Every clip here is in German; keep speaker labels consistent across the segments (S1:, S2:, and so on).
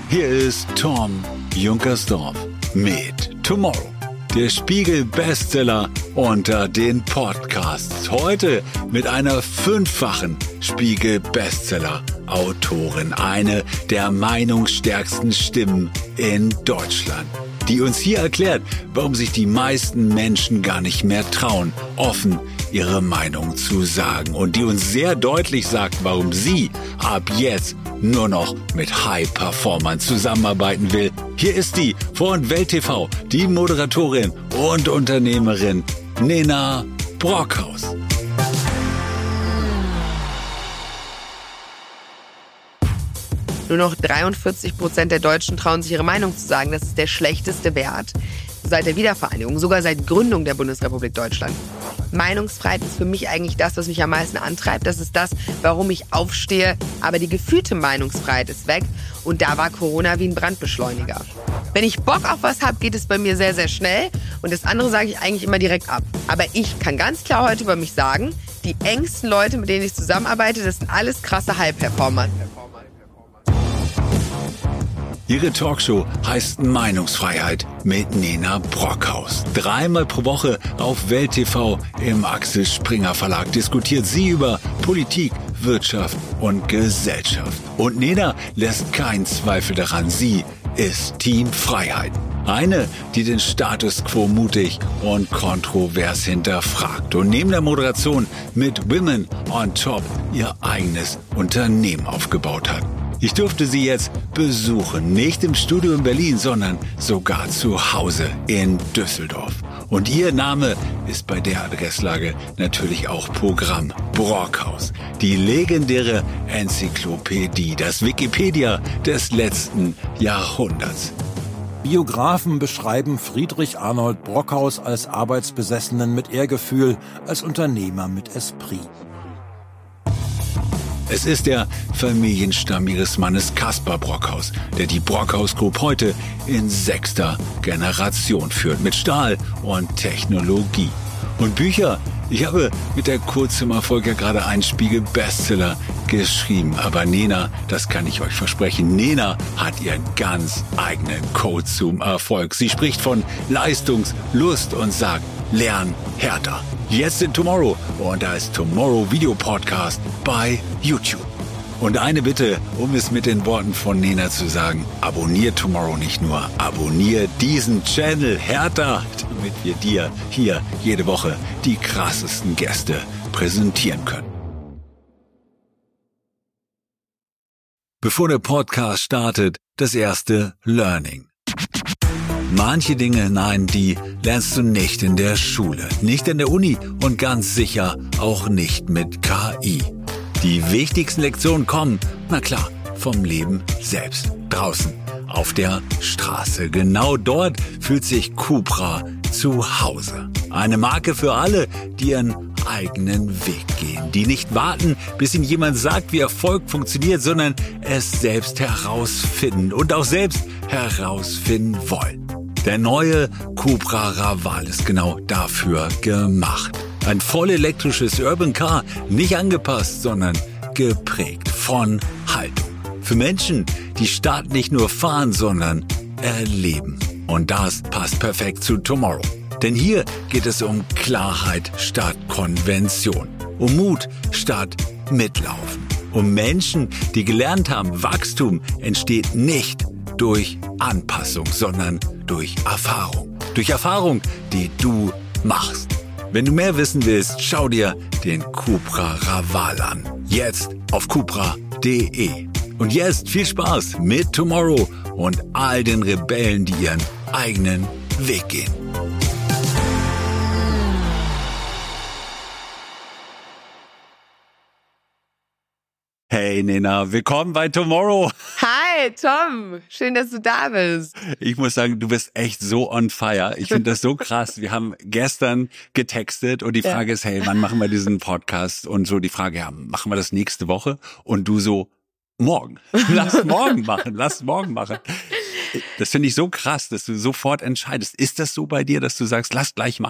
S1: Hier ist Tom Junkersdorf mit Tomorrow, der Spiegel-Bestseller unter den Podcasts. Heute mit einer 5-fachen Spiegel-Bestseller-Autorin, eine der meinungsstärksten Stimmen in Deutschland, die uns hier erklärt, warum sich die meisten Menschen gar nicht mehr trauen, offen ihre Meinung zu sagen, und die uns sehr deutlich sagt, warum sie ab jetzt nur noch mit High-Performern zusammenarbeiten will. Hier ist die von Welt TV, die Moderatorin und Unternehmerin Nena Brockhaus.
S2: Nur noch 43% der Deutschen trauen sich ihre Meinung zu sagen. Das ist der schlechteste Wert seit der Wiedervereinigung, sogar seit Gründung der Bundesrepublik Deutschland. Meinungsfreiheit ist für mich eigentlich das, was mich am meisten antreibt. Das ist das, warum ich aufstehe. Aber die gefühlte Meinungsfreiheit ist weg. Und da war Corona wie ein Brandbeschleuniger. Wenn ich Bock auf was habe, geht es bei mir sehr, sehr schnell. Und das andere sage ich eigentlich immer direkt ab. Aber ich kann ganz klar heute über mich sagen, die engsten Leute, mit denen ich zusammenarbeite, das sind alles krasse High-Performer.
S1: Ihre Talkshow heißt Meinungsfreiheit mit Nena Brockhaus. 3-mal pro Woche auf Welt TV im Axel Springer Verlag diskutiert sie über Politik, Wirtschaft und Gesellschaft. Und Nena lässt keinen Zweifel daran, sie ist Team Freiheit. Eine, die den Status quo mutig und kontrovers hinterfragt und neben der Moderation mit Women on Top ihr eigenes Unternehmen aufgebaut hat. Ich durfte sie jetzt besuchen, nicht im Studio in Berlin, sondern sogar zu Hause in Düsseldorf. Und ihr Name ist bei der Adresslage natürlich auch Programm. Brockhaus, die legendäre Enzyklopädie, das Wikipedia des letzten Jahrhunderts.
S3: Biografen beschreiben Friedrich Arnold Brockhaus als Arbeitsbesessenen mit Ehrgefühl, als Unternehmer mit Esprit.
S1: Es ist der Familienstamm ihres Mannes Kaspar Brockhaus, der die Brockhaus Group heute in 6. Generation führt, mit Stahl und Technologie. Und Bücher? Ich habe mit der Kurzfilmerfolge gerade einen Spiegel-Bestseller geschrieben. Aber Nena, das kann ich euch versprechen, Nena hat ihren ganz eigenen Code zum Erfolg. Sie spricht von Leistungslust und sagt, lern härter. Jetzt in Tomorrow, und da ist Tomorrow Video Podcast bei YouTube. Und eine Bitte, um es mit den Worten von Nena zu sagen, abonnier Tomorrow nicht nur, abonnier diesen Channel härter, damit wir dir hier jede Woche die krassesten Gäste präsentieren können. Bevor der Podcast startet, das erste Learning. Manche Dinge, nein, die lernst du nicht in der Schule, nicht in der Uni und ganz sicher auch nicht mit KI. Die wichtigsten Lektionen kommen, na klar, vom Leben selbst, draußen, auf der Straße. Genau dort fühlt sich Cupra zu Hause. Eine Marke für alle, die ihren eigenen Weg gehen, die nicht warten, bis ihnen jemand sagt, wie Erfolg funktioniert, sondern es selbst herausfinden und auch selbst herausfinden wollen. Der neue Cupra Raval ist genau dafür gemacht. Ein voll elektrisches Urban Car, nicht angepasst, sondern geprägt von Haltung. Für Menschen, die Stadt nicht nur fahren, sondern erleben. Und das passt perfekt zu Tomorrow. Denn hier geht es um Klarheit statt Konvention, um Mut statt Mitlaufen, um Menschen, die gelernt haben, Wachstum entsteht nicht durch Anpassung, sondern durch Erfahrung. Durch Erfahrung, die du machst. Wenn du mehr wissen willst, schau dir den Cupra Raval an. Jetzt auf cupra.de. Und jetzt viel Spaß mit Tomorrow und all den Rebellen, die ihren eigenen Weg gehen. Hey Nena, willkommen bei Tomorrow.
S2: Hi Tom, schön, dass du da bist.
S1: Ich muss sagen, du bist echt so on fire. Ich finde das so krass. Wir haben gestern getextet und die Frage ist, hey, wann machen wir diesen Podcast? Und so die Frage, ja, machen wir das nächste Woche? Und du so, morgen. Lass morgen machen. Das finde ich so krass, dass du sofort entscheidest. Ist das so bei dir, dass du sagst, lass gleich machen?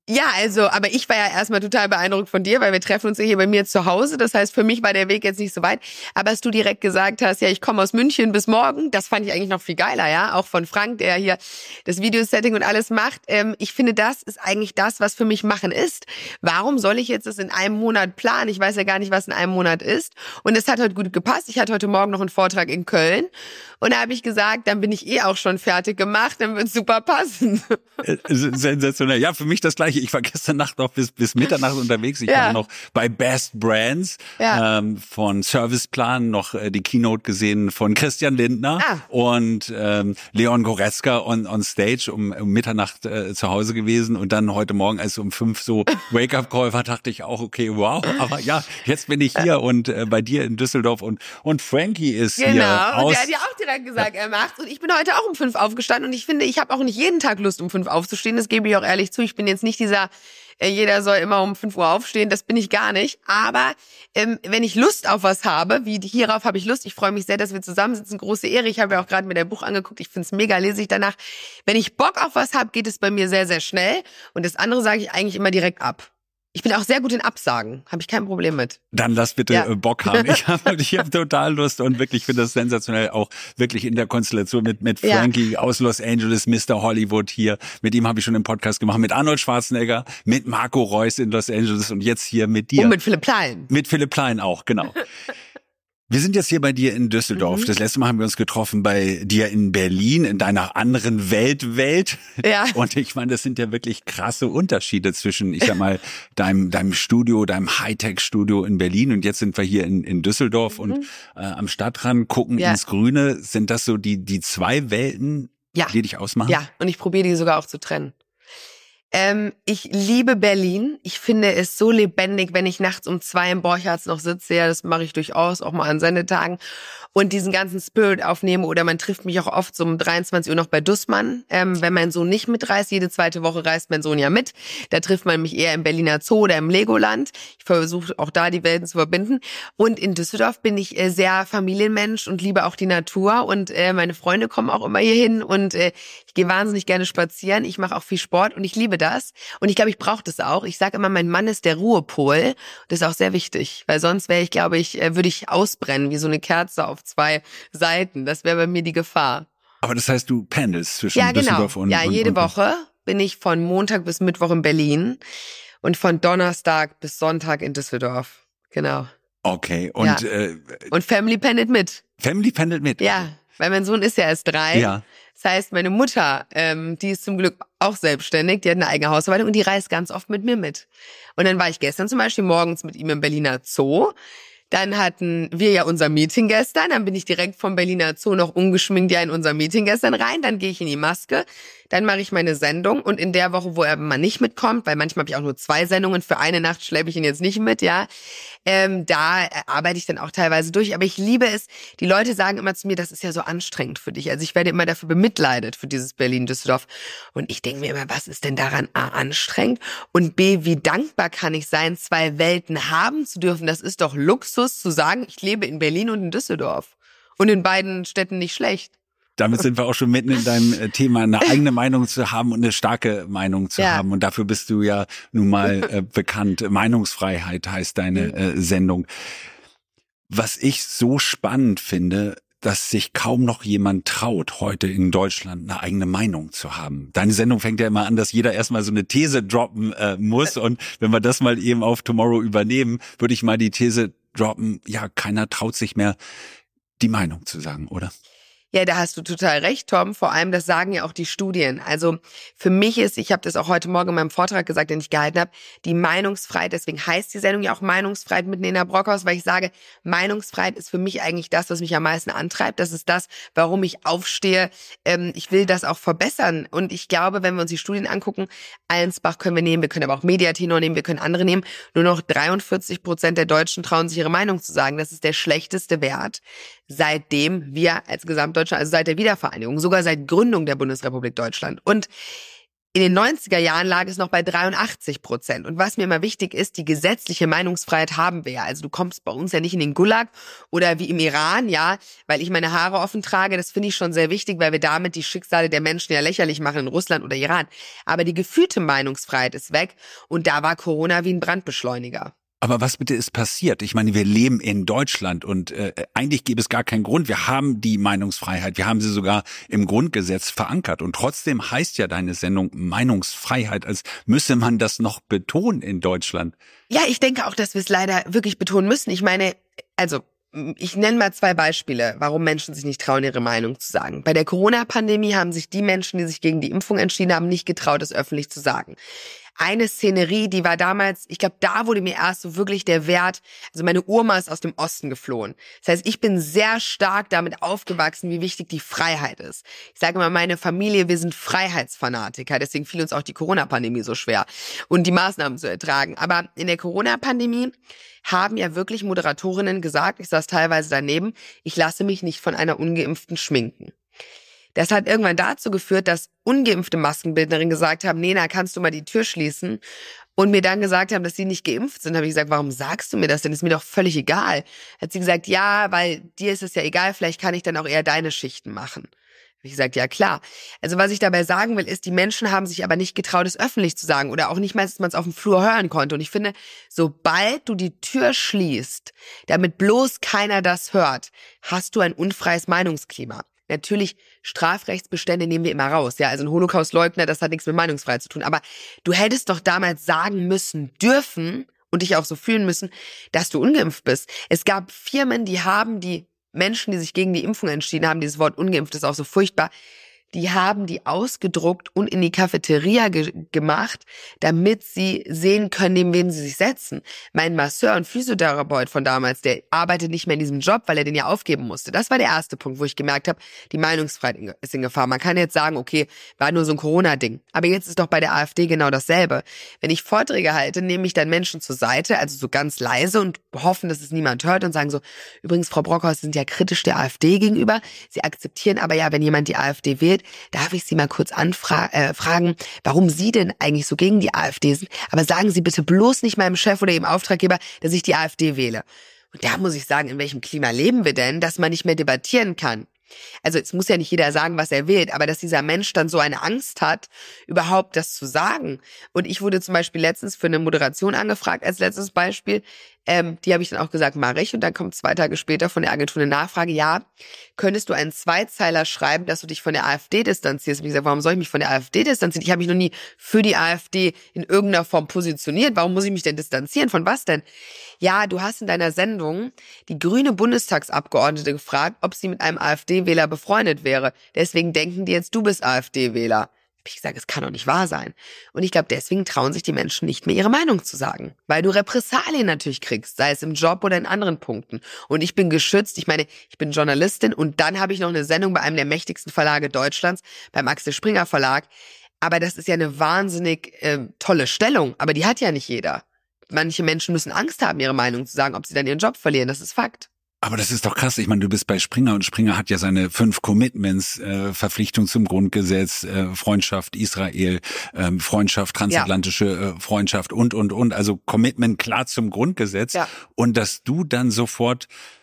S2: Ja, also, aber ich war ja erstmal total beeindruckt von dir, weil wir treffen uns ja hier bei mir zu Hause. Das heißt, für mich war der Weg jetzt nicht so weit. Aber als du direkt gesagt hast, ja, ich komme aus München bis morgen, das fand ich eigentlich noch viel geiler, ja. Auch von Frank, der hier das Videosetting und alles macht. Ich finde, das ist eigentlich das, was für mich Machen ist. Warum soll ich jetzt das in einem Monat planen? Ich weiß ja gar nicht, was in einem Monat ist. Und es hat heute gut gepasst. Ich hatte heute Morgen noch einen Vortrag in Köln. Und da habe ich gesagt, dann bin ich auch schon fertig gemacht, dann wird es super passen.
S1: Sensationell. Ja, für mich das Gleiche. Ich war gestern Nacht noch bis Mitternacht unterwegs. Ich war noch bei Best Brands von Serviceplan, noch die Keynote gesehen von Christian Lindner und Leon Goretzka on Stage um Mitternacht zu Hause gewesen. Und dann heute Morgen, als um 5 so Wake-up-Call war, dachte ich auch, okay, wow. Aber ja, jetzt bin ich hier und bei dir in Düsseldorf und Frankie ist hier.
S2: Genau, und der hat ja auch direkt gesagt, er macht's. Und ich bin heute auch um 5 aufgestanden und ich finde, ich habe auch nicht jeden Tag Lust, um 5 aufzustehen. Das gebe ich auch ehrlich zu. Ich bin jetzt nicht dieser, jeder soll immer um 5 Uhr aufstehen. Das bin ich gar nicht. Aber wenn ich Lust auf was habe, wie hierauf habe ich Lust. Ich freue mich sehr, dass wir zusammensitzen. Große Ehre. Ich habe ja auch gerade mir dein Buch angeguckt. Ich finde es mega, lese ich danach. Wenn ich Bock auf was habe, geht es bei mir sehr, sehr schnell. Und das andere sage ich eigentlich immer direkt ab. Ich bin auch sehr gut in Absagen, habe ich kein Problem mit.
S1: Dann lass bitte Bock haben. Ich hab total Lust und wirklich finde das sensationell, auch wirklich in der Konstellation mit Frankie aus Los Angeles, Mr. Hollywood hier. Mit ihm habe ich schon einen Podcast gemacht, mit Arnold Schwarzenegger, mit Marco Reus in Los Angeles und jetzt hier mit dir.
S2: Und mit Philipp Plein.
S1: Mit Philipp Plein auch, genau. Wir sind jetzt hier bei dir in Düsseldorf. Das letzte Mal haben wir uns getroffen bei dir in Berlin, in deiner anderen Welt.
S2: Ja.
S1: Und ich meine, das sind ja wirklich krasse Unterschiede zwischen, ich sag mal, deinem Studio, deinem Hightech-Studio in Berlin und jetzt sind wir hier in Düsseldorf und am Stadtrand gucken ins Grüne. Sind das so die zwei Welten, die dich ausmachen?
S2: Ja, und ich probiere die sogar auch zu trennen. Ich liebe Berlin. Ich finde es so lebendig, wenn ich nachts um 2 im Borchards noch sitze. Ja, das mache ich durchaus auch mal an Sendetagen. Und diesen ganzen Spirit aufnehme. Oder man trifft mich auch oft so um 23 Uhr noch bei Dussmann. Wenn mein Sohn nicht mitreist, jede zweite Woche reist mein Sohn ja mit. Da trifft man mich eher im Berliner Zoo oder im Legoland. Ich versuche auch da die Welten zu verbinden. Und in Düsseldorf bin ich sehr Familienmensch und liebe auch die Natur. Und meine Freunde kommen auch immer hier hin. Und ich gehe wahnsinnig gerne spazieren. Ich mache auch viel Sport und ich liebe das. Und ich glaube, ich brauche das auch. Ich sage immer, mein Mann ist der Ruhepol. Das ist auch sehr wichtig, weil sonst wäre ich, glaube ich, würde ich ausbrennen wie so eine Kerze auf 2 Seiten. Das wäre bei mir die Gefahr.
S1: Aber das heißt, du pendelst zwischen Düsseldorf und...
S2: Ja, jede Woche bin ich von Montag bis Mittwoch in Berlin und von Donnerstag bis Sonntag in Düsseldorf. Genau.
S1: Okay. Und,
S2: und Family pendelt mit.
S1: Family pendelt mit?
S2: Ja, weil mein Sohn ist ja erst 3.
S1: Ja.
S2: Das heißt, meine Mutter, die ist zum Glück auch selbstständig, die hat eine eigene Hausverwaltung und die reist ganz oft mit mir mit. Und dann war ich gestern zum Beispiel morgens mit ihm im Berliner Zoo. Dann hatten wir ja unser Meeting gestern, dann bin ich direkt vom Berliner Zoo noch ungeschminkt in unser Meeting gestern rein, dann gehe ich in die Maske, dann mache ich meine Sendung und in der Woche, wo er mal nicht mitkommt, weil manchmal habe ich auch nur 2 Sendungen, für eine Nacht schleppe ich ihn jetzt nicht mit, da arbeite ich dann auch teilweise durch, aber ich liebe es, die Leute sagen immer zu mir, das ist ja so anstrengend für dich, also ich werde immer dafür bemitleidet, für dieses Berlin-Düsseldorf und ich denke mir immer, was ist denn daran A, anstrengend und B, wie dankbar kann ich sein, 2 Welten haben zu dürfen, das ist doch Luxus zu sagen, ich lebe in Berlin und in Düsseldorf und in beiden Städten nicht schlecht.
S1: Damit sind wir auch schon mitten in deinem Thema, eine eigene Meinung zu haben und eine starke Meinung zu haben. Und dafür bist du ja nun mal bekannt. Meinungsfreiheit heißt deine Sendung. Was ich so spannend finde, dass sich kaum noch jemand traut, heute in Deutschland eine eigene Meinung zu haben. Deine Sendung fängt ja immer an, dass jeder erstmal so eine These droppen muss. Und wenn wir das mal eben auf Tomorrow übernehmen, würde ich mal die These droppen, ja, keiner traut sich mehr, die Meinung zu sagen, oder?
S2: Ja, da hast du total recht, Tom. Vor allem, das sagen ja auch die Studien. Also für mich ist, ich habe das auch heute Morgen in meinem Vortrag gesagt, den ich gehalten habe, die Meinungsfreiheit, deswegen heißt die Sendung ja auch Meinungsfreiheit mit Nena Brockhaus, weil ich sage, Meinungsfreiheit ist für mich eigentlich das, was mich am meisten antreibt. Das ist das, warum ich aufstehe. Ich will das auch verbessern. Und ich glaube, wenn wir uns die Studien angucken, Allensbach können wir nehmen, wir können aber auch Mediatenor nehmen, wir können andere nehmen. Nur noch 43% der Deutschen trauen sich ihre Meinung zu sagen. Das ist der schlechteste Wert, seitdem wir als Gesamtdeutschland, also seit der Wiedervereinigung, sogar seit Gründung der Bundesrepublik Deutschland. Und In den 90er Jahren lag es noch bei 83%. Und was mir immer wichtig ist, die gesetzliche Meinungsfreiheit haben wir ja. Also du kommst bei uns ja nicht in den Gulag oder wie im Iran, ja, weil ich meine Haare offen trage. Das finde ich schon sehr wichtig, weil wir damit die Schicksale der Menschen ja lächerlich machen in Russland oder Iran. Aber die gefühlte Meinungsfreiheit ist weg und da war Corona wie ein Brandbeschleuniger.
S1: Aber was bitte ist passiert? Ich meine, wir leben in Deutschland und eigentlich gäbe es gar keinen Grund. Wir haben die Meinungsfreiheit. Wir haben sie sogar im Grundgesetz verankert. Und trotzdem heißt ja deine Sendung Meinungsfreiheit, als müsse man das noch betonen in Deutschland.
S2: Ja, ich denke auch, dass wir es leider wirklich betonen müssen. Ich meine, also ich nenne mal 2 Beispiele, warum Menschen sich nicht trauen, ihre Meinung zu sagen. Bei der Corona-Pandemie haben sich die Menschen, die sich gegen die Impfung entschieden haben, nicht getraut, es öffentlich zu sagen. Eine Szenerie, die war damals, ich glaube, da wurde mir erst so wirklich der Wert, also meine Oma ist aus dem Osten geflohen. Das heißt, ich bin sehr stark damit aufgewachsen, wie wichtig die Freiheit ist. Ich sage mal, meine Familie, wir sind Freiheitsfanatiker, deswegen fiel uns auch die Corona-Pandemie so schwer und die Maßnahmen zu ertragen. Aber in der Corona-Pandemie haben ja wirklich Moderatorinnen gesagt, ich saß teilweise daneben, ich lasse mich nicht von einer Ungeimpften schminken. Das hat irgendwann dazu geführt, dass ungeimpfte Maskenbildnerinnen gesagt haben, Nena, kannst du mal die Tür schließen? Und mir dann gesagt haben, dass sie nicht geimpft sind. Habe ich gesagt, warum sagst du mir das denn? Ist mir doch völlig egal. Hat sie gesagt, ja, weil dir ist es ja egal, vielleicht kann ich dann auch eher deine Schichten machen. Habe ich gesagt, ja klar. Also was ich dabei sagen will, ist, die Menschen haben sich aber nicht getraut, es öffentlich zu sagen oder auch nicht mal, dass man es auf dem Flur hören konnte. Und ich finde, sobald du die Tür schließt, damit bloß keiner das hört, hast du ein unfreies Meinungsklima. Natürlich, Strafrechtsbestände nehmen wir immer raus. Ja, also ein Holocaust-Leugner, das hat nichts mit Meinungsfreiheit zu tun. Aber du hättest doch damals sagen müssen dürfen und dich auch so fühlen müssen, dass du ungeimpft bist. Es gab Firmen, die haben die Menschen, die sich gegen die Impfung entschieden haben, dieses Wort ungeimpft ist auch so furchtbar, die haben die ausgedruckt und in die Cafeteria gemacht, damit sie sehen können, neben wen sie sich setzen. Mein Masseur und Physiotherapeut von damals, der arbeitet nicht mehr in diesem Job, weil er den ja aufgeben musste. Das war der erste Punkt, wo ich gemerkt habe, die Meinungsfreiheit ist in Gefahr. Man kann jetzt sagen, okay, war nur so ein Corona-Ding. Aber jetzt ist doch bei der AfD genau dasselbe. Wenn ich Vorträge halte, nehme ich dann Menschen zur Seite, also so ganz leise und hoffen, dass es niemand hört und sagen so, übrigens, Frau Brockhaus, Sie sind ja kritisch der AfD gegenüber. Sie akzeptieren aber ja, wenn jemand die AfD wählt, darf ich Sie mal kurz fragen, warum Sie denn eigentlich so gegen die AfD sind. Aber sagen Sie bitte bloß nicht meinem Chef oder Ihrem Auftraggeber, dass ich die AfD wähle. Und da muss ich sagen, in welchem Klima leben wir denn, dass man nicht mehr debattieren kann? Also es muss ja nicht jeder sagen, was er wählt, aber dass dieser Mensch dann so eine Angst hat, überhaupt das zu sagen. Und ich wurde zum Beispiel letztens für eine Moderation angefragt, als letztes Beispiel. Die habe ich dann auch gesagt, mache ich. Und dann kommt 2 Tage später von der Agentur eine Nachfrage, ja, könntest du einen Zweizeiler schreiben, dass du dich von der AfD distanzierst? Und ich gesagt, warum soll ich mich von der AfD distanzieren? Ich habe mich noch nie für die AfD in irgendeiner Form positioniert. Warum muss ich mich denn distanzieren? Von was denn? Ja, du hast in deiner Sendung die grüne Bundestagsabgeordnete gefragt, ob sie mit einem AfD-Wähler befreundet wäre. Deswegen denken die jetzt, du bist AfD-Wähler. Ich sage, es kann doch nicht wahr sein. Und ich glaube, deswegen trauen sich die Menschen nicht mehr, ihre Meinung zu sagen. Weil du Repressalien natürlich kriegst, sei es im Job oder in anderen Punkten. Und ich bin geschützt. Ich meine, ich bin Journalistin und dann habe ich noch eine Sendung bei einem der mächtigsten Verlage Deutschlands, beim Axel Springer Verlag. Aber das ist ja eine wahnsinnig tolle Stellung. Aber die hat ja nicht jeder. Manche Menschen müssen Angst haben, ihre Meinung zu sagen, ob sie dann ihren Job verlieren. Das ist Fakt.
S1: Aber das ist doch krass. Ich meine, du bist bei Springer und Springer hat ja seine 5 Commitments, Verpflichtung zum Grundgesetz, Freundschaft Israel, Freundschaft, transatlantische Freundschaft und. Also Commitment klar zum Grundgesetz. Ja. Und dass du dann sofort,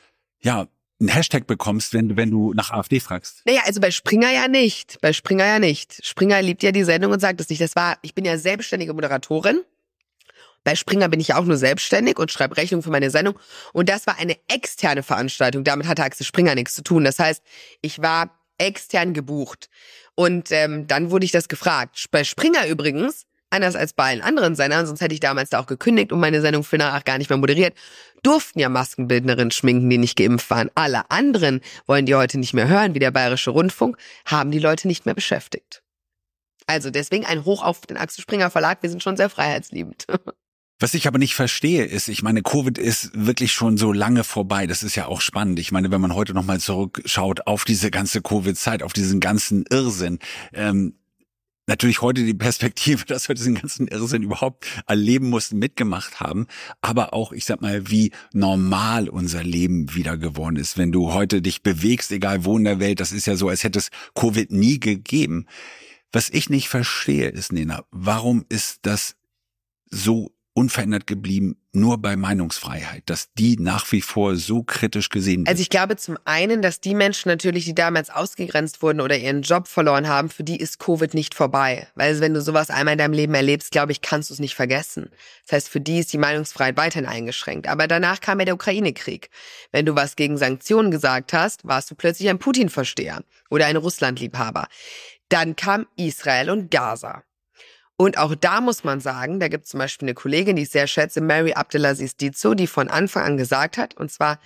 S1: ja, einen Hashtag bekommst, wenn du nach AfD fragst.
S2: Naja, also bei Springer ja nicht. Springer liebt ja die Sendung und sagt es nicht. Ich bin ja selbstständige Moderatorin. Bei Springer bin ich ja auch nur selbstständig und schreibe Rechnung für meine Sendung. Und das war eine externe Veranstaltung. Damit hatte Axel Springer nichts zu tun. Das heißt, ich war extern gebucht. Und dann wurde ich das gefragt. Bei Springer übrigens, anders als bei allen anderen Sendern, sonst hätte ich damals da auch gekündigt und meine Sendung für nachher gar nicht mehr moderiert, durften ja Maskenbildnerinnen schminken, die nicht geimpft waren. Alle anderen wollen die heute nicht mehr hören, wie der Bayerische Rundfunk, haben die Leute nicht mehr beschäftigt. Also deswegen ein Hoch auf den Axel Springer Verlag. Wir sind schon sehr freiheitsliebend.
S1: Was ich aber nicht verstehe, ist, ich meine, Covid ist wirklich schon so lange vorbei. Das ist ja auch spannend. Ich meine, wenn man heute nochmal zurückschaut auf diese ganze Covid-Zeit, auf diesen ganzen Irrsinn, natürlich heute die Perspektive, dass wir diesen ganzen Irrsinn überhaupt erleben mussten, mitgemacht haben, aber auch, ich sag mal, wie normal unser Leben wieder geworden ist. Wenn du heute dich bewegst, egal wo in der Welt, das ist ja so, als hätte es Covid nie gegeben. Was ich nicht verstehe ist, Nena, warum ist das so unverändert geblieben, nur bei Meinungsfreiheit, dass die nach wie vor so kritisch gesehen wird?
S2: Also ich glaube zum einen, dass die Menschen natürlich, die damals ausgegrenzt wurden oder ihren Job verloren haben, für die ist Covid nicht vorbei. Weil wenn du sowas einmal in deinem Leben erlebst, glaube ich, kannst du es nicht vergessen. Das heißt, für die ist die Meinungsfreiheit weiterhin eingeschränkt. Aber danach kam ja der Ukraine-Krieg. Wenn du was gegen Sanktionen gesagt hast, warst du plötzlich ein Putin-Versteher oder ein Russland-Liebhaber. Dann kam Israel und Gaza. Und auch da muss man sagen, da gibt es zum Beispiel eine Kollegin, die ich sehr schätze, Mary Abdelaziz Dizo, die von Anfang an gesagt hat, und zwar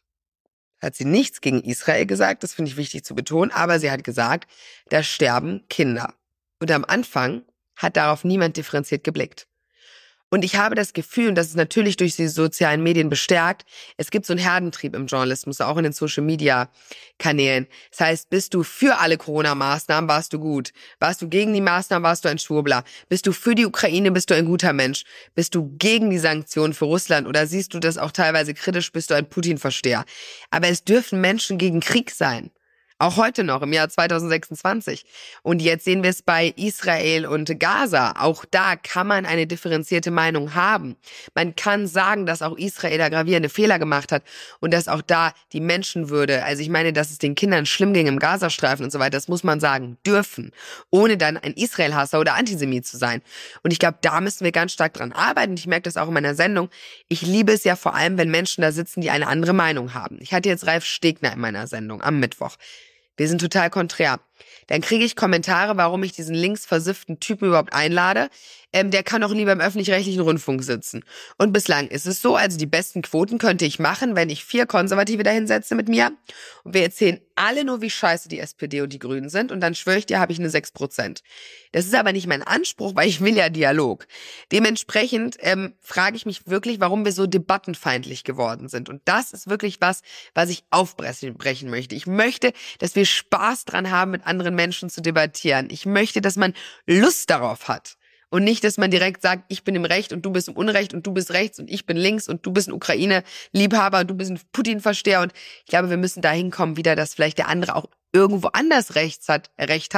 S2: hat sie nichts gegen Israel gesagt, das finde ich wichtig zu betonen, aber sie hat gesagt, da sterben Kinder. Und am Anfang hat darauf niemand differenziert geblickt. Und ich habe das Gefühl, und das ist natürlich durch die sozialen Medien bestärkt, es gibt so einen Herdentrieb im Journalismus, auch in den Social-Media-Kanälen. Das heißt, bist du für alle Corona-Maßnahmen, warst du gut. Warst du gegen die Maßnahmen, warst du ein Schwurbler. Bist du für die Ukraine, bist du ein guter Mensch. Bist du gegen die Sanktionen für Russland oder siehst du das auch teilweise kritisch, bist du ein Putin-Versteher. Aber es dürfen Menschen gegen Krieg sein. Auch heute noch, im Jahr 2026. Und jetzt sehen wir es bei Israel und Gaza. Auch da kann man eine differenzierte Meinung haben. Man kann sagen, dass auch Israel da gravierende Fehler gemacht hat und dass auch da die Menschenwürde, also ich meine, dass es den Kindern schlimm ging im Gazastreifen und so weiter, das muss man sagen dürfen, ohne dann ein Israel-Hasser oder Antisemit zu sein. Und ich glaube, da müssen wir ganz stark dran arbeiten. Ich merke das auch in meiner Sendung. Ich liebe es ja vor allem, wenn Menschen da sitzen, die eine andere Meinung haben. Ich hatte jetzt Ralf Stegner in meiner Sendung am Mittwoch. Wir sind total konträr. Dann kriege ich Kommentare, warum ich diesen linksversifften Typen überhaupt einlade. Der kann doch lieber im öffentlich-rechtlichen Rundfunk sitzen. Und bislang ist es so, also die besten Quoten könnte ich machen, wenn ich 4 Konservative dahinsetze mit mir. Und wir erzählen alle nur, wie scheiße die SPD und die Grünen sind. Und dann schwöre ich dir, habe ich eine 6%. Das ist aber nicht mein Anspruch, weil ich will ja Dialog. Dementsprechend frage ich mich wirklich, warum wir so debattenfeindlich geworden sind. Und das ist wirklich was ich aufbrechen möchte. Ich möchte, dass wir Spaß dran haben, mit anderen Menschen zu debattieren. Ich möchte, dass man Lust darauf hat. Und nicht, dass man direkt sagt, ich bin im Recht und du bist im Unrecht und du bist rechts und ich bin links und du bist ein Ukraine-Liebhaber und du bist ein Putin-Versteher. Und ich glaube, wir müssen dahin kommen wieder, dass vielleicht der andere auch irgendwo anders Recht hat.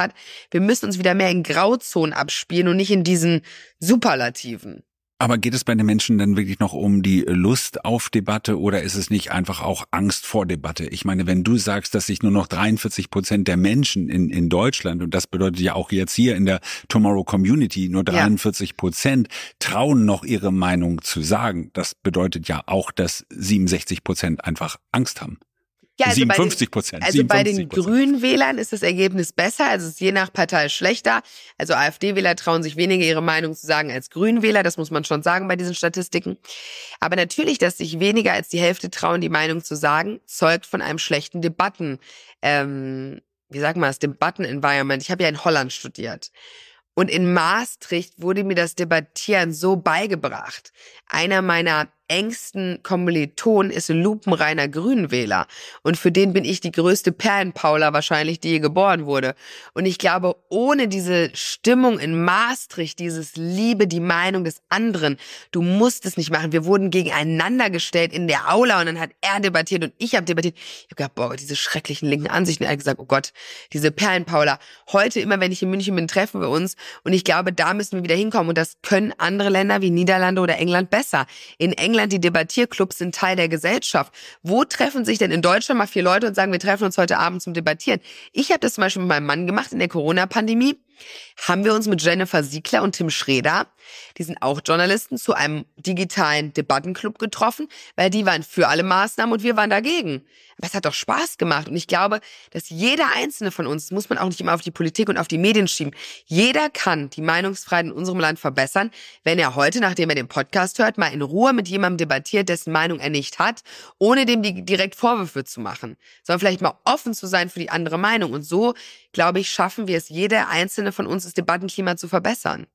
S2: Wir müssen uns wieder mehr in Grauzonen abspielen und nicht in diesen Superlativen.
S1: Aber geht es bei den Menschen dann wirklich noch um die Lust auf Debatte oder ist es nicht einfach auch Angst vor Debatte? Ich meine, wenn du sagst, dass sich nur noch 43% der Menschen in Deutschland, und das bedeutet ja auch jetzt hier in der Tomorrow Community, nur 43% trauen noch ihre Meinung zu sagen. Das bedeutet ja auch, dass 67% einfach Angst haben.
S2: Ja, also
S1: 57%.
S2: Also bei den grünen Wählern ist das Ergebnis besser, also es ist je nach Partei schlechter. Also AfD-Wähler trauen sich weniger ihre Meinung zu sagen als Grünen-Wähler, das muss man schon sagen bei diesen Statistiken. Aber natürlich, dass sich weniger als die Hälfte trauen, die Meinung zu sagen, zeugt von einem schlechten Debatten-Environment. Ich habe ja in Holland studiert. Und in Maastricht wurde mir das Debattieren so beigebracht. Einer meiner engsten Kommilitonen ist ein lupenreiner Grünenwähler. Und für den bin ich die größte Perlenpaula wahrscheinlich, die je geboren wurde. Und ich glaube, ohne diese Stimmung in Maastricht, dieses Liebe, die Meinung des anderen, du musst es nicht machen. Wir wurden gegeneinander gestellt in der Aula und dann hat er debattiert und ich habe debattiert. Ich habe gedacht, boah, diese schrecklichen linken Ansichten. Er hat gesagt, oh Gott, diese Perlenpaula. Heute immer, wenn ich in München bin, treffen wir uns. Und ich glaube, da müssen wir wieder hinkommen. Und das können andere Länder wie Niederlande oder England besser. In England, die Debattierclubs sind Teil der Gesellschaft. Wo treffen sich denn in Deutschland mal 4 Leute und sagen, wir treffen uns heute Abend zum Debattieren? Ich habe das zum Beispiel mit meinem Mann gemacht in der Corona-Pandemie. Haben wir uns mit Jennifer Siegler und Tim Schreder, die sind auch Journalisten, zu einem digitalen Debattenclub getroffen, weil die waren für alle Maßnahmen und wir waren dagegen. Aber es hat doch Spaß gemacht und ich glaube, dass jeder einzelne von uns, das muss man auch nicht immer auf die Politik und auf die Medien schieben, jeder kann die Meinungsfreiheit in unserem Land verbessern, wenn er heute, nachdem er den Podcast hört, mal in Ruhe mit jemandem debattiert, dessen Meinung er nicht hat, ohne dem direkt Vorwürfe zu machen, sondern vielleicht mal offen zu sein für die andere Meinung. Und so, glaube ich, schaffen wir es, jeder einzelne von uns, das Debattenklima zu verbessern.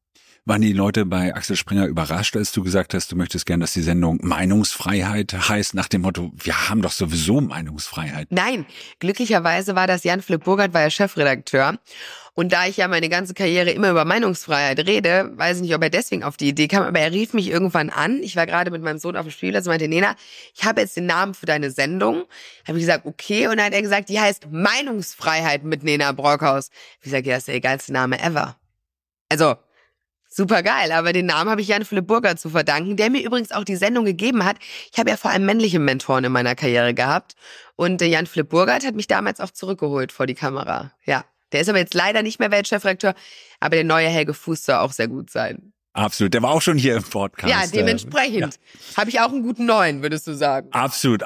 S1: Waren die Leute bei Axel Springer überrascht, als du gesagt hast, du möchtest gern, dass die Sendung Meinungsfreiheit heißt, nach dem Motto, wir haben doch sowieso Meinungsfreiheit?
S2: Nein, glücklicherweise war das Jan-Philipp Burgert, war ja Chefredakteur. Und da ich ja meine ganze Karriere immer über Meinungsfreiheit rede, weiß ich nicht, ob er deswegen auf die Idee kam, aber er rief mich irgendwann an. Ich war gerade mit meinem Sohn auf dem Spielplatz und meinte, Nena, ich habe jetzt den Namen für deine Sendung. Habe ich gesagt, okay. Und dann hat er gesagt, die heißt Meinungsfreiheit mit Nena Brockhaus. Ich sage, ja, das ist der geilste Name ever. Also, super geil, aber den Namen habe ich Jan-Philipp Burgert zu verdanken, der mir übrigens auch die Sendung gegeben hat. Ich habe ja vor allem männliche Mentoren in meiner Karriere gehabt und Jan-Philipp Burgert hat mich damals auch zurückgeholt vor die Kamera. Ja, der ist aber jetzt leider nicht mehr Weltchefredakteur, aber der neue Helge Fuß soll auch sehr gut sein.
S1: Absolut, der war auch schon hier im Podcast.
S2: Ja, dementsprechend habe ich auch einen guten Neuen, würdest du sagen.
S1: Absolut,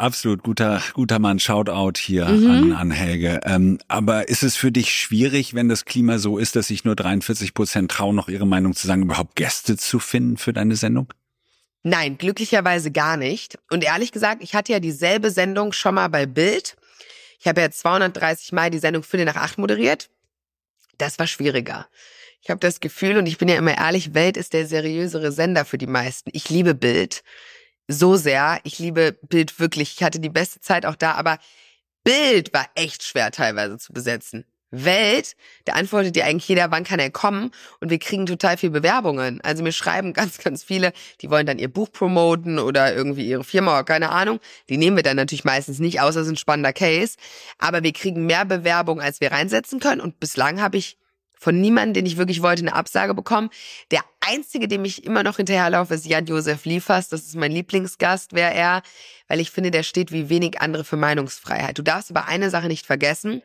S1: guter Mann, Shoutout hier an Helge. Aber ist es für dich schwierig, wenn das Klima so ist, dass sich nur 43% trauen, noch ihre Meinung zu sagen, überhaupt Gäste zu finden für deine Sendung?
S2: Nein, glücklicherweise gar nicht. Und ehrlich gesagt, ich hatte ja dieselbe Sendung schon mal bei Bild. Ich habe ja 230 Mal die Sendung 7:45 moderiert. Das war schwieriger. Ich habe das Gefühl, und ich bin ja immer ehrlich, Welt ist der seriösere Sender für die meisten. Ich liebe Bild so sehr. Ich liebe Bild wirklich. Ich hatte die beste Zeit auch da, aber Bild war echt schwer teilweise zu besetzen. Welt, da antwortet dir eigentlich jeder, wann kann er kommen? Und wir kriegen total viel Bewerbungen. Also mir schreiben ganz, ganz viele, die wollen dann ihr Buch promoten oder irgendwie ihre Firma oder keine Ahnung. Die nehmen wir dann natürlich meistens nicht, außer es ist ein spannender Case. Aber wir kriegen mehr Bewerbungen, als wir reinsetzen können. Und bislang habe ich von niemandem, den ich wirklich wollte, eine Absage bekommen. Der einzige, dem ich immer noch hinterherlaufe, ist Jan-Josef Liefers. Das ist mein Lieblingsgast, wäre er, weil ich finde, der steht wie wenig andere für Meinungsfreiheit. Du darfst aber eine Sache nicht vergessen.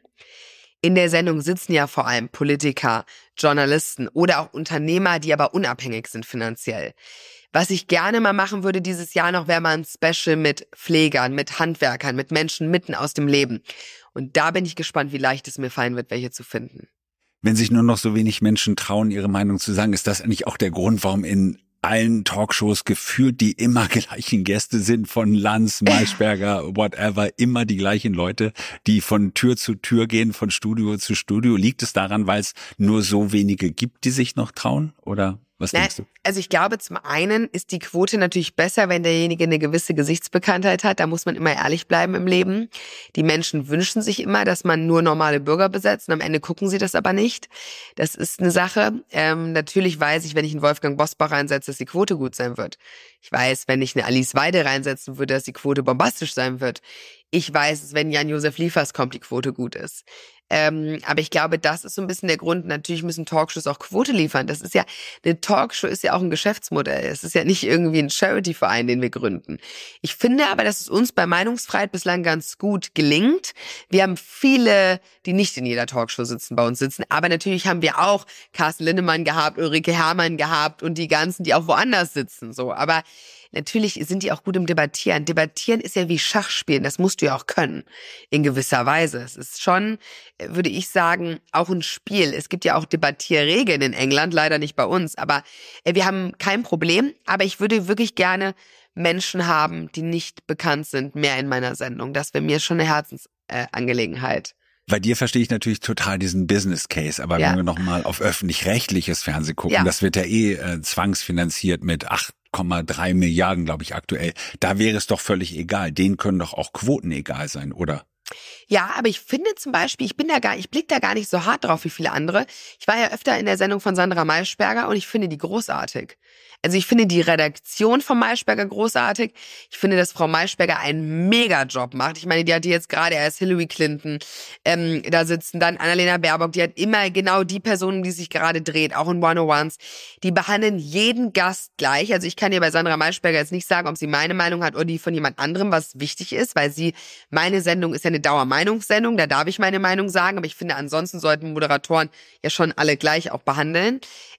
S2: In der Sendung sitzen ja vor allem Politiker, Journalisten oder auch Unternehmer, die aber unabhängig sind finanziell. Was ich gerne mal machen würde dieses Jahr noch, wäre mal ein Special mit Pflegern, mit Handwerkern, mit Menschen mitten aus dem Leben. Und da bin ich gespannt, wie leicht es mir fallen wird, welche zu finden.
S1: Wenn sich nur noch so wenig Menschen trauen, ihre Meinung zu sagen, ist das eigentlich auch der Grund, warum in allen Talkshows gefühlt die immer gleichen Gäste sind, von Lanz, Maischberger, whatever, immer die gleichen Leute, die von Tür zu Tür gehen, von Studio zu Studio. Liegt es daran, weil es nur so wenige gibt, die sich noch trauen? Oder was denkst du?
S2: Also ich glaube, zum einen ist die Quote natürlich besser, wenn derjenige eine gewisse Gesichtsbekanntheit hat. Da muss man immer ehrlich bleiben im Leben. Die Menschen wünschen sich immer, dass man nur normale Bürger besetzt. Und am Ende gucken sie das aber nicht. Das ist eine Sache. Natürlich weiß ich, wenn ich einen Wolfgang Bosbach reinsetze, dass die Quote gut sein wird. Ich weiß, wenn ich eine Alice Weidel reinsetzen würde, dass die Quote bombastisch sein wird. Ich weiß es, wenn Jan-Josef Liefers kommt, die Quote gut ist. Aber ich glaube, das ist so ein bisschen der Grund. Natürlich müssen Talkshows auch Quote liefern. Das ist ja, eine Talkshow ist ja auch ein Geschäftsmodell. Es ist ja nicht irgendwie ein Charity-Verein, den wir gründen. Ich finde aber, dass es uns bei Meinungsfreiheit bislang ganz gut gelingt. Wir haben viele, die nicht in jeder Talkshow sitzen, bei uns sitzen. Aber natürlich haben wir auch Carsten Lindemann gehabt, Ulrike Herrmann gehabt und die ganzen, die auch woanders sitzen. So, aber natürlich sind die auch gut im Debattieren. Debattieren ist ja wie Schachspielen, das musst du ja auch können, in gewisser Weise. Es ist schon, würde ich sagen, auch ein Spiel. Es gibt ja auch Debattierregeln in England, leider nicht bei uns, aber wir haben kein Problem. Aber ich würde wirklich gerne Menschen haben, die nicht bekannt sind, mehr in meiner Sendung. Das wäre mir schon eine Herzensangelegenheit.
S1: Bei dir verstehe ich natürlich total diesen Business Case, aber wenn wir nochmal auf öffentlich-rechtliches Fernsehen gucken, das wird ja zwangsfinanziert mit 8,3 Milliarden, glaube ich, aktuell. Da wäre es doch völlig egal. Denen können doch auch Quoten egal sein, oder?
S2: Ja, aber ich finde zum Beispiel, ich blicke da gar nicht so hart drauf wie viele andere. Ich war ja öfter in der Sendung von Sandra Maischberger und ich finde die großartig. Also ich finde die Redaktion von Maischberger großartig. Ich finde, dass Frau Maischberger einen Mega-Job macht. Ich meine, die hat jetzt gerade erst Hillary Clinton da sitzen, dann Annalena Baerbock. Die hat immer genau die Personen, die sich gerade dreht, auch in 101s. Die behandeln jeden Gast gleich. Also ich kann dir bei Sandra Maischberger jetzt nicht sagen, ob sie meine Meinung hat oder die von jemand anderem, was wichtig ist, weil meine Sendung ist ja eine Dauermeinungssendung, da darf ich meine Meinung sagen, aber ich finde, ansonsten sollten Moderatoren ja schon alle gleich auch behandeln.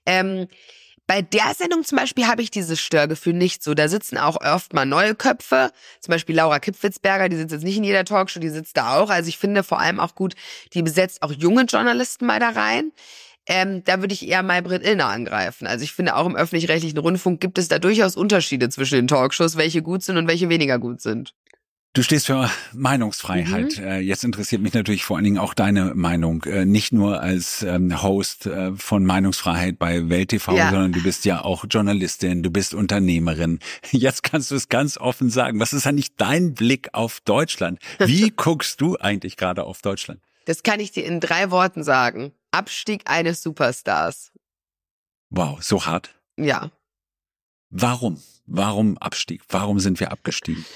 S2: Bei der Sendung zum Beispiel habe ich dieses Störgefühl nicht so. Da sitzen auch oft mal neue Köpfe. Zum Beispiel Laura Kipfwitzberger, die sitzt jetzt nicht in jeder Talkshow, die sitzt da auch. Also ich finde vor allem auch gut, die besetzt auch junge Journalisten mal da rein. Da würde ich eher Maybrit Illner angreifen. Also ich finde, auch im öffentlich-rechtlichen Rundfunk gibt es da durchaus Unterschiede zwischen den Talkshows, welche gut sind und welche weniger gut sind.
S1: Du stehst für Meinungsfreiheit. Jetzt interessiert mich natürlich vor allen Dingen auch deine Meinung. Nicht nur als Host von Meinungsfreiheit bei Welt TV, sondern du bist ja auch Journalistin, du bist Unternehmerin. Jetzt kannst du es ganz offen sagen. Was ist eigentlich dein Blick auf Deutschland? Wie guckst du eigentlich gerade auf Deutschland?
S2: Das kann ich dir in 3 Worten sagen. Abstieg eines Superstars.
S1: Wow, so hart?
S2: Ja.
S1: Warum? Warum Abstieg? Warum sind wir abgestiegen?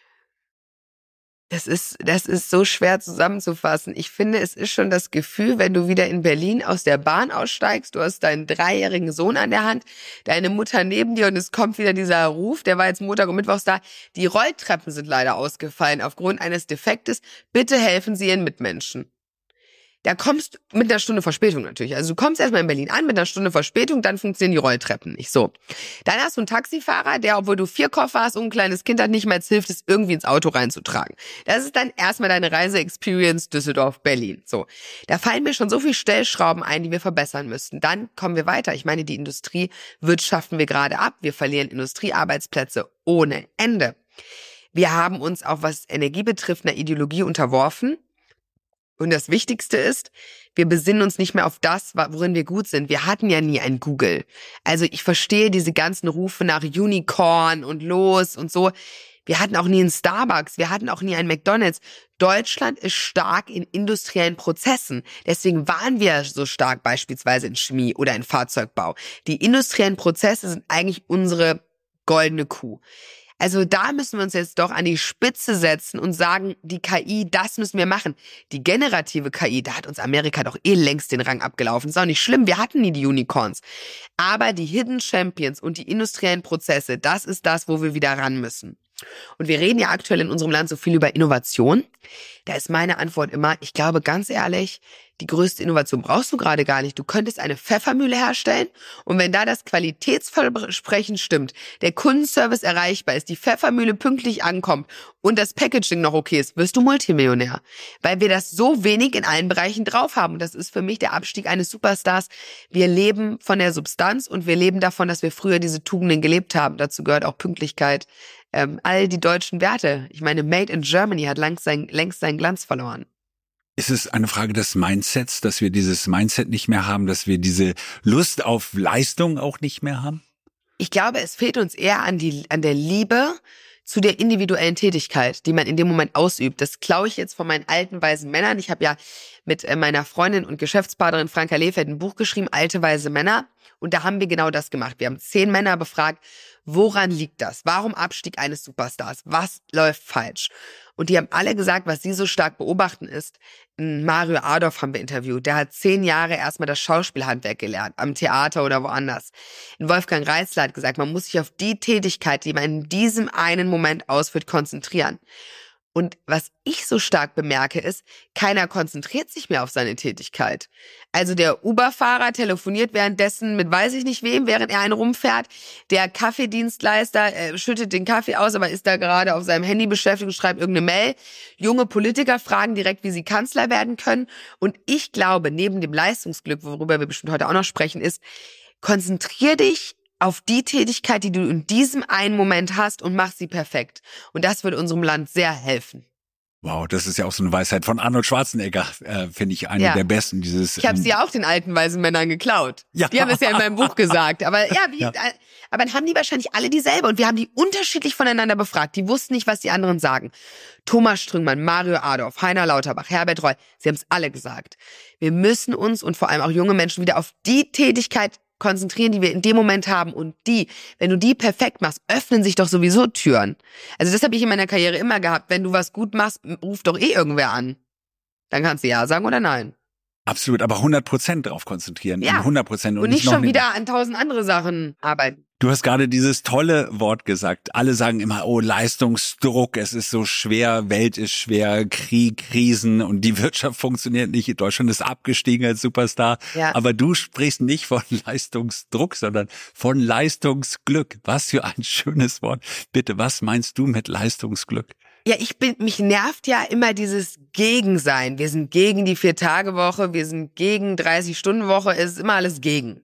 S2: Das ist so schwer zusammenzufassen. Ich finde, es ist schon das Gefühl, wenn du wieder in Berlin aus der Bahn aussteigst, du hast deinen 3-jährigen Sohn an der Hand, deine Mutter neben dir und es kommt wieder dieser Ruf, der war jetzt Montag und Mittwochs da, die Rolltreppen sind leider ausgefallen aufgrund eines Defektes, bitte helfen Sie Ihren Mitmenschen. Da kommst du mit einer Stunde Verspätung natürlich. Also du kommst erstmal in Berlin an mit einer Stunde Verspätung, dann funktionieren die Rolltreppen nicht. So. Dann hast du einen Taxifahrer, der, obwohl du 4 Koffer hast und ein kleines Kind hat, nicht mehr hilft, es irgendwie ins Auto reinzutragen. Das ist dann erstmal deine Reise-Experience Düsseldorf-Berlin. So. Da fallen mir schon so viele Stellschrauben ein, die wir verbessern müssten. Dann kommen wir weiter. Ich meine, die Industrie wirtschaften wir gerade ab. Wir verlieren Industriearbeitsplätze ohne Ende. Wir haben uns auch, was Energie betrifft, einer Ideologie unterworfen. Und das Wichtigste ist, wir besinnen uns nicht mehr auf das, worin wir gut sind. Wir hatten ja nie ein Google. Also ich verstehe diese ganzen Rufe nach Unicorn und los und so. Wir hatten auch nie einen Starbucks, wir hatten auch nie einen McDonald's. Deutschland ist stark in industriellen Prozessen. Deswegen waren wir so stark beispielsweise in Chemie oder in Fahrzeugbau. Die industriellen Prozesse sind eigentlich unsere goldene Kuh. Also da müssen wir uns jetzt doch an die Spitze setzen und sagen, die KI, das müssen wir machen. Die generative KI, da hat uns Amerika doch längst den Rang abgelaufen. Ist auch nicht schlimm, wir hatten nie die Unicorns. Aber die Hidden Champions und die industriellen Prozesse, das ist das, wo wir wieder ran müssen. Und wir reden ja aktuell in unserem Land so viel über Innovation. Da ist meine Antwort immer, ich glaube ganz ehrlich, die größte Innovation brauchst du gerade gar nicht. Du könntest eine Pfeffermühle herstellen und wenn da das Qualitätsversprechen stimmt, der Kundenservice erreichbar ist, die Pfeffermühle pünktlich ankommt und das Packaging noch okay ist, wirst du Multimillionär. Weil wir das so wenig in allen Bereichen drauf haben. Und das ist für mich der Abstieg eines Superstars. Wir leben von der Substanz und wir leben davon, dass wir früher diese Tugenden gelebt haben. Dazu gehört auch Pünktlichkeit. All die deutschen Werte. Ich meine, Made in Germany hat längst seinen Glanz verloren.
S1: Ist es eine Frage des Mindsets, dass wir dieses Mindset nicht mehr haben, dass wir diese Lust auf Leistung auch nicht mehr haben?
S2: Ich glaube, es fehlt uns eher an der Liebe zu der individuellen Tätigkeit, die man in dem Moment ausübt. Das klaue ich jetzt von meinen alten, weisen Männern. Ich habe ja mit meiner Freundin und Geschäftspartnerin Franka Lehfeld ein Buch geschrieben, Alte, weise Männer. Und da haben wir genau das gemacht. Wir haben 10 Männer befragt, woran liegt das? Warum Abstieg eines Superstars? Was läuft falsch? Und die haben alle gesagt, was sie so stark beobachten ist, Mario Adorf haben wir interviewt, der hat 10 Jahre erstmal das Schauspielhandwerk gelernt, am Theater oder woanders. Wolfgang Reitzler hat gesagt, man muss sich auf die Tätigkeit, die man in diesem einen Moment ausführt, konzentrieren. Und was ich so stark bemerke ist, keiner konzentriert sich mehr auf seine Tätigkeit. Also der Uber-Fahrer telefoniert währenddessen mit weiß ich nicht wem, während er einen rumfährt. Der Kaffeedienstleister schüttet den Kaffee aus, aber ist da gerade auf seinem Handy beschäftigt und schreibt irgendeine Mail. Junge Politiker fragen direkt, wie sie Kanzler werden können. Und ich glaube, neben dem Leistungsglück, worüber wir bestimmt heute auch noch sprechen, ist, konzentrier dich auf die Tätigkeit, die du in diesem einen Moment hast und mach sie perfekt. Und das würde unserem Land sehr helfen.
S1: Wow, das ist ja auch so eine Weisheit von Arnold Schwarzenegger, finde ich eine der besten.
S2: Ich habe sie auch den alten weisen Männern geklaut. Ja. Die haben es ja in meinem Buch gesagt. Aber aber dann haben die wahrscheinlich alle dieselbe. Und wir haben die unterschiedlich voneinander befragt. Die wussten nicht, was die anderen sagen. Thomas Strüngmann, Mario Adorf, Heiner Lauterbach, Herbert Reul, sie haben es alle gesagt. Wir müssen uns und vor allem auch junge Menschen wieder auf die Tätigkeit konzentrieren, die wir in dem Moment haben. Und wenn du die perfekt machst, öffnen sich doch sowieso Türen. Also das habe ich in meiner Karriere immer gehabt. Wenn du was gut machst, ruft doch irgendwer an. Dann kannst du ja sagen oder nein.
S1: Absolut, aber 100% drauf konzentrieren.
S2: Ja.
S1: 100%
S2: und nicht schon wieder an 1000 andere Sachen arbeiten.
S1: Du hast gerade dieses tolle Wort gesagt. Alle sagen immer, oh, Leistungsdruck, es ist so schwer, Welt ist schwer, Krieg, Krisen und die Wirtschaft funktioniert nicht. Deutschland ist abgestiegen als Superstar. Ja. Aber du sprichst nicht von Leistungsdruck, sondern von Leistungsglück. Was für ein schönes Wort. Bitte, was meinst du mit Leistungsglück?
S2: Ja, mich nervt ja immer dieses Gegensein. Wir sind gegen die 4-Tage-Woche, wir sind gegen 30-Stunden-Woche, es ist immer alles gegen.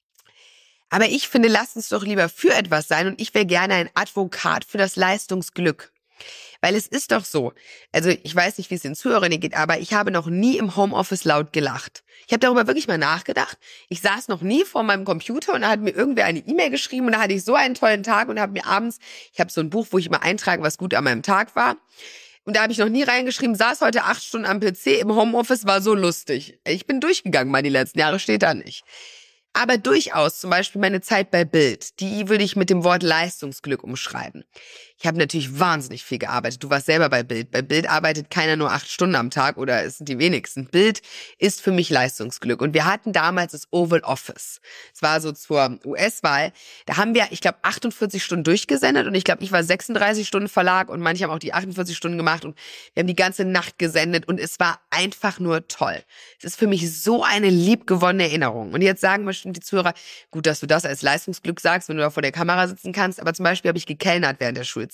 S2: Aber ich finde, lasst uns doch lieber für etwas sein und ich wäre gerne ein Advokat für das Leistungsglück. Weil es ist doch so, also ich weiß nicht, wie es den Zuhörern geht, aber ich habe noch nie im Homeoffice laut gelacht. Ich habe darüber wirklich mal nachgedacht. Ich saß noch nie vor meinem Computer und da hat mir irgendwer eine E-Mail geschrieben und da hatte ich so einen tollen Tag und habe mir abends, ich habe so ein Buch, wo ich immer eintrage, was gut an meinem Tag war. Und da habe ich noch nie reingeschrieben, saß heute 8 Stunden am PC im Homeoffice, war so lustig. Ich bin durchgegangen mal die letzten Jahre, steht da nicht. Aber durchaus, zum Beispiel meine Zeit bei Bild, die würde ich mit dem Wort Leistungsglück umschreiben. Ich habe natürlich wahnsinnig viel gearbeitet. Du warst selber bei Bild. Bei Bild arbeitet keiner nur 8 Stunden am Tag oder es sind die wenigsten. Bild ist für mich Leistungsglück. Und wir hatten damals das Oval Office. Es war so zur US-Wahl. Da haben wir, ich glaube, 48 Stunden durchgesendet und ich glaube, ich war 36 Stunden Verlag und manche haben auch die 48 Stunden gemacht und wir haben die ganze Nacht gesendet und es war einfach nur toll. Es ist für mich so eine liebgewonnene Erinnerung. Und jetzt sagen bestimmt die Zuhörer, gut, dass du das als Leistungsglück sagst, wenn du da vor der Kamera sitzen kannst, aber zum Beispiel habe ich gekellnert während der Schulzeit.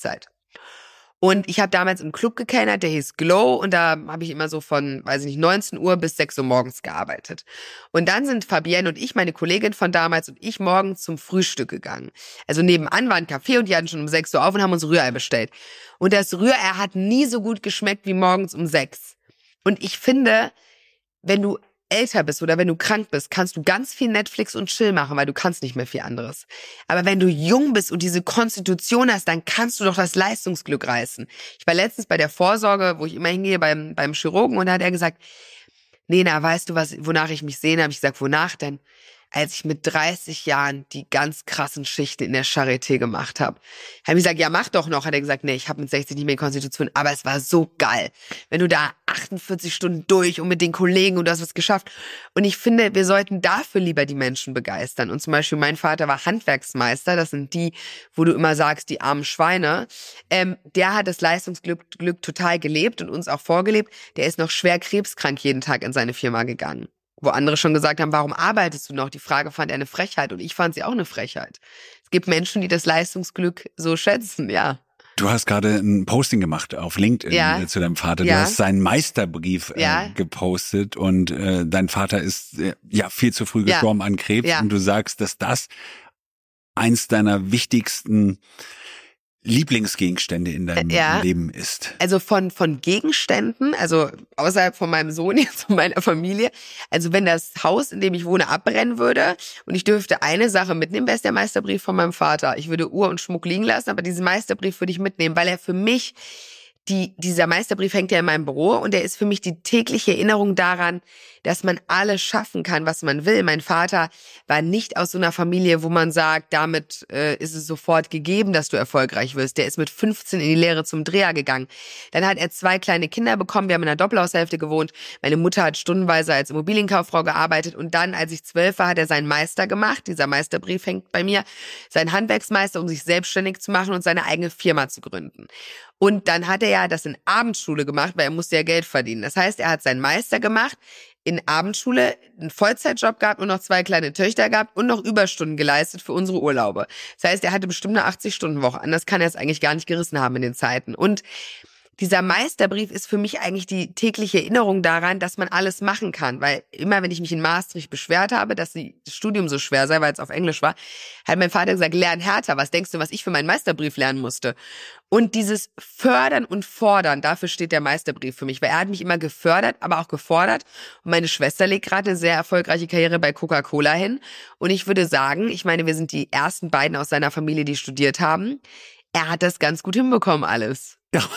S2: Und ich habe damals im Club gekellnert, der hieß Glow und da habe ich immer so von, 19 Uhr bis 6 Uhr morgens gearbeitet. Und dann sind Fabienne und ich, meine Kollegin von damals und ich morgens zum Frühstück gegangen. Also nebenan war ein Café und die hatten schon um 6 Uhr auf und haben uns Rührei bestellt. Und das Rührei hat nie so gut geschmeckt wie morgens um 6. Und ich finde, wenn du älter bist oder wenn du krank bist, kannst du ganz viel Netflix und Chill machen, weil du kannst nicht mehr viel anderes. Aber wenn du jung bist und diese Konstitution hast, dann kannst du doch das Leistungsglück reißen. Ich war letztens bei der Vorsorge, wo ich immer hingehe, beim Chirurgen und da hat er gesagt, Lena, weißt du, wonach ich mich sehne? Habe ich gesagt, wonach denn? Als ich mit 30 Jahren die ganz krassen Schichten in der Charité gemacht habe. Habe ich gesagt, ja, mach doch noch. Hat er gesagt, nee, ich habe mit 60 nicht mehr Konstitution. Aber es war so geil. Wenn du da 48 Stunden durch und mit den Kollegen und du hast was geschafft. Und ich finde, wir sollten dafür lieber die Menschen begeistern. Und zum Beispiel mein Vater war Handwerksmeister. Das sind die, wo du immer sagst, die armen Schweine. Der hat das Leistungsglück total gelebt und uns auch vorgelebt. Der ist noch schwer krebskrank jeden Tag in seine Firma gegangen. Wo andere schon gesagt haben, warum arbeitest du noch? Die Frage fand er eine Frechheit und ich fand sie auch eine Frechheit. Es gibt Menschen, die das Leistungsglück so schätzen, ja.
S1: Du hast gerade ein Posting gemacht auf LinkedIn zu deinem Vater. Du hast seinen Meisterbrief gepostet und dein Vater ist viel zu früh gestorben an Krebs und du sagst, dass das eins deiner wichtigsten Lieblingsgegenstände in deinem Leben ist.
S2: Also von Gegenständen, also außerhalb von meinem Sohn jetzt und meiner Familie, also wenn das Haus, in dem ich wohne, abbrennen würde und ich dürfte eine Sache mitnehmen, wäre es der Meisterbrief von meinem Vater. Ich würde Uhr und Schmuck liegen lassen, aber diesen Meisterbrief würde ich mitnehmen, weil er für mich, dieser Meisterbrief hängt ja in meinem Büro und der ist für mich die tägliche Erinnerung daran, dass man alles schaffen kann, was man will. Mein Vater war nicht aus so einer Familie, wo man sagt, damit ist es sofort gegeben, dass du erfolgreich wirst. Der ist mit 15 in die Lehre zum Dreher gegangen. Dann hat er 2 kleine Kinder bekommen. Wir haben in einer Doppelhaushälfte gewohnt. Meine Mutter hat stundenweise als Immobilienkauffrau gearbeitet und dann, als ich 12 war, hat er seinen Meister gemacht. Dieser Meisterbrief hängt bei mir. Seinen Handwerksmeister, um sich selbstständig zu machen und seine eigene Firma zu gründen. Und dann hat er ja das in Abendschule gemacht, weil er musste ja Geld verdienen. Das heißt, er hat seinen Meister gemacht, in Abendschule einen Vollzeitjob gehabt und noch 2 kleine Töchter gehabt und noch Überstunden geleistet für unsere Urlaube. Das heißt, er hatte bestimmt eine 80-Stunden-Woche. Anders kann er es eigentlich gar nicht gerissen haben in den Zeiten. Und dieser Meisterbrief ist für mich eigentlich die tägliche Erinnerung daran, dass man alles machen kann. Weil immer, wenn ich mich in Maastricht beschwert habe, dass das Studium so schwer sei, weil es auf Englisch war, hat mein Vater gesagt, lern härter. Was denkst du, was ich für meinen Meisterbrief lernen musste? Und dieses Fördern und Fordern, dafür steht der Meisterbrief für mich. Weil er hat mich immer gefördert, aber auch gefordert. Und meine Schwester legt gerade eine sehr erfolgreiche Karriere bei Coca-Cola hin. Und ich würde sagen, ich meine, wir sind die ersten beiden aus seiner Familie, die studiert haben. Er hat das ganz gut hinbekommen alles.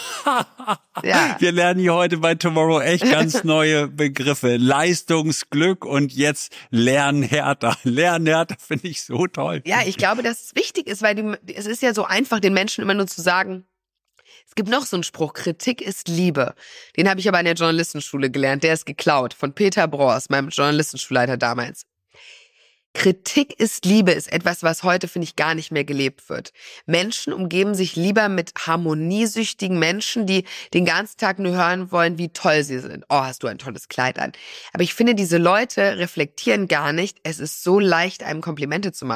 S2: Ja.
S1: Wir lernen hier heute bei Tomorrow echt ganz neue Begriffe. Leistungsglück und jetzt Lernen härter. Lernen härter finde ich so toll.
S2: Ja, ich glaube, dass es wichtig ist, weil es ist ja so einfach, den Menschen immer nur zu sagen, es gibt noch so einen Spruch, Kritik ist Liebe. Den habe ich aber an der Journalistenschule gelernt. Der ist geklaut von Peter Broers, meinem Journalistenschulleiter damals. Kritik ist Liebe ist etwas, was heute, finde ich, gar nicht mehr gelebt wird. Menschen umgeben sich lieber mit harmoniesüchtigen Menschen, die den ganzen Tag nur hören wollen, wie toll sie sind. Oh, hast du ein tolles Kleid an. Aber ich finde, diese Leute reflektieren gar nicht. Es ist so leicht, einem Komplimente zu machen.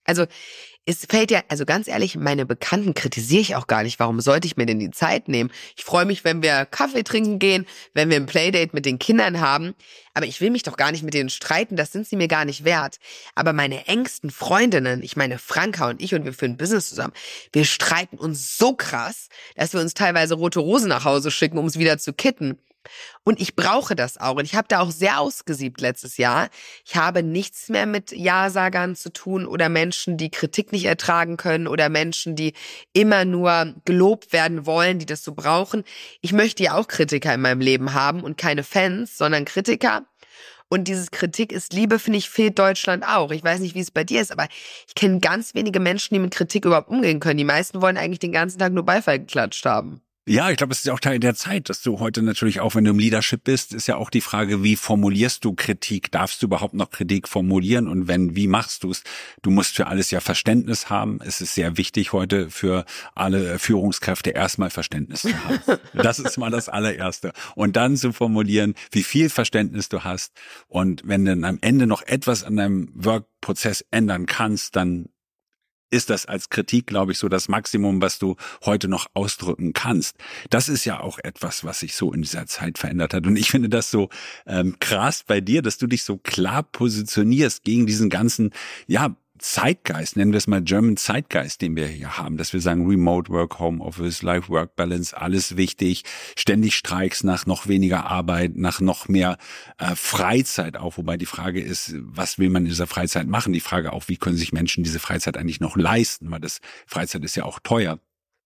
S2: Also es fällt ja, also ganz ehrlich, meine Bekannten kritisiere ich auch gar nicht. Warum sollte ich mir denn die Zeit nehmen? Ich freue mich, wenn wir Kaffee trinken gehen, wenn wir ein Playdate mit den Kindern haben. Aber ich will mich doch gar nicht mit denen streiten, das sind sie mir gar nicht wert. Aber meine engsten Freundinnen, ich meine Franka und ich, und wir führen Business zusammen, wir streiten uns so krass, dass wir uns teilweise rote Rosen nach Hause schicken, um es wieder zu kitten. Und ich brauche das auch. Und ich habe da auch sehr ausgesiebt letztes Jahr. Ich habe nichts mehr mit Ja-Sagern zu tun oder Menschen, die Kritik nicht ertragen können oder Menschen, die immer nur gelobt werden wollen, die das so brauchen. Ich möchte ja auch Kritiker in meinem Leben haben und keine Fans, sondern Kritiker. Und dieses Kritik ist Liebe, finde ich, fehlt Deutschland auch. Ich weiß nicht, wie es bei dir ist, aber ich kenne ganz wenige Menschen, die mit Kritik überhaupt umgehen können. Die meisten wollen eigentlich den ganzen Tag nur Beifall geklatscht haben.
S4: Ja, ich glaube, es ist ja auch Teil der Zeit, dass du heute natürlich auch, wenn du im Leadership bist, ist ja auch die Frage, wie formulierst du Kritik? Darfst du überhaupt noch Kritik formulieren? Und wenn, wie machst du es? Du musst für alles ja Verständnis haben. Es ist sehr wichtig heute für alle Führungskräfte erstmal Verständnis zu haben. Das ist mal das allererste. Und dann zu formulieren, wie viel Verständnis du hast. Und wenn du dann am Ende noch etwas an deinem Workprozess ändern kannst, dann ist das als Kritik, glaube ich, so das Maximum, was du heute noch ausdrücken kannst. Das ist ja auch etwas, was sich so in dieser Zeit verändert hat. Und ich finde das so krass bei dir, dass du dich so klar positionierst gegen diesen ganzen, ja, Zeitgeist, nennen wir es mal German Zeitgeist, den wir hier haben, dass wir sagen Remote Work, Homeoffice, Life-Work-Balance, alles wichtig, ständig Streiks nach noch weniger Arbeit, nach noch mehr Freizeit auch, wobei die Frage ist, was will man in dieser Freizeit machen? Die Frage auch, wie können sich Menschen diese Freizeit eigentlich noch leisten, weil das Freizeit ist ja auch teuer.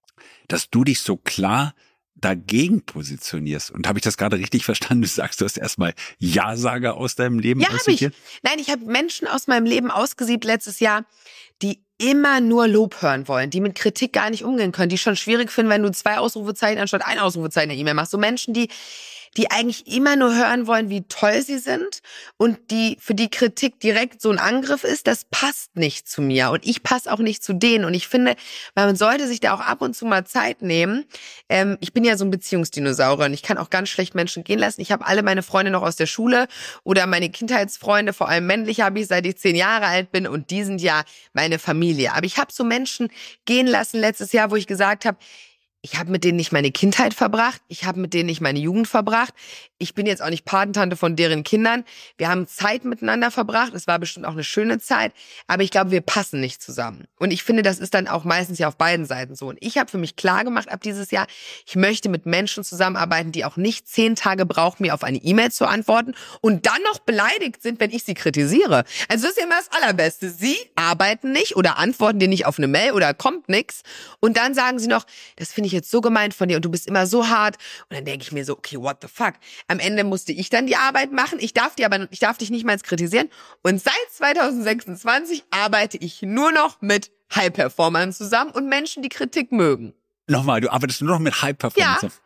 S4: Dass du dich so klar dagegen positionierst. Und habe ich das gerade richtig verstanden? Du sagst, du hast erstmal Ja-Sager aus deinem Leben
S2: ausgesiebt? Nein, ich habe Menschen aus meinem Leben ausgesiebt letztes Jahr, die immer nur Lob hören wollen, die mit Kritik gar nicht umgehen können, die schon schwierig finden, wenn du 2 Ausrufezeichen anstatt 1 Ausrufezeichen in der E-Mail machst. So Menschen, die eigentlich immer nur hören wollen, wie toll sie sind und für die Kritik direkt so ein Angriff ist, das passt nicht zu mir und ich passe auch nicht zu denen. Und ich finde, man sollte sich da auch ab und zu mal Zeit nehmen. Ich bin ja so ein Beziehungsdinosaurier und ich kann auch ganz schlecht Menschen gehen lassen. Ich habe alle meine Freunde noch aus der Schule oder meine Kindheitsfreunde, vor allem männlich habe ich, seit ich 10 Jahre alt bin, und die sind ja meine Familie. Aber ich habe so Menschen gehen lassen letztes Jahr, wo ich gesagt habe, ich habe mit denen nicht meine Kindheit verbracht, ich habe mit denen nicht meine Jugend verbracht, ich bin jetzt auch nicht Patentante von deren Kindern, wir haben Zeit miteinander verbracht, es war bestimmt auch eine schöne Zeit, aber ich glaube, wir passen nicht zusammen. Und ich finde, das ist dann auch meistens ja auf beiden Seiten so. Und ich habe für mich klar gemacht ab dieses Jahr, ich möchte mit Menschen zusammenarbeiten, die auch nicht 10 Tage brauchen, mir auf eine E-Mail zu antworten und dann noch beleidigt sind, wenn ich sie kritisiere. Also das ist ja immer das Allerbeste. Sie arbeiten nicht oder antworten dir nicht auf eine Mail oder kommt nix und dann sagen sie noch, das finde ich jetzt so gemein von dir und du bist immer so hart. Und dann denke ich mir so, okay, what the fuck? Am Ende musste ich dann die Arbeit machen. Ich darf dich nicht mal kritisieren. Und seit 2026 arbeite ich nur noch mit High-Performern zusammen und Menschen, die Kritik mögen.
S4: Nochmal, du arbeitest nur noch mit High-Performern?
S2: Ja.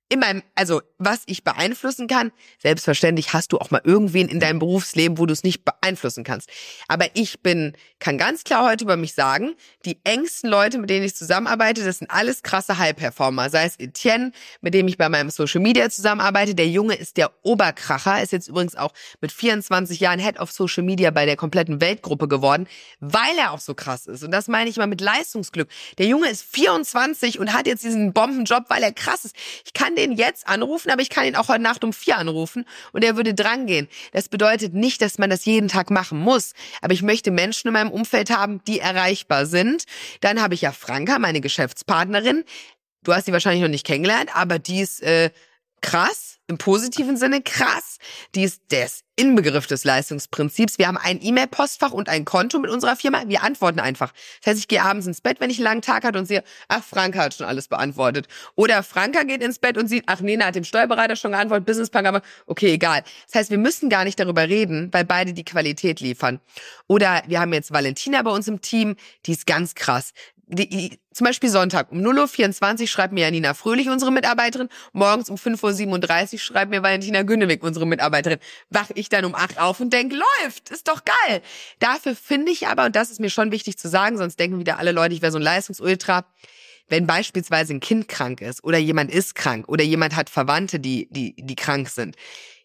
S2: Was ich beeinflussen kann, selbstverständlich hast du auch mal irgendwen in deinem Berufsleben, wo du es nicht beeinflussen kannst. Aber kann ganz klar heute über mich sagen, die engsten Leute, mit denen ich zusammenarbeite, das sind alles krasse High-Performer. Sei es Etienne, mit dem ich bei meinem Social Media zusammenarbeite. Der Junge ist der Oberkracher, ist jetzt übrigens auch mit 24 Jahren Head of Social Media bei der kompletten Weltgruppe geworden, weil er auch so krass ist. Und das meine ich mal mit Leistungsglück. Der Junge ist 24 und hat jetzt diesen Bombenjob, weil er krass ist. Ich kann den jetzt anrufen, aber ich kann ihn auch heute Nacht um 4 anrufen und er würde drangehen. Das bedeutet nicht, dass man das jeden Tag machen muss, aber ich möchte Menschen in meinem Umfeld haben, die erreichbar sind. Dann habe ich ja Franka, meine Geschäftspartnerin. Du hast sie wahrscheinlich noch nicht kennengelernt, aber die ist krass, im positiven Sinne krass. Die ist der Inbegriff des Leistungsprinzips. Wir haben ein E-Mail-Postfach und ein Konto mit unserer Firma. Wir antworten einfach. Das heißt, ich gehe abends ins Bett, wenn ich einen langen Tag hatte und sehe, ach, Franka hat schon alles beantwortet. Oder Franka geht ins Bett und sieht, ach, Nena hat dem Steuerberater schon geantwortet, Businesspartner, okay, egal. Das heißt, wir müssen gar nicht darüber reden, weil beide die Qualität liefern. Oder wir haben jetzt Valentina bei uns im Team, die ist ganz krass. Zum Beispiel Sonntag um 0:24 Uhr schreibt mir Janina Fröhlich, unsere Mitarbeiterin. Morgens um 5:37 Uhr schreibt mir Valentina Günnewig, unsere Mitarbeiterin. Wach ich dann um 8 auf und denke, läuft, ist doch geil. Dafür finde ich aber, und das ist mir schon wichtig zu sagen, sonst denken wieder alle Leute, ich wäre so ein Leistungsultra, wenn beispielsweise ein Kind krank ist oder jemand ist krank oder jemand hat Verwandte, die krank sind.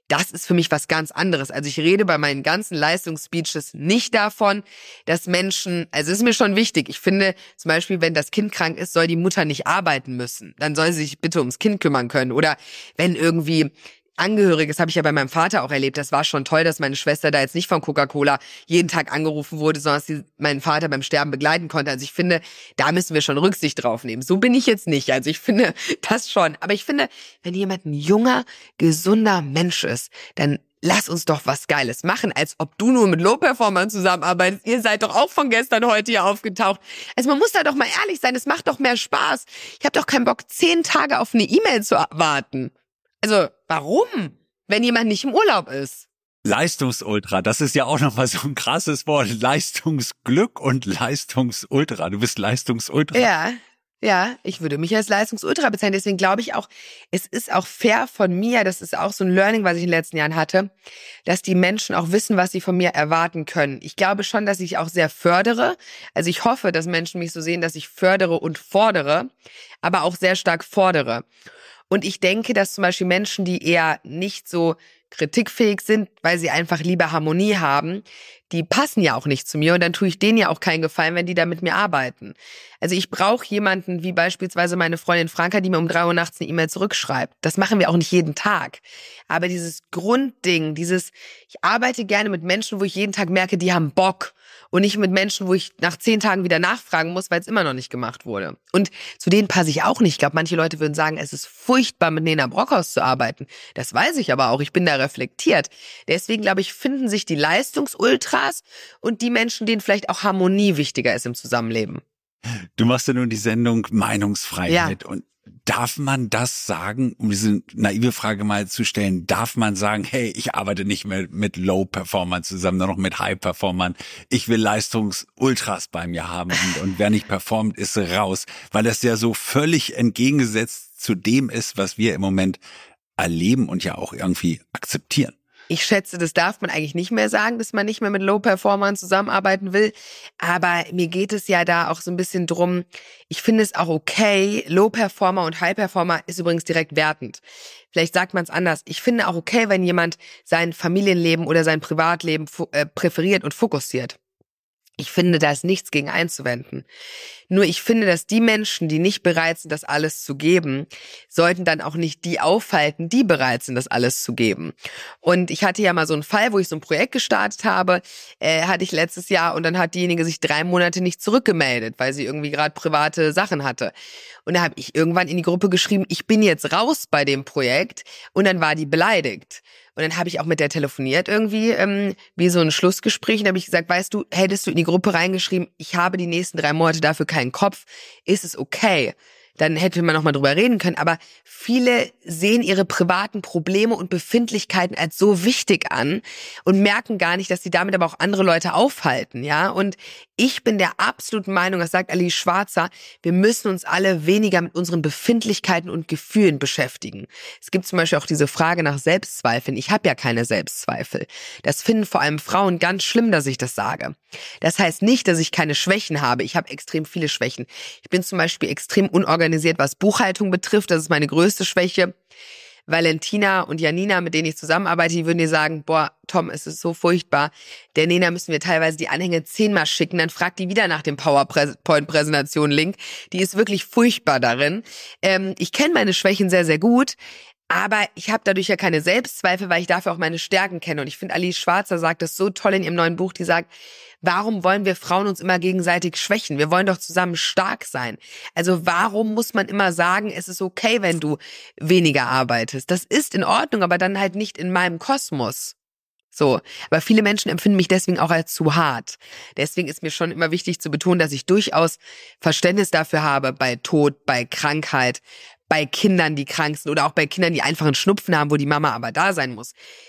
S2: Das ist für mich was ganz anderes. Also ich rede bei meinen ganzen Leistungsspeeches nicht davon, dass Menschen, also es ist mir schon wichtig, ich finde zum Beispiel, wenn das Kind krank ist, soll die Mutter nicht arbeiten müssen. Dann soll sie sich bitte ums Kind kümmern können. Oder wenn irgendwie Angehörige, das habe ich ja bei meinem Vater auch erlebt, das war schon toll, dass meine Schwester da jetzt nicht von Coca-Cola jeden Tag angerufen wurde, sondern dass sie meinen Vater beim Sterben begleiten konnte. Also ich finde, da müssen wir schon Rücksicht drauf nehmen. So bin ich jetzt nicht. Also ich finde das schon. Aber ich finde, wenn jemand ein junger, gesunder Mensch ist, dann lass uns doch was Geiles machen, als ob du nur mit Low-Performern zusammenarbeitest. Ihr seid doch auch von gestern heute hier aufgetaucht. Also man muss da doch mal ehrlich sein, es macht doch mehr Spaß. Ich habe doch keinen Bock, 10 Tage auf eine E-Mail zu warten. Also, warum? Wenn jemand nicht im Urlaub ist.
S4: Leistungsultra, das ist ja auch nochmal so ein krasses Wort. Leistungsglück und Leistungsultra. Du bist Leistungsultra.
S2: Ja, ich würde mich als Leistungsultra bezeichnen. Deswegen glaube ich auch, es ist auch fair von mir, das ist auch so ein Learning, was ich in den letzten Jahren hatte, dass die Menschen auch wissen, was sie von mir erwarten können. Ich glaube schon, dass ich auch sehr fördere. Also ich hoffe, dass Menschen mich so sehen, dass ich fördere und fordere, aber auch sehr stark fordere. Und ich denke, dass zum Beispiel Menschen, die eher nicht so kritikfähig sind, weil sie einfach lieber Harmonie haben, die passen ja auch nicht zu mir und dann tue ich denen ja auch keinen Gefallen, wenn die da mit mir arbeiten. Also ich brauche jemanden wie beispielsweise meine Freundin Franka, die mir um 3 Uhr nachts eine E-Mail zurückschreibt. Das machen wir auch nicht jeden Tag. Aber dieses Grundding, ich arbeite gerne mit Menschen, wo ich jeden Tag merke, die haben Bock. Und nicht mit Menschen, wo ich nach 10 Tagen wieder nachfragen muss, weil es immer noch nicht gemacht wurde. Und zu denen passe ich auch nicht. Ich glaube, manche Leute würden sagen, es ist furchtbar, mit Nena Brockhaus zu arbeiten. Das weiß ich aber auch. Ich bin da reflektiert. Deswegen, glaube ich, finden sich die Leistungsultras und die Menschen, denen vielleicht auch Harmonie wichtiger ist im Zusammenleben.
S4: Du machst ja nun die Sendung Meinungsfreiheit. Und darf man das sagen, um diese naive Frage mal zu stellen, darf man sagen, hey, ich arbeite nicht mehr mit Low-Performern zusammen, nur noch mit High-Performern. Ich will Leistungsultras bei mir haben und wer nicht performt, ist raus. Weil das ja so völlig entgegengesetzt zu dem ist, was wir im Moment erleben und ja auch irgendwie akzeptieren.
S2: Ich schätze, das darf man eigentlich nicht mehr sagen, dass man nicht mehr mit Low-Performern zusammenarbeiten will. Aber mir geht es ja da auch so ein bisschen drum, ich finde es auch okay, Low-Performer und High-Performer ist übrigens direkt wertend. Vielleicht sagt man es anders. Ich finde auch okay, wenn jemand sein Familienleben oder sein Privatleben präferiert und fokussiert. Ich finde, da ist nichts gegen einzuwenden. Nur ich finde, dass die Menschen, die nicht bereit sind, das alles zu geben, sollten dann auch nicht die aufhalten, die bereit sind, das alles zu geben. Und ich hatte ja mal so einen Fall, wo ich so ein Projekt gestartet habe, hatte ich letztes Jahr und dann hat diejenige sich 3 Monate nicht zurückgemeldet, weil sie irgendwie gerade private Sachen hatte. Und da habe ich irgendwann in die Gruppe geschrieben, ich bin jetzt raus bei dem Projekt und dann war die beleidigt. Und dann habe ich auch mit der telefoniert irgendwie, wie so ein Schlussgespräch. Und da habe ich gesagt, weißt du, hättest du in die Gruppe reingeschrieben, ich habe die nächsten 3 Monate dafür keinen Kopf, ist es okay. Dann hätte man noch mal drüber reden können. Aber viele sehen ihre privaten Probleme und Befindlichkeiten als so wichtig an und merken gar nicht, dass sie damit aber auch andere Leute aufhalten, ja. Und ich bin der absoluten Meinung, das sagt Alice Schwarzer, wir müssen uns alle weniger mit unseren Befindlichkeiten und Gefühlen beschäftigen. Es gibt zum Beispiel auch diese Frage nach Selbstzweifeln. Ich habe ja keine Selbstzweifel. Das finden vor allem Frauen ganz schlimm, dass ich das sage. Das heißt nicht, dass ich keine Schwächen habe. Ich habe extrem viele Schwächen. Ich bin zum Beispiel extrem unorganisiert, was Buchhaltung betrifft. Das ist meine größte Schwäche. Valentina und Janina, mit denen ich zusammenarbeite, die würden dir sagen, boah, Tom, es ist so furchtbar. Der Nena müssen wir teilweise die Anhänge 10-mal schicken, dann fragt die wieder nach dem PowerPoint-Präsentation-Link. Die ist wirklich furchtbar darin. Ich kenne meine Schwächen sehr, sehr gut. Aber ich habe dadurch ja keine Selbstzweifel, weil ich dafür auch meine Stärken kenne. Und ich finde, Alice Schwarzer sagt das so toll in ihrem neuen Buch, die sagt, warum wollen wir Frauen uns immer gegenseitig schwächen? Wir wollen doch zusammen stark sein. Also warum muss man immer sagen, es ist okay, wenn du weniger arbeitest? Das ist in Ordnung, aber dann halt nicht in meinem Kosmos. So, aber viele Menschen empfinden mich deswegen auch als zu hart. Deswegen ist mir schon immer wichtig zu betonen, dass ich durchaus Verständnis dafür habe bei Tod, bei Krankheit, bei Kindern, die krank sind oder auch bei Kindern, die einfach einen Schnupfen haben, wo die Mama aber da sein muss.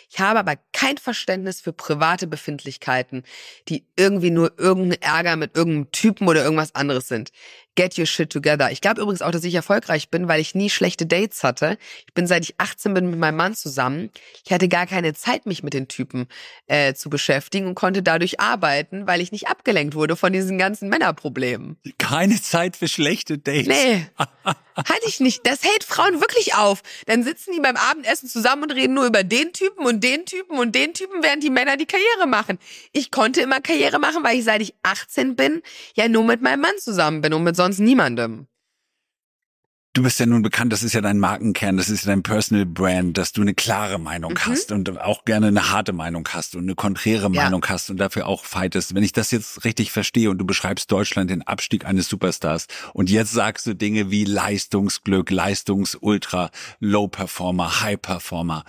S2: Ich habe aber kein Verständnis für private Befindlichkeiten, die irgendwie nur irgendein Ärger mit irgendeinem Typen oder irgendwas anderes sind. Get your shit together. Ich glaube übrigens auch, dass ich erfolgreich bin, weil ich nie schlechte Dates hatte. Ich bin, seit ich 18 bin, mit meinem Mann zusammen. Ich hatte gar keine Zeit, mich mit den Typen zu beschäftigen und konnte dadurch arbeiten, weil ich nicht abgelenkt wurde von diesen ganzen Männerproblemen.
S4: Keine Zeit für schlechte Dates.
S2: Nee, hatte ich nicht. Das hält Frauen wirklich auf. Dann sitzen die beim Abendessen zusammen und reden nur über den Typen und den Typen und den Typen, während die Männer die Karriere machen. Ich konnte immer Karriere machen, weil ich, seit ich 18 bin, ja nur mit meinem Mann zusammen bin und mit sonst niemandem.
S4: Du bist ja nun bekannt, das ist ja dein Markenkern, das ist ja dein Personal Brand, dass du eine klare Meinung hast und auch gerne eine harte Meinung hast und eine konträre Meinung hast und dafür auch fightest. Wenn ich das jetzt richtig verstehe und du beschreibst Deutschland den Abstieg eines Superstars und jetzt sagst du Dinge wie Leistungsglück, Leistungsultra, Low Performer, High Performer.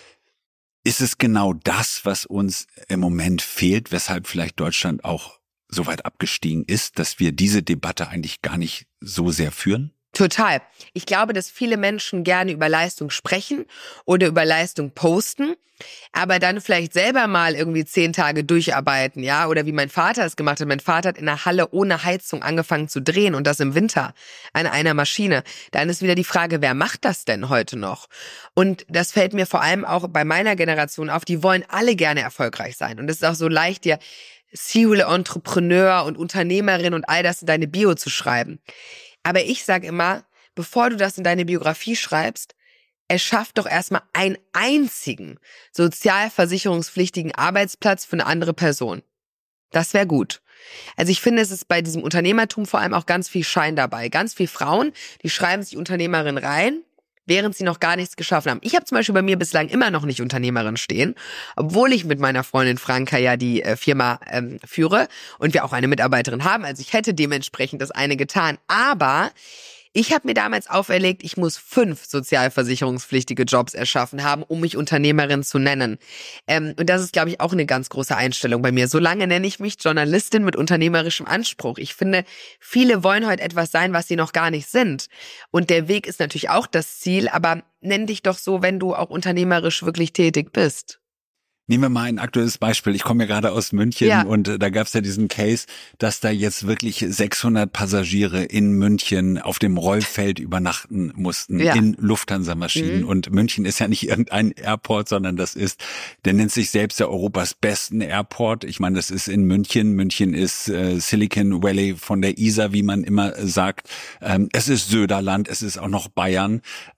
S4: Ist es genau das, was uns im Moment fehlt, weshalb vielleicht Deutschland auch so weit abgestiegen ist, dass wir diese Debatte eigentlich gar nicht so sehr führen?
S2: Total. Ich glaube, dass viele Menschen gerne über Leistung sprechen oder über Leistung posten, aber dann vielleicht selber mal irgendwie 10 Tage durcharbeiten, ja, oder wie mein Vater es gemacht hat. Mein Vater hat in der Halle ohne Heizung angefangen zu drehen und das im Winter an einer Maschine. Dann ist wieder die Frage, wer macht das denn heute noch? Und das fällt mir vor allem auch bei meiner Generation auf, die wollen alle gerne erfolgreich sein und es ist auch so leicht, dir Serial Entrepreneur und Unternehmerin und all das in deine Bio zu schreiben. Aber ich sage immer, bevor du das in deine Biografie schreibst, erschaff doch erstmal einen einzigen sozialversicherungspflichtigen Arbeitsplatz für eine andere Person. Das wäre gut. Also ich finde, es ist bei diesem Unternehmertum vor allem auch ganz viel Schein dabei. Ganz viele Frauen, die schreiben sich Unternehmerin rein, während sie noch gar nichts geschaffen haben. Ich habe zum Beispiel bei mir bislang immer noch nicht Unternehmerin stehen, obwohl ich mit meiner Freundin Franka ja die Firma führe und wir auch eine Mitarbeiterin haben. Also ich hätte dementsprechend das eine getan. Aber ich habe mir damals auferlegt, ich muss 5 sozialversicherungspflichtige Jobs erschaffen haben, um mich Unternehmerin zu nennen. Und das ist, glaube ich, auch eine ganz große Einstellung bei mir. Solange nenne ich mich Journalistin mit unternehmerischem Anspruch. Ich finde, viele wollen heute etwas sein, was sie noch gar nicht sind. Und der Weg ist natürlich auch das Ziel, aber nenn dich doch so, wenn du auch unternehmerisch wirklich tätig bist.
S4: Nehmen wir mal ein aktuelles Beispiel. Ich komme ja gerade aus München und da gab es ja diesen Case, dass da jetzt wirklich 600 Passagiere in München auf dem Rollfeld übernachten mussten in Lufthansa-Maschinen. Und München ist ja nicht irgendein Airport, sondern der nennt sich selbst ja Europas besten Airport. Ich meine, das ist in München. München ist Silicon Valley von der Isar, wie man immer sagt. Es ist Söderland, es ist auch noch Bayern.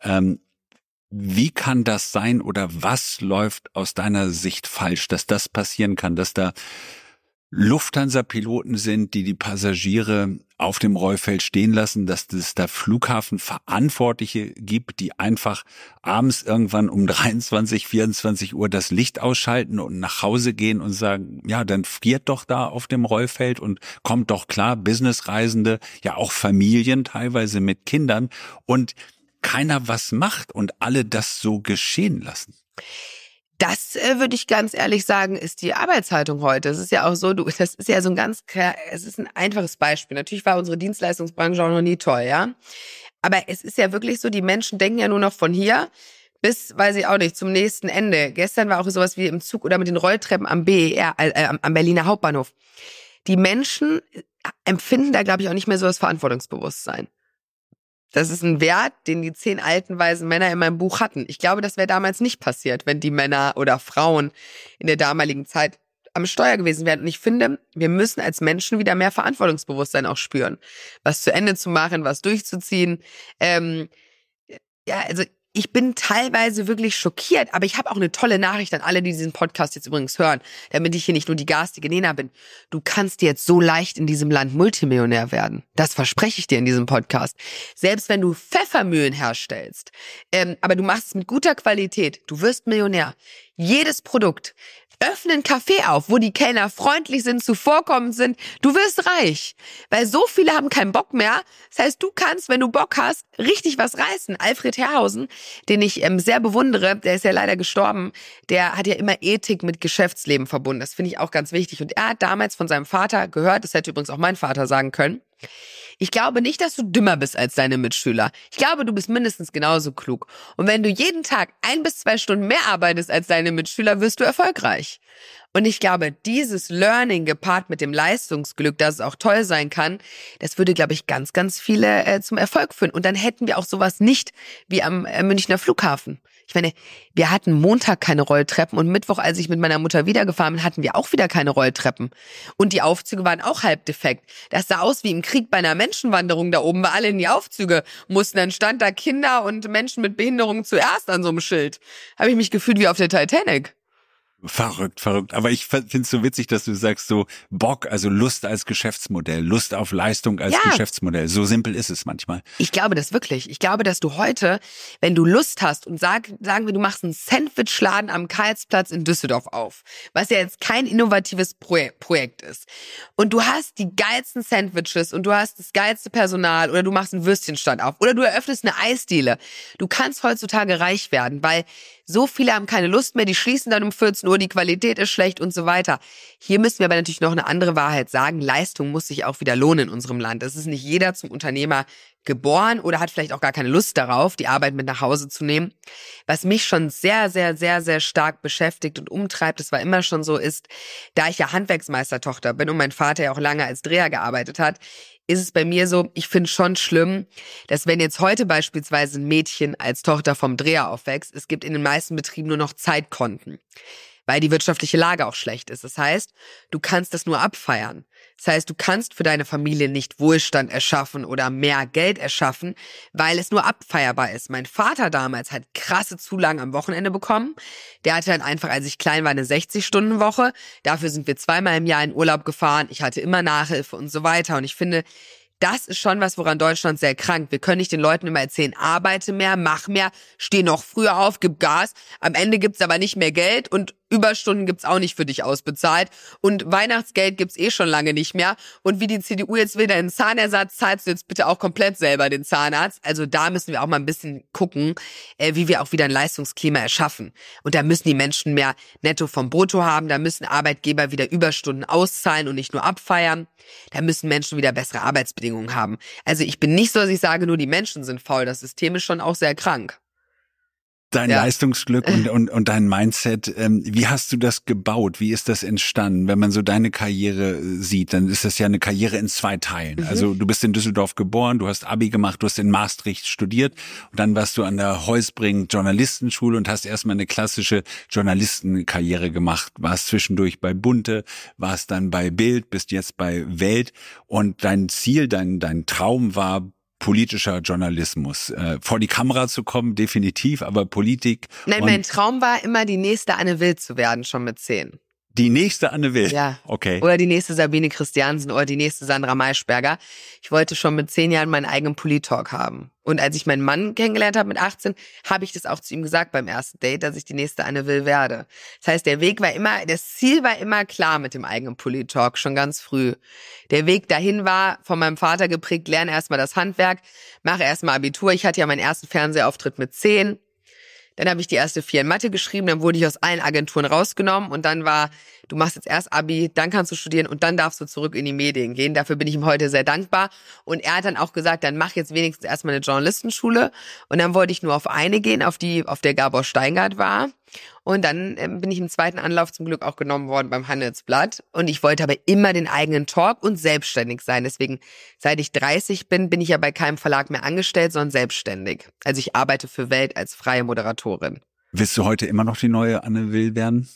S4: Wie kann das sein oder was läuft aus deiner Sicht falsch, dass das passieren kann, dass da Lufthansa-Piloten sind, die Passagiere auf dem Rollfeld stehen lassen, dass es da Flughafenverantwortliche gibt, die einfach abends irgendwann um 23, 24 Uhr das Licht ausschalten und nach Hause gehen und sagen, ja, dann friert doch da auf dem Rollfeld und kommt doch klar, Businessreisende, ja auch Familien teilweise mit Kindern und keiner was macht und alle das so geschehen lassen.
S2: Das würde ich ganz ehrlich sagen, ist die Arbeitshaltung heute. Es ist ja auch so, das ist ja so es ist ein einfaches Beispiel. Natürlich war unsere Dienstleistungsbranche auch noch nie toll, ja. Aber es ist ja wirklich so, die Menschen denken ja nur noch von hier bis, weiß ich auch nicht, zum nächsten Ende. Gestern war auch sowas wie im Zug oder mit den Rolltreppen am BER, am Berliner Hauptbahnhof. Die Menschen empfinden da, glaube ich, auch nicht mehr so das Verantwortungsbewusstsein. Das ist ein Wert, den die 10 alten, weisen Männer in meinem Buch hatten. Ich glaube, das wäre damals nicht passiert, wenn die Männer oder Frauen in der damaligen Zeit am Steuer gewesen wären. Und ich finde, wir müssen als Menschen wieder mehr Verantwortungsbewusstsein auch spüren. Was zu Ende zu machen, was durchzuziehen. Also ich bin teilweise wirklich schockiert, aber ich habe auch eine tolle Nachricht an alle, die diesen Podcast jetzt übrigens hören, damit ich hier nicht nur die garstige Nena bin. Du kannst jetzt so leicht in diesem Land Multimillionär werden. Das verspreche ich dir in diesem Podcast. Selbst wenn du Pfeffermühlen herstellst, aber du machst es mit guter Qualität, du wirst Millionär. Jedes Produkt. Öffne einen Café auf, wo die Kellner freundlich sind, zuvorkommend sind. Du wirst reich. Weil so viele haben keinen Bock mehr. Das heißt, du kannst, wenn du Bock hast, richtig was reißen. Alfred Herrhausen, den ich sehr bewundere, der ist ja leider gestorben, der hat ja immer Ethik mit Geschäftsleben verbunden. Das finde ich auch ganz wichtig. Und er hat damals von seinem Vater gehört, das hätte übrigens auch mein Vater sagen können, Ich glaube nicht, dass du dümmer bist als deine Mitschüler. Ich glaube, du bist mindestens genauso klug. Und wenn du jeden Tag 1 bis 2 Stunden mehr arbeitest als deine Mitschüler, wirst du erfolgreich. Und ich glaube, dieses Learning gepaart mit dem Leistungsglück, dass es auch toll sein kann, das würde, glaube ich, ganz, ganz viele zum Erfolg führen. Und dann hätten wir auch sowas nicht wie am Münchner Flughafen. Ich meine, wir hatten Montag keine Rolltreppen und Mittwoch, als ich mit meiner Mutter wiedergefahren bin, hatten wir auch wieder keine Rolltreppen. Und die Aufzüge waren auch halb defekt. Das sah aus wie im Krieg bei einer Menschenwanderung da oben, weil alle in die Aufzüge mussten. Dann stand da Kinder und Menschen mit Behinderungen zuerst an so einem Schild. Habe ich mich gefühlt wie auf der Titanic.
S4: Verrückt. Aber ich finde es so witzig, dass du sagst so Bock, also Lust als Geschäftsmodell, Lust auf Leistung als Geschäftsmodell. So simpel ist es manchmal.
S2: Ich glaube das wirklich. Ich glaube, dass du heute, wenn du Lust hast und sagen wir, du machst einen Sandwichladen am Karlsplatz in Düsseldorf auf, was ja jetzt kein innovatives Projekt ist. Und du hast die geilsten Sandwiches und du hast das geilste Personal oder du machst einen Würstchenstand auf oder du eröffnest eine Eisdiele. Du kannst heutzutage reich werden, weil so viele haben keine Lust mehr, die schließen dann um 14 Uhr, die Qualität ist schlecht und so weiter. Hier müssen wir aber natürlich noch eine andere Wahrheit sagen. Leistung muss sich auch wieder lohnen in unserem Land. Es ist nicht jeder zum Unternehmer geboren oder hat vielleicht auch gar keine Lust darauf, die Arbeit mit nach Hause zu nehmen. Was mich schon sehr, sehr, sehr, sehr stark beschäftigt und umtreibt, das war immer schon so, ist, da ich ja Handwerksmeistertochter bin und mein Vater ja auch lange als Dreher gearbeitet hat, ist es bei mir so, ich finde schon schlimm, dass wenn jetzt heute beispielsweise ein Mädchen als Tochter vom Dreher aufwächst, es gibt in den meisten Betrieben nur noch Zeitkonten, weil die wirtschaftliche Lage auch schlecht ist. Das heißt, du kannst das nur abfeiern. Das heißt, du kannst für deine Familie nicht Wohlstand erschaffen oder mehr Geld erschaffen, weil es nur abfeierbar ist. Mein Vater damals hat krasse Zulagen am Wochenende bekommen. Der hatte dann einfach, als ich klein war, eine 60-Stunden-Woche. Dafür sind wir 2-mal im Jahr in Urlaub gefahren. Ich hatte immer Nachhilfe und so weiter. Und ich finde, das ist schon was, woran Deutschland sehr krankt. Wir können nicht den Leuten immer erzählen, arbeite mehr, mach mehr, steh noch früher auf, gib Gas. Am Ende gibt's aber nicht mehr Geld und Überstunden gibt's auch nicht für dich ausbezahlt. Und Weihnachtsgeld gibt's schon lange nicht mehr. Und wie die CDU jetzt will, deinen Zahnersatz, zahlst du jetzt bitte auch komplett selber den Zahnarzt. Also da müssen wir auch mal ein bisschen gucken, wie wir auch wieder ein Leistungsklima erschaffen. Und da müssen die Menschen mehr Netto vom Brutto haben. Da müssen Arbeitgeber wieder Überstunden auszahlen und nicht nur abfeiern. Da müssen Menschen wieder bessere Arbeitsbedingungen haben. Also ich bin nicht so, dass ich sage, nur die Menschen sind faul. Das System ist schon auch sehr krank.
S4: Dein Leistungsglück und dein Mindset, wie hast du das gebaut? Wie ist das entstanden? Wenn man so deine Karriere sieht, dann ist das ja eine Karriere in 2 Teilen. Also du bist in Düsseldorf geboren, du hast Abi gemacht, du hast in Maastricht studiert und dann warst du an der Heusbring Journalistenschule und hast erstmal eine klassische Journalistenkarriere gemacht. Warst zwischendurch bei Bunte, warst dann bei Bild, bist jetzt bei Welt und dein Ziel, dein Traum war, politischer Journalismus. Vor die Kamera zu kommen, definitiv, aber Politik.
S2: Nein, mein Traum war immer, die nächste Anne Will zu werden, schon mit 10.
S4: Die nächste Anne Will?
S2: Ja.
S4: Okay.
S2: Oder die nächste Sabine Christiansen oder die nächste Sandra Maischberger. Ich wollte schon mit 10 Jahren meinen eigenen Polit-Talk haben. Und als ich meinen Mann kennengelernt habe mit 18, habe ich das auch zu ihm gesagt beim ersten Date, dass ich die nächste Anne Will werde. Das heißt, das Ziel war immer klar mit dem eigenen Polit-Talk, schon ganz früh. Der Weg dahin war von meinem Vater geprägt, lerne erstmal das Handwerk, mache erstmal Abitur. Ich hatte ja meinen ersten Fernsehauftritt mit 10. Dann habe ich die erste 4 in Mathe geschrieben, dann wurde ich aus allen Agenturen rausgenommen und dann war, du machst jetzt erst Abi, dann kannst du studieren und dann darfst du zurück in die Medien gehen. Dafür bin ich ihm heute sehr dankbar. Und er hat dann auch gesagt, dann mach jetzt wenigstens erstmal eine Journalistenschule. Und dann wollte ich nur auf eine gehen, auf der Gabor Steingart war. Und dann bin ich im zweiten Anlauf zum Glück auch genommen worden beim Handelsblatt. Und ich wollte aber immer den eigenen Talk und selbstständig sein. Deswegen, seit ich 30 bin, bin ich ja bei keinem Verlag mehr angestellt, sondern selbstständig. Also ich arbeite für Welt als freie Moderatorin.
S4: Willst du heute immer noch die neue Anne Will werden?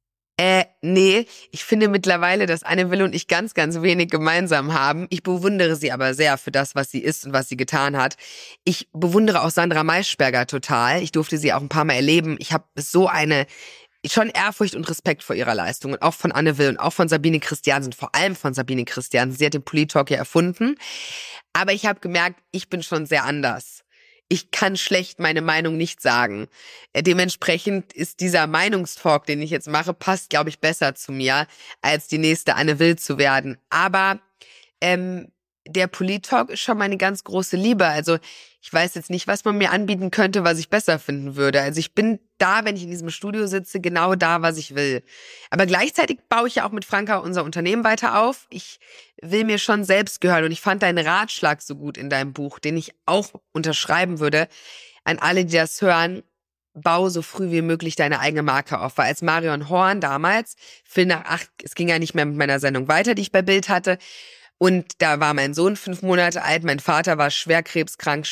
S2: Nee, ich finde mittlerweile, dass Anne Will und ich ganz, ganz wenig gemeinsam haben. Ich bewundere sie aber sehr für das, was sie ist und was sie getan hat. Ich bewundere auch Sandra Maischberger total. Ich durfte sie auch ein paar Mal erleben. Ich habe so eine schon Ehrfurcht und Respekt vor ihrer Leistung und auch von Anne Will und auch von Sabine Christiansen, vor allem von Sabine Christiansen. Sie hat den Polit-Talk ja erfunden. Aber ich habe gemerkt, ich bin schon sehr anders. Ich kann schlecht meine Meinung nicht sagen. Dementsprechend ist dieser Meinungstalk, den ich jetzt mache, passt, glaube ich, besser zu mir, als die nächste Anne Will zu werden. Aber der Polit-Talk ist schon meine ganz große Liebe. Also ich weiß jetzt nicht, was man mir anbieten könnte, was ich besser finden würde. Also ich bin da, wenn ich in diesem Studio sitze, genau da, was ich will. Aber gleichzeitig baue ich ja auch mit Franka unser Unternehmen weiter auf. Ich will mir schon selbst gehören und ich fand deinen Ratschlag so gut in deinem Buch, den ich auch unterschreiben würde, an alle, die das hören. Bau so früh wie möglich deine eigene Marke auf. Weil als Marion Horn damals, Phil nach 8, es ging ja nicht mehr mit meiner Sendung weiter, die ich bei Bild hatte. Und da war mein Sohn 5 Monate alt, mein Vater war schwerstkrebskrank.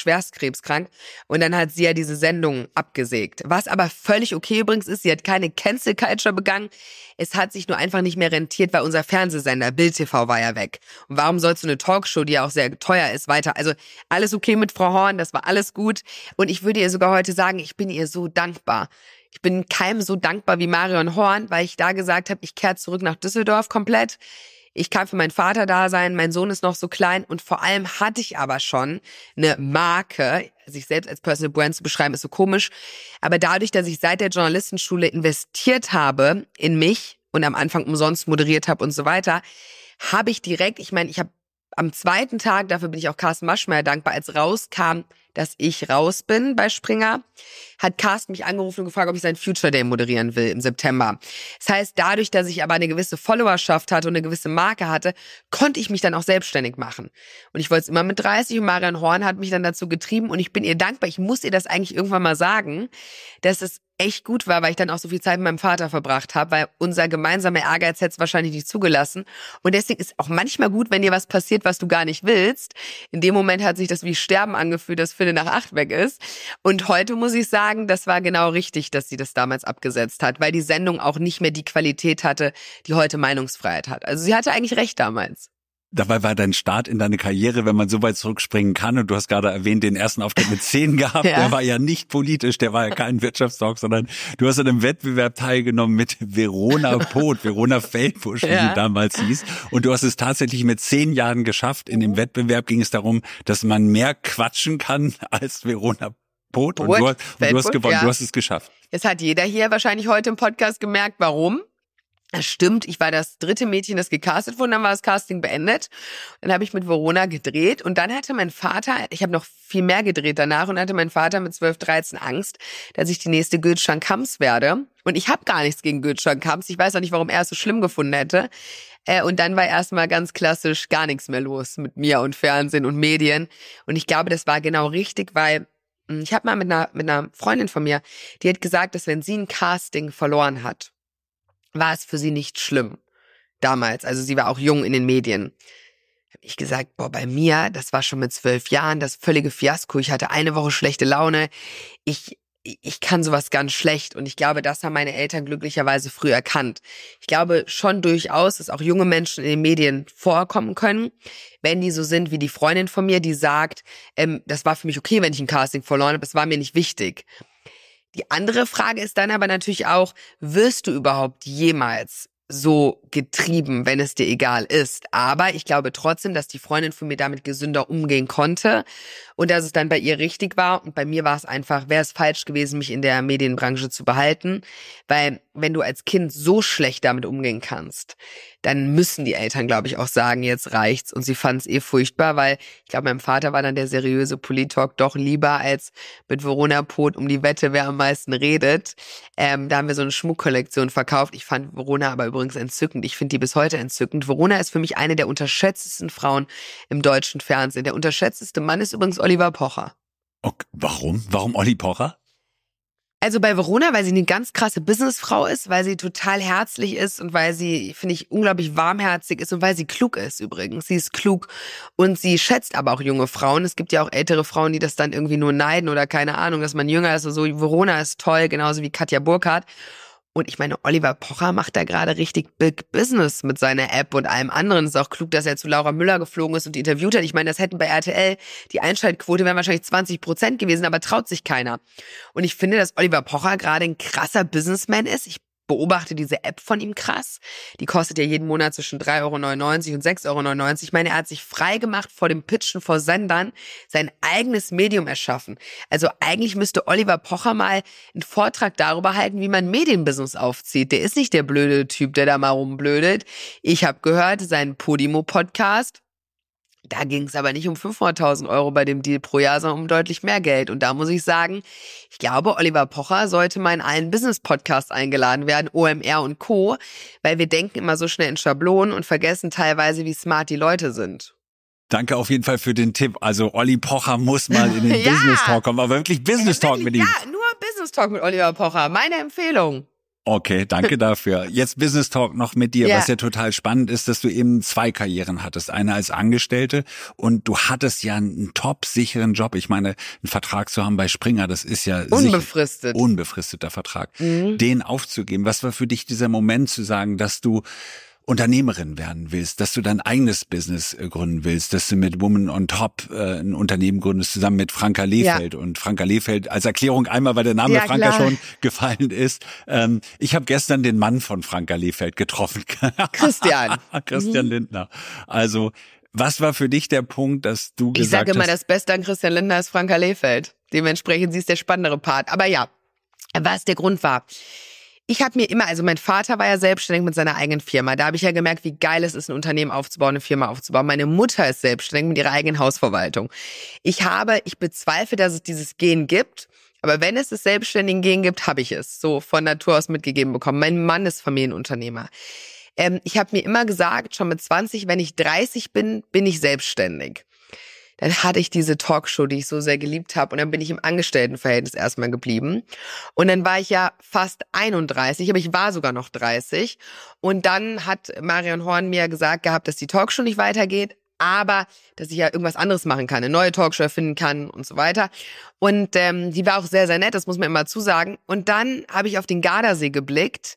S2: Und dann hat sie ja diese Sendung abgesägt. Was aber völlig okay übrigens ist, sie hat keine Cancel Culture begangen. Es hat sich nur einfach nicht mehr rentiert, weil unser Fernsehsender, Bild TV, war ja weg. Und warum sollst du eine Talkshow, die ja auch sehr teuer ist, weiter? Also alles okay mit Frau Horn, das war alles gut. Und ich würde ihr sogar heute sagen, ich bin ihr so dankbar. Ich bin keinem so dankbar wie Marion Horn, weil ich da gesagt habe, ich kehre zurück nach Düsseldorf komplett. Ich kann für meinen Vater da sein, mein Sohn ist noch so klein und vor allem hatte ich aber schon eine Marke, sich selbst als Personal Brand zu beschreiben, ist so komisch, aber dadurch, dass ich seit der Journalistenschule investiert habe in mich und am Anfang umsonst moderiert habe und so weiter, habe ich direkt, ich habe am zweiten Tag, dafür bin ich auch Carsten Maschmeyer dankbar, als rauskam, dass ich raus bin bei Springer, hat Carsten mich angerufen und gefragt, ob ich seinen Future Day moderieren will im September. Das heißt, dadurch, dass ich aber eine gewisse Followerschaft hatte und eine gewisse Marke hatte, konnte ich mich dann auch selbstständig machen. Und ich wollte es immer mit 30 und Marion Horn hat mich dann dazu getrieben und ich bin ihr dankbar. Ich muss ihr das eigentlich irgendwann mal sagen, dass es echt gut war, weil ich dann auch so viel Zeit mit meinem Vater verbracht habe, weil unser gemeinsamer Ehrgeiz hätte es wahrscheinlich nicht zugelassen. Und deswegen ist auch manchmal gut, wenn dir was passiert, was du gar nicht willst. In dem Moment hat sich das wie Sterben angefühlt, dass 7:45 weg ist. Und heute muss ich sagen, das war genau richtig, dass sie das damals abgesetzt hat, weil die Sendung auch nicht mehr die Qualität hatte, die heute Meinungsfreiheit hat. Also sie hatte eigentlich recht damals.
S4: Dabei war dein Start in deine Karriere, wenn man so weit zurückspringen kann, und du hast gerade erwähnt, den ersten Auftritt mit 10 gehabt, ja. Der war ja nicht politisch, der war ja kein Wirtschaftstalk, sondern du hast an einem Wettbewerb teilgenommen mit Verona Poth, Verona Feldbusch, wie sie damals hieß, und du hast es tatsächlich mit 10 Jahren geschafft. In dem Wettbewerb ging es darum, dass man mehr quatschen kann als Verona Poth, und du hast gewonnen, ja. Du hast es geschafft.
S2: Jetzt hat jeder hier wahrscheinlich heute im Podcast gemerkt, warum. Das stimmt, ich war das 3. Mädchen, das gecastet wurde, dann war das Casting beendet. Dann habe ich mit Verona gedreht und dann hatte mein Vater, ich habe noch viel mehr gedreht danach, und hatte mein Vater mit 12, 13 Angst, dass ich die nächste Gülcan Kamps werde. Und ich habe gar nichts gegen Gülcan Kamps, ich weiß auch nicht, warum er es so schlimm gefunden hätte. Und dann war erstmal ganz klassisch gar nichts mehr los mit mir und Fernsehen und Medien. Und ich glaube, das war genau richtig, weil ich habe mal mit einer Freundin von mir, die hat gesagt, dass wenn sie ein Casting verloren hat, war es für sie nicht schlimm. Damals, also sie war auch jung in den Medien. Habe ich gesagt, bei mir, das war schon mit 12 Jahren das völlige Fiasko. Ich hatte eine Woche schlechte Laune. Ich kann sowas ganz schlecht, und ich glaube, das haben meine Eltern glücklicherweise früh erkannt. Ich glaube schon durchaus, dass auch junge Menschen in den Medien vorkommen können, wenn die so sind wie die Freundin von mir, die sagt, das war für mich okay, wenn ich ein Casting verloren habe, es war mir nicht wichtig. Die andere Frage ist dann aber natürlich auch, wirst du überhaupt jemals so getrieben, wenn es dir egal ist? Aber ich glaube trotzdem, dass die Freundin von mir damit gesünder umgehen konnte und dass es dann bei ihr richtig war. Und bei mir war es einfach, wäre es falsch gewesen, mich in der Medienbranche zu behalten. Weil wenn du als Kind so schlecht damit umgehen kannst, dann müssen die Eltern, glaube ich, auch sagen, jetzt reicht's. Und sie fanden es furchtbar, weil ich glaube, meinem Vater war dann der seriöse Polit-Talk doch lieber als mit Verona Poth um die Wette, wer am meisten redet. Da haben wir so eine Schmuckkollektion verkauft. Ich fand Verona aber übrigens entzückend. Ich finde die bis heute entzückend. Verona ist für mich eine der unterschätztesten Frauen im deutschen Fernsehen. Der unterschätzteste Mann ist übrigens Oliver Pocher.
S4: Okay, warum? Warum Olli Pocher?
S2: Also bei Verona, weil sie eine ganz krasse Businessfrau ist, weil sie total herzlich ist und weil sie, finde ich, unglaublich warmherzig ist und weil sie klug ist übrigens. Sie ist klug und sie schätzt aber auch junge Frauen. Es gibt ja auch ältere Frauen, die das dann irgendwie nur neiden oder keine Ahnung, dass man jünger ist. Also Verona ist toll, genauso wie Katja Burkhardt. Und ich meine, Oliver Pocher macht da gerade richtig Big Business mit seiner App und allem anderen. Es ist auch klug, dass er zu Laura Müller geflogen ist und die interviewt hat. Ich meine, das hätten bei RTL, die Einschaltquote wären wahrscheinlich 20% gewesen, aber traut sich keiner. Und ich finde, dass Oliver Pocher gerade ein krasser Businessman ist. Ich beobachte diese App von ihm krass. Die kostet ja jeden Monat zwischen 3,99 € und 6,99 €. Ich meine, er hat sich frei gemacht vor dem Pitchen vor Sendern, sein eigenes Medium erschaffen. Also eigentlich müsste Oliver Pocher mal einen Vortrag darüber halten, wie man Medienbusiness aufzieht. Der ist nicht der blöde Typ, der da mal rumblödet. Ich habe gehört, sein Podimo-Podcast, Da ging es aber nicht um 500.000 Euro bei dem Deal pro Jahr, sondern um deutlich mehr Geld. Und da muss ich sagen, ich glaube, Oliver Pocher sollte mal in allen Business-Podcasts eingeladen werden, OMR und Co., weil wir denken immer so schnell in Schablonen und vergessen teilweise, wie smart die Leute sind.
S4: Danke auf jeden Fall für den Tipp. Also Olli Pocher muss mal in den
S2: Ja.
S4: Business Talk kommen, aber wirklich Business Talk mit ihm.
S2: Ja, nur Business Talk mit Oliver Pocher. Meine Empfehlung.
S4: Okay, danke dafür. Jetzt Business Talk noch mit dir,
S2: Ja.
S4: was ja total spannend ist, dass du eben 2 Karrieren hattest. Eine als Angestellte und du hattest ja einen top sicheren Job. Ich meine, einen Vertrag zu haben bei Springer, das ist ja
S2: Unbefristet.
S4: Unbefristeter Vertrag. Den aufzugeben. Was war für dich dieser Moment zu sagen, dass du Unternehmerin werden willst, dass du dein eigenes Business gründen willst, dass du mit Woman on Top ein Unternehmen gründest, zusammen mit Franka Lehfeldt. Ja. Und Franka Lehfeldt, als Erklärung einmal, weil der Name
S2: Ja,
S4: Franka
S2: klar.
S4: schon gefallen ist. Ich habe gestern den Mann von Franka Lehfeldt getroffen.
S2: Christian.
S4: Christian Lindner. Also, was war für dich der Punkt, dass du
S2: Ich
S4: gesagt
S2: sage immer,
S4: hast...
S2: das Beste an Christian Lindner ist Franka Lehfeldt. Dementsprechend, sie ist der spannendere Part. Aber ja, was der Grund war. Ich habe mir immer, also mein Vater war ja selbstständig mit seiner eigenen Firma. Da habe ich ja gemerkt, wie geil es ist, ein Unternehmen aufzubauen, eine Firma aufzubauen. Meine Mutter ist selbstständig mit ihrer eigenen Hausverwaltung. Ich bezweifle, dass es dieses Gen gibt. Aber wenn es das selbstständige Gen gibt, habe ich es so von Natur aus mitgegeben bekommen. Mein Mann ist Familienunternehmer. Ich habe mir immer gesagt, schon mit 20, wenn ich 30 bin, bin ich selbstständig. Dann hatte ich diese Talkshow, die ich so sehr geliebt habe. Und dann bin ich im Angestelltenverhältnis erstmal geblieben. Und dann war ich ja fast 31, aber ich war sogar noch 30. Und dann hat Marion Horn mir gesagt gehabt, dass die Talkshow nicht weitergeht, aber dass ich ja irgendwas anderes machen kann, eine neue Talkshow erfinden kann und so weiter. Und die war auch sehr, sehr nett, das muss man immer zusagen. Und dann habe ich auf den Gardasee geblickt,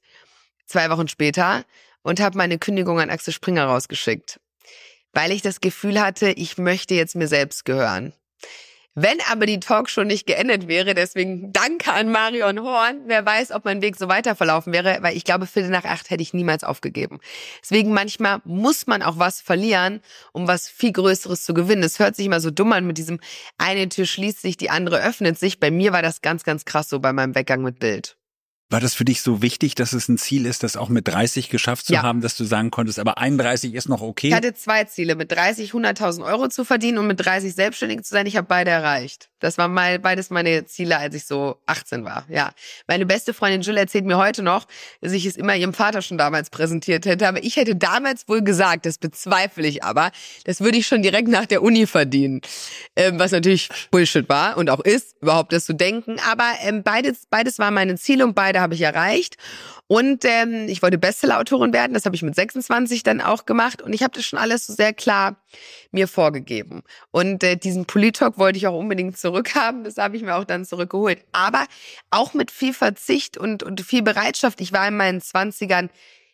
S2: 2 Wochen später, und habe meine Kündigung an Axel Springer rausgeschickt. Weil ich das Gefühl hatte, ich möchte jetzt mir selbst gehören. Wenn aber die Talkshow nicht geendet wäre, deswegen danke an Marion Horn, wer weiß, ob mein Weg so weiter verlaufen wäre, weil ich glaube, 7:45 hätte ich niemals aufgegeben. Deswegen manchmal muss man auch was verlieren, um was viel Größeres zu gewinnen. Es hört sich immer so dumm an mit diesem, eine Tür schließt sich, die andere öffnet sich. Bei mir war das ganz, ganz krass so bei meinem Weggang mit Bild.
S4: War das für dich so wichtig, dass es ein Ziel ist, das auch mit 30 geschafft zu haben, dass du sagen konntest, aber 31 ist noch okay?
S2: Ich hatte 2 Ziele, mit 30 100.000 Euro zu verdienen und mit 30 selbstständig zu sein. Ich habe beide erreicht. Das waren beides meine Ziele, als ich so 18 war. Ja, meine beste Freundin Jill erzählt mir heute noch, dass ich es immer ihrem Vater schon damals präsentiert hätte. Aber ich hätte damals wohl gesagt, das bezweifle ich aber, das würde ich schon direkt nach der Uni verdienen. Was natürlich Bullshit war und auch ist, überhaupt das zu denken. Aber beides waren meine Ziele und beide habe ich erreicht. Und ich wollte Bestsellerautorin werden, das habe ich mit 26 dann auch gemacht. Und ich habe das schon alles so sehr klar mir vorgegeben. Und diesen Polit-Talk wollte ich auch unbedingt zurückhaben, das habe ich mir auch dann zurückgeholt. Aber auch mit viel Verzicht und viel Bereitschaft. Ich war in meinen 20ern,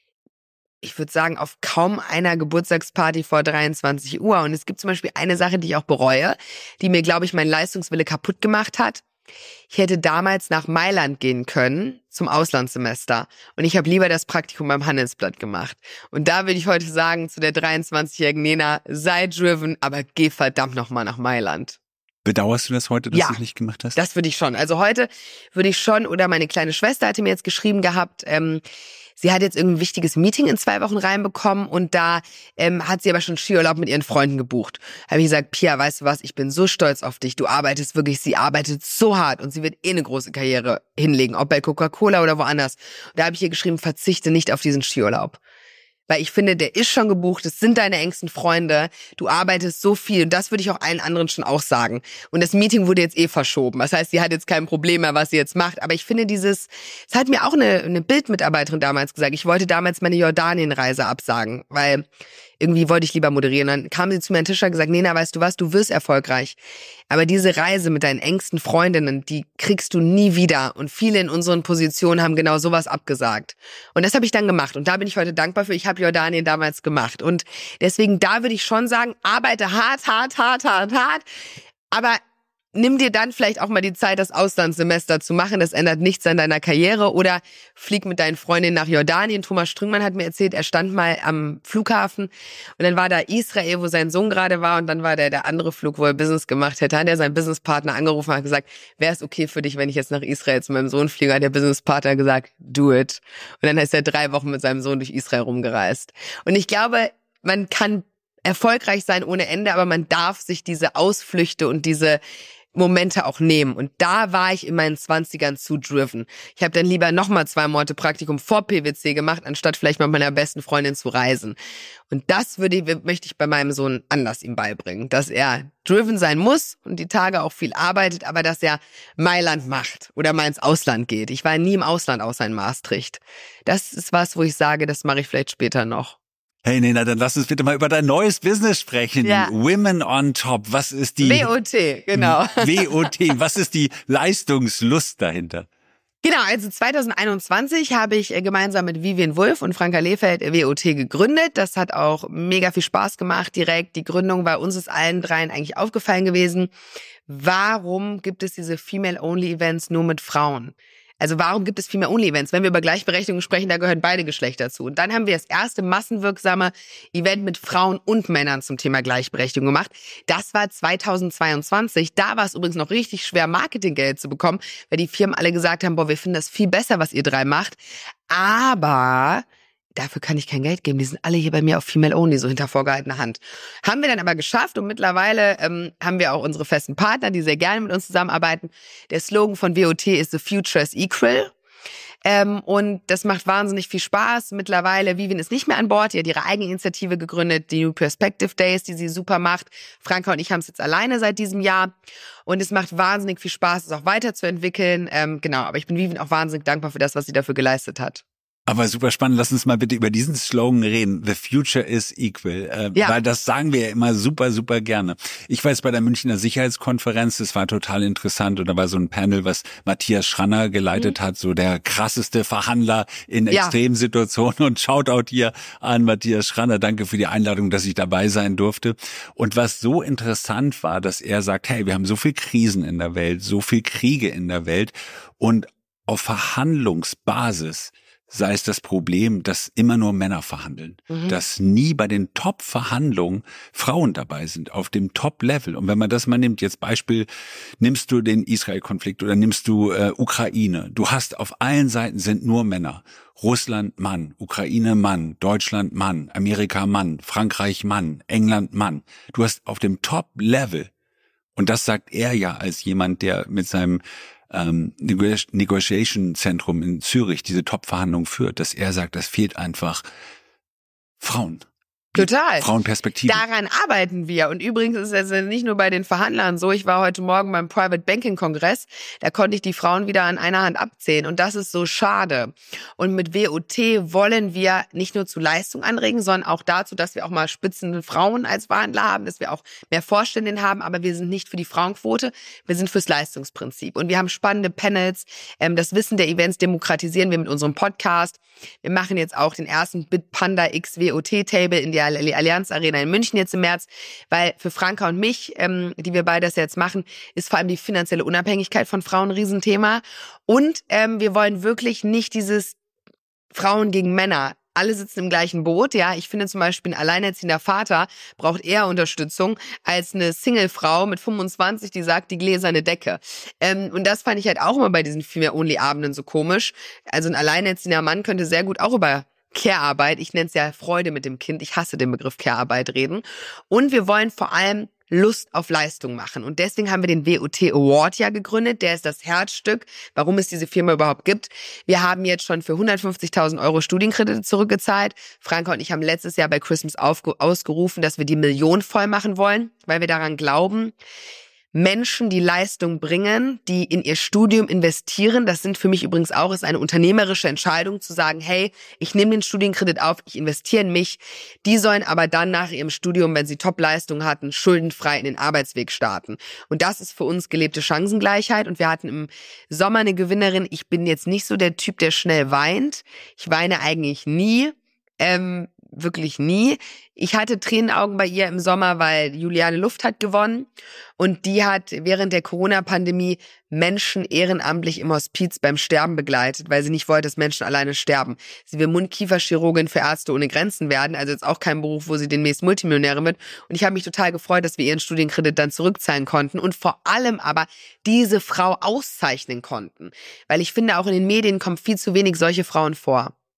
S2: ich würde sagen, auf kaum einer Geburtstagsparty vor 23 Uhr. Und es gibt zum Beispiel eine Sache, die ich auch bereue, die mir, glaube ich, meinen Leistungswille kaputt gemacht hat. Ich hätte damals nach Mailand gehen können zum Auslandssemester und ich habe lieber das Praktikum beim Handelsblatt gemacht. Und da würde ich heute sagen zu der 23-jährigen Nena, sei driven, aber geh verdammt nochmal nach Mailand.
S4: Bedauerst du das heute, dass du es nicht gemacht hast?
S2: Das würde ich schon. Also heute würde ich schon, oder meine kleine Schwester hatte mir jetzt geschrieben gehabt, sie hat jetzt irgendein wichtiges Meeting in 2 Wochen reinbekommen und da hat sie aber schon Skiurlaub mit ihren Freunden gebucht. Habe ich gesagt, Pia, weißt du was, ich bin so stolz auf dich. Du arbeitest wirklich, sie arbeitet so hart und sie wird eine große Karriere hinlegen, ob bei Coca-Cola oder woanders. Und da habe ich ihr geschrieben, verzichte nicht auf diesen Skiurlaub. Weil ich finde, der ist schon gebucht, es sind deine engsten Freunde, du arbeitest so viel und das würde ich auch allen anderen schon auch sagen. Und das Meeting wurde jetzt verschoben, das heißt, sie hat jetzt kein Problem mehr, was sie jetzt macht. Aber ich finde es hat mir auch eine Bildmitarbeiterin damals gesagt, ich wollte damals meine Jordanien-Reise absagen, weil irgendwie wollte ich lieber moderieren. Dann kam sie zu mir an den Tisch und hat gesagt, Nena, weißt du was, du wirst erfolgreich. Aber diese Reise mit deinen engsten Freundinnen, die kriegst du nie wieder. Und viele in unseren Positionen haben genau sowas abgesagt. Und das habe ich dann gemacht. Und da bin ich heute dankbar für. Ich habe Jordanien damals gemacht. Und deswegen, da würde ich schon sagen, arbeite hart. Aber nimm dir dann vielleicht auch mal die Zeit, das Auslandssemester zu machen. Das ändert nichts an deiner Karriere. Oder flieg mit deinen Freundinnen nach Jordanien. Thomas Strüngmann hat mir erzählt, er stand mal am Flughafen und dann war da Israel, wo sein Sohn gerade war und dann war der andere Flug, wo er Business gemacht hätte. Hat er seinen Businesspartner angerufen und hat gesagt, wäre es okay für dich, wenn ich jetzt nach Israel zu meinem Sohn fliege? Hat der Businesspartner gesagt, do it. Und dann ist er 3 Wochen mit seinem Sohn durch Israel rumgereist. Und ich glaube, man kann erfolgreich sein ohne Ende, aber man darf sich diese Ausflüchte und diese Momente auch nehmen. Und da war ich in meinen 20ern zu driven. Ich habe dann lieber nochmal 2 Monate Praktikum vor PwC gemacht, anstatt vielleicht mit meiner besten Freundin zu reisen. Und das möchte ich bei meinem Sohn anders ihm beibringen, dass er driven sein muss und die Tage auch viel arbeitet, aber dass er Mailand macht oder mal ins Ausland geht. Ich war nie im Ausland außer in Maastricht. Das ist was, wo ich sage, das mache ich vielleicht später noch.
S4: Hey Nena, dann lass uns bitte mal über dein neues Business sprechen.
S2: Ja.
S4: Women on Top. Was ist die
S2: WOT, genau.
S4: WOT, was ist die Leistungslust dahinter?
S2: Genau, also 2021 habe ich gemeinsam mit Vivian Wulff und Franka Lehfeld WOT gegründet. Das hat auch mega viel Spaß gemacht direkt. Die Gründung war uns ist allen dreien eigentlich aufgefallen gewesen. Warum gibt es diese Female-Only-Events nur mit Frauen? Also warum gibt es Female-Only-Events? Wenn wir über Gleichberechtigung sprechen, da gehören beide Geschlechter zu. Und dann haben wir das erste massenwirksame Event mit Frauen und Männern zum Thema Gleichberechtigung gemacht. Das war 2022. Da war es übrigens noch richtig schwer, Marketinggeld zu bekommen, weil die Firmen alle gesagt haben, boah, wir finden das viel besser, was ihr drei macht. Aber dafür kann ich kein Geld geben. Die sind alle hier bei mir auf Female Only, so hinter vorgehaltener Hand. Haben wir dann aber geschafft und mittlerweile haben wir auch unsere festen Partner, die sehr gerne mit uns zusammenarbeiten. Der Slogan von WOT ist The Future is Equal. Und das macht wahnsinnig viel Spaß. Mittlerweile, Vivian ist nicht mehr an Bord. Die hat ihre eigene Initiative gegründet, die New Perspective Days, die sie super macht. Franka und ich haben es jetzt alleine seit diesem Jahr. Und es macht wahnsinnig viel Spaß, es auch weiterzuentwickeln. Genau, aber ich bin Vivian auch wahnsinnig dankbar für das, was sie dafür geleistet hat.
S4: Aber super spannend, lass uns mal bitte über diesen Slogan reden. The future is equal.
S2: Ja.
S4: Weil das sagen wir ja immer super, super gerne. Ich war jetzt bei der Münchner Sicherheitskonferenz, das war total interessant. Und da war so ein Panel, was Matthias Schranner geleitet hat, so der krasseste Verhandler in Extremsituationen. Und Shoutout hier an Matthias Schranner. Danke für die Einladung, dass ich dabei sein durfte. Und was so interessant war, dass er sagt, hey, wir haben so viel Krisen in der Welt, so viel Kriege in der Welt. Und auf Verhandlungsbasis sei es das Problem, dass immer nur Männer verhandeln, dass nie bei den Top-Verhandlungen Frauen dabei sind, auf dem Top-Level. Und wenn man das mal nimmt, jetzt Beispiel, nimmst du den Israel-Konflikt oder nimmst du Ukraine, du hast auf allen Seiten sind nur Männer. Russland Mann, Ukraine Mann, Deutschland Mann, Amerika Mann, Frankreich Mann, England Mann. Du hast auf dem Top-Level, und das sagt er ja als jemand, der mit seinem Negotiation-Zentrum in Zürich diese Top-Verhandlung führt, dass er sagt, das fehlt einfach Frauen.
S2: Total.
S4: Frauenperspektive.
S2: Daran arbeiten wir. Und übrigens ist es nicht nur bei den Verhandlern so. Ich war heute Morgen beim Private Banking Kongress. Da konnte ich die Frauen wieder an einer Hand abzählen. Und das ist so schade. Und mit WOT wollen wir nicht nur zu Leistung anregen, sondern auch dazu, dass wir auch mal spitzende Frauen als Verhandler haben, dass wir auch mehr Vorständinnen haben. Aber wir sind nicht für die Frauenquote. Wir sind fürs Leistungsprinzip. Und wir haben spannende Panels. Das Wissen der Events demokratisieren wir mit unserem Podcast. Wir machen jetzt auch den ersten Bitpanda X WOT Table in der Allianz Arena in München jetzt im März, weil für Franka und mich, die wir beide das jetzt machen, ist vor allem die finanzielle Unabhängigkeit von Frauen ein Riesenthema. Und wir wollen wirklich nicht dieses Frauen gegen Männer. Alle sitzen im gleichen Boot, ja. Ich finde zum Beispiel, ein alleinerziehender Vater braucht eher Unterstützung als eine Singlefrau mit 25, die sagt, die gläserne Decke. Und das fand ich halt auch immer bei diesen Female-Only-Abenden so komisch. Also ein alleinerziehender Mann könnte sehr gut auch über Care-Arbeit, ich nenne es ja Freude mit dem Kind, ich hasse den Begriff Care-Arbeit reden. Und wir wollen vor allem Lust auf Leistung machen. Und deswegen haben wir den WOT Award ja gegründet. Der ist das Herzstück, warum es diese Firma überhaupt gibt. Wir haben jetzt schon für 150.000 Euro Studienkredite zurückgezahlt. Franka und ich haben letztes Jahr bei Christmas ausgerufen, dass wir die Million voll machen wollen, weil wir daran glauben, Menschen, die Leistung bringen, die in ihr Studium investieren, das sind für mich übrigens auch, ist eine unternehmerische Entscheidung zu sagen, hey, ich nehme den Studienkredit auf, ich investiere in mich. Die sollen aber dann nach ihrem Studium, wenn sie Top-Leistung hatten, schuldenfrei in den Arbeitsweg starten. Und das ist für uns gelebte Chancengleichheit. Und wir hatten im Sommer eine Gewinnerin. Ich bin jetzt nicht so der Typ, der schnell weint. Ich weine eigentlich nie. Wirklich nie. Ich hatte Tränenaugen bei ihr im Sommer, weil Juliane Luft hat gewonnen und die hat während der Corona-Pandemie Menschen ehrenamtlich im Hospiz beim Sterben begleitet, weil sie nicht wollte, dass Menschen alleine sterben. Sie will Mund-Kiefer-Chirurgin für Ärzte ohne Grenzen werden, also jetzt auch kein Beruf, wo sie demnächst Multimillionärin wird. Und ich habe mich total gefreut, dass wir ihren Studienkredit dann zurückzahlen konnten und vor allem aber diese Frau auszeichnen konnten. Weil ich finde, auch in den Medien kommen viel zu wenig solche Frauen vor.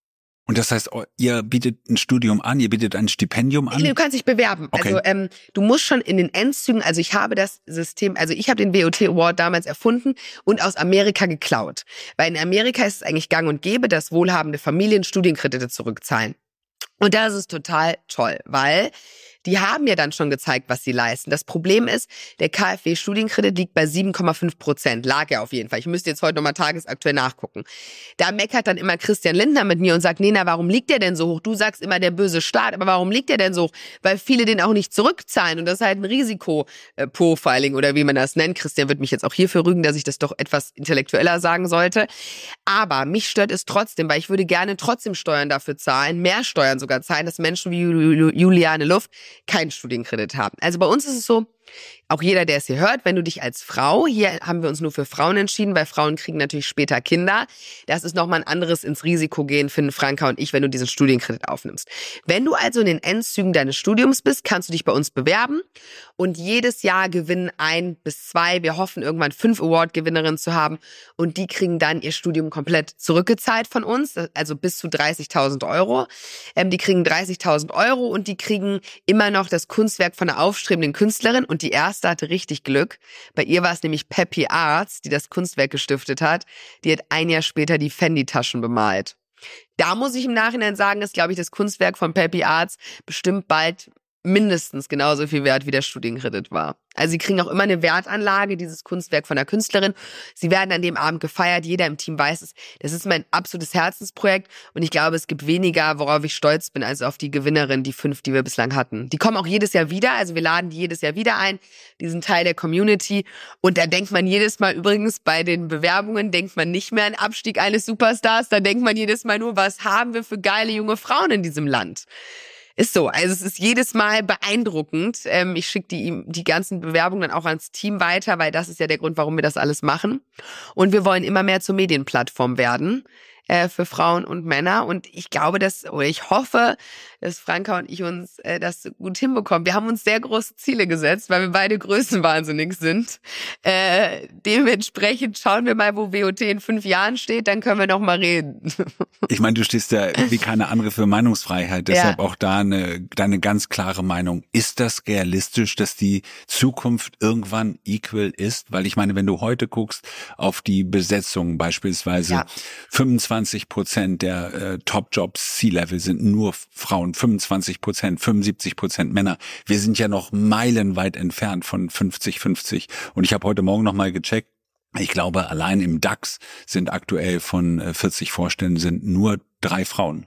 S4: Und das heißt, ihr bietet ein Studium an, ihr bietet ein Stipendium an?
S2: Du kannst dich bewerben.
S4: Okay.
S2: Also du musst schon in den Endzügen, also ich habe das System, also ich habe den WOT Award damals erfunden und aus Amerika geklaut. Weil in Amerika ist es eigentlich gang und gäbe, dass wohlhabende Familien Studienkredite zurückzahlen. Und das ist total toll, weil die haben ja dann schon gezeigt, was sie leisten. Das Problem ist, der KfW-Studienkredit liegt bei 7,5%. Lag er auf jeden Fall. Ich müsste jetzt heute nochmal tagesaktuell nachgucken. Da meckert dann immer Christian Lindner mit mir und sagt, Nena, warum liegt der denn so hoch? Du sagst immer, der böse Staat, aber warum liegt der denn so hoch? Weil viele den auch nicht zurückzahlen und das ist halt ein Risikoprofiling oder wie man das nennt. Christian wird mich jetzt auch hierfür rügen, dass ich das doch etwas intellektueller sagen sollte. Aber mich stört es trotzdem, weil ich würde gerne trotzdem Steuern dafür zahlen, mehr Steuern sogar zahlen, dass Menschen wie Juliane Luft keinen Studienkredit haben. Also bei uns ist es so, auch jeder, der es hier hört, wenn du dich als Frau, hier haben wir uns nur für Frauen entschieden, weil Frauen kriegen natürlich später Kinder. Das ist nochmal ein anderes ins Risiko gehen, finden Franka und ich, wenn du diesen Studienkredit aufnimmst. Wenn du also in den Endzügen deines Studiums bist, kannst du dich bei uns bewerben und jedes Jahr gewinnen 1 bis 2, wir hoffen irgendwann 5 Award-Gewinnerinnen zu haben und die kriegen dann ihr Studium komplett zurückgezahlt von uns, also bis zu 30.000 Euro. Die kriegen 30.000 Euro und die kriegen immer noch das Kunstwerk von einer aufstrebenden Künstlerin und die erste hatte richtig Glück. Bei ihr war es nämlich Peppy Arts, die das Kunstwerk gestiftet hat. Die hat ein Jahr später die Fendi-Taschen bemalt. Da muss ich im Nachhinein sagen, ist, glaube ich, das Kunstwerk von Peppy Arts bestimmt bald mindestens genauso viel wert, wie der Studienkredit war. Also sie kriegen auch immer eine Wertanlage, dieses Kunstwerk von der Künstlerin. Sie werden an dem Abend gefeiert, jeder im Team weiß es. Das ist mein absolutes Herzensprojekt und ich glaube, es gibt weniger, worauf ich stolz bin, als auf die Gewinnerin, die 5, die wir bislang hatten. Die kommen auch jedes Jahr wieder, also wir laden die jedes Jahr wieder ein, die sind Teil der Community und da denkt man jedes Mal übrigens bei den Bewerbungen, denkt man nicht mehr an Abstieg eines Superstars, da denkt man jedes Mal nur, was haben wir für geile junge Frauen in diesem Land. Ist so, also es ist jedes Mal beeindruckend. Ich schicke die ganzen Bewerbungen dann auch ans Team weiter, weil das ist ja der Grund, warum wir das alles machen. Und wir wollen immer mehr zur Medienplattform werden für Frauen und Männer. Und ich glaube, ich hoffe, dass Franka und ich uns das gut hinbekommen. Wir haben uns sehr große Ziele gesetzt, weil wir beide größenwahnsinnig sind. Dementsprechend schauen wir mal, wo WOT in 5 Jahren steht, dann können wir noch mal reden.
S4: Ich meine, du stehst ja wie keine andere für Meinungsfreiheit, deshalb auch da deine ganz klare Meinung. Ist das realistisch, dass die Zukunft irgendwann equal ist? Weil ich meine, wenn du heute guckst auf die Besetzung beispielsweise, 25% der Top-Jobs C-Level sind nur Frauen, 25%, 75% Männer. Wir sind ja noch meilenweit entfernt von 50-50. Und ich habe heute Morgen nochmal gecheckt, ich glaube, allein im DAX sind aktuell von 40 Vorständen sind nur 3 Frauen.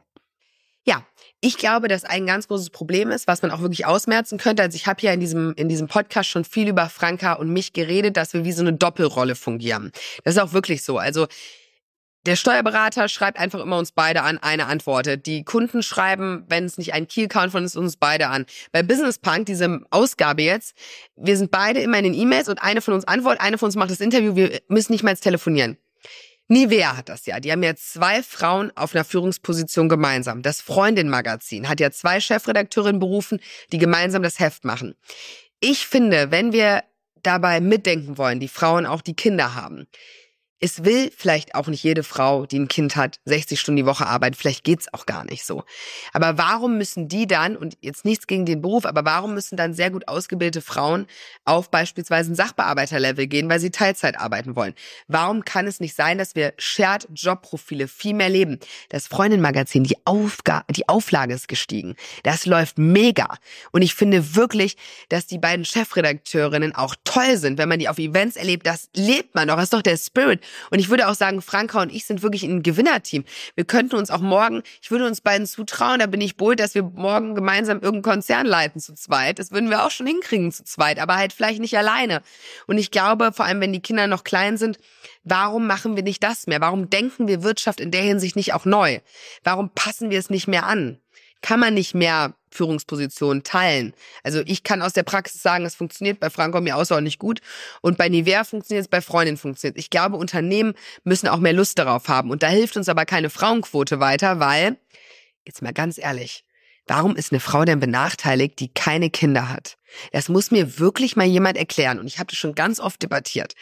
S2: Ja, ich glaube, dass ein ganz großes Problem ist, was man auch wirklich ausmerzen könnte. Also ich habe ja in diesem Podcast schon viel über Franka und mich geredet, dass wir wie so eine Doppelrolle fungieren. Das ist auch wirklich so. Also der Steuerberater schreibt einfach immer uns beide an, eine antwortet. Die Kunden schreiben, wenn es nicht ein Key-Account von uns beide an. Bei Business Punk, diese Ausgabe jetzt, wir sind beide immer in den E-Mails und eine von uns antwortet, eine von uns macht das Interview, wir müssen nicht mehr jetzt telefonieren. Nivea hat das ja. Die haben ja 2 Frauen auf einer Führungsposition gemeinsam. Das Freundin-Magazin hat ja 2 Chefredakteurinnen berufen, die gemeinsam das Heft machen. Ich finde, wenn wir dabei mitdenken wollen, die Frauen auch die Kinder haben, es will vielleicht auch nicht jede Frau, die ein Kind hat, 60 Stunden die Woche arbeiten. Vielleicht geht's auch gar nicht so. Aber warum müssen die dann, und jetzt nichts gegen den Beruf, aber warum müssen dann sehr gut ausgebildete Frauen auf beispielsweise ein Sachbearbeiterlevel gehen, weil sie Teilzeit arbeiten wollen? Warum kann es nicht sein, dass wir Shared-Job-Profile viel mehr leben? Das Freundin-Magazin, die Auflage ist gestiegen. Das läuft mega. Und ich finde wirklich, dass die beiden Chefredakteurinnen auch toll sind. Wenn man die auf Events erlebt, das lebt man doch. Das ist doch der Spirit. Und ich würde auch sagen, Franka und ich sind wirklich ein Gewinnerteam. Wir könnten uns auch morgen, ich würde uns beiden zutrauen, da bin ich bold, dass wir morgen gemeinsam irgendeinen Konzern leiten zu zweit. Das würden wir auch schon hinkriegen zu zweit, aber halt vielleicht nicht alleine. Und ich glaube, vor allem wenn die Kinder noch klein sind, warum machen wir nicht das mehr? Warum denken wir Wirtschaft in der Hinsicht nicht auch neu? Warum passen wir es nicht mehr an? Kann man nicht mehr Führungspositionen teilen? Also ich kann aus der Praxis sagen, es funktioniert bei Franka und mir außerordentlich gut und bei Nivea funktioniert es, bei Freundin funktioniert es. Ich glaube, Unternehmen müssen auch mehr Lust darauf haben und da hilft uns aber keine Frauenquote weiter, weil, jetzt mal ganz ehrlich, warum ist eine Frau denn benachteiligt, die keine Kinder hat? Das muss mir wirklich mal jemand erklären und ich habe das schon ganz oft debattiert.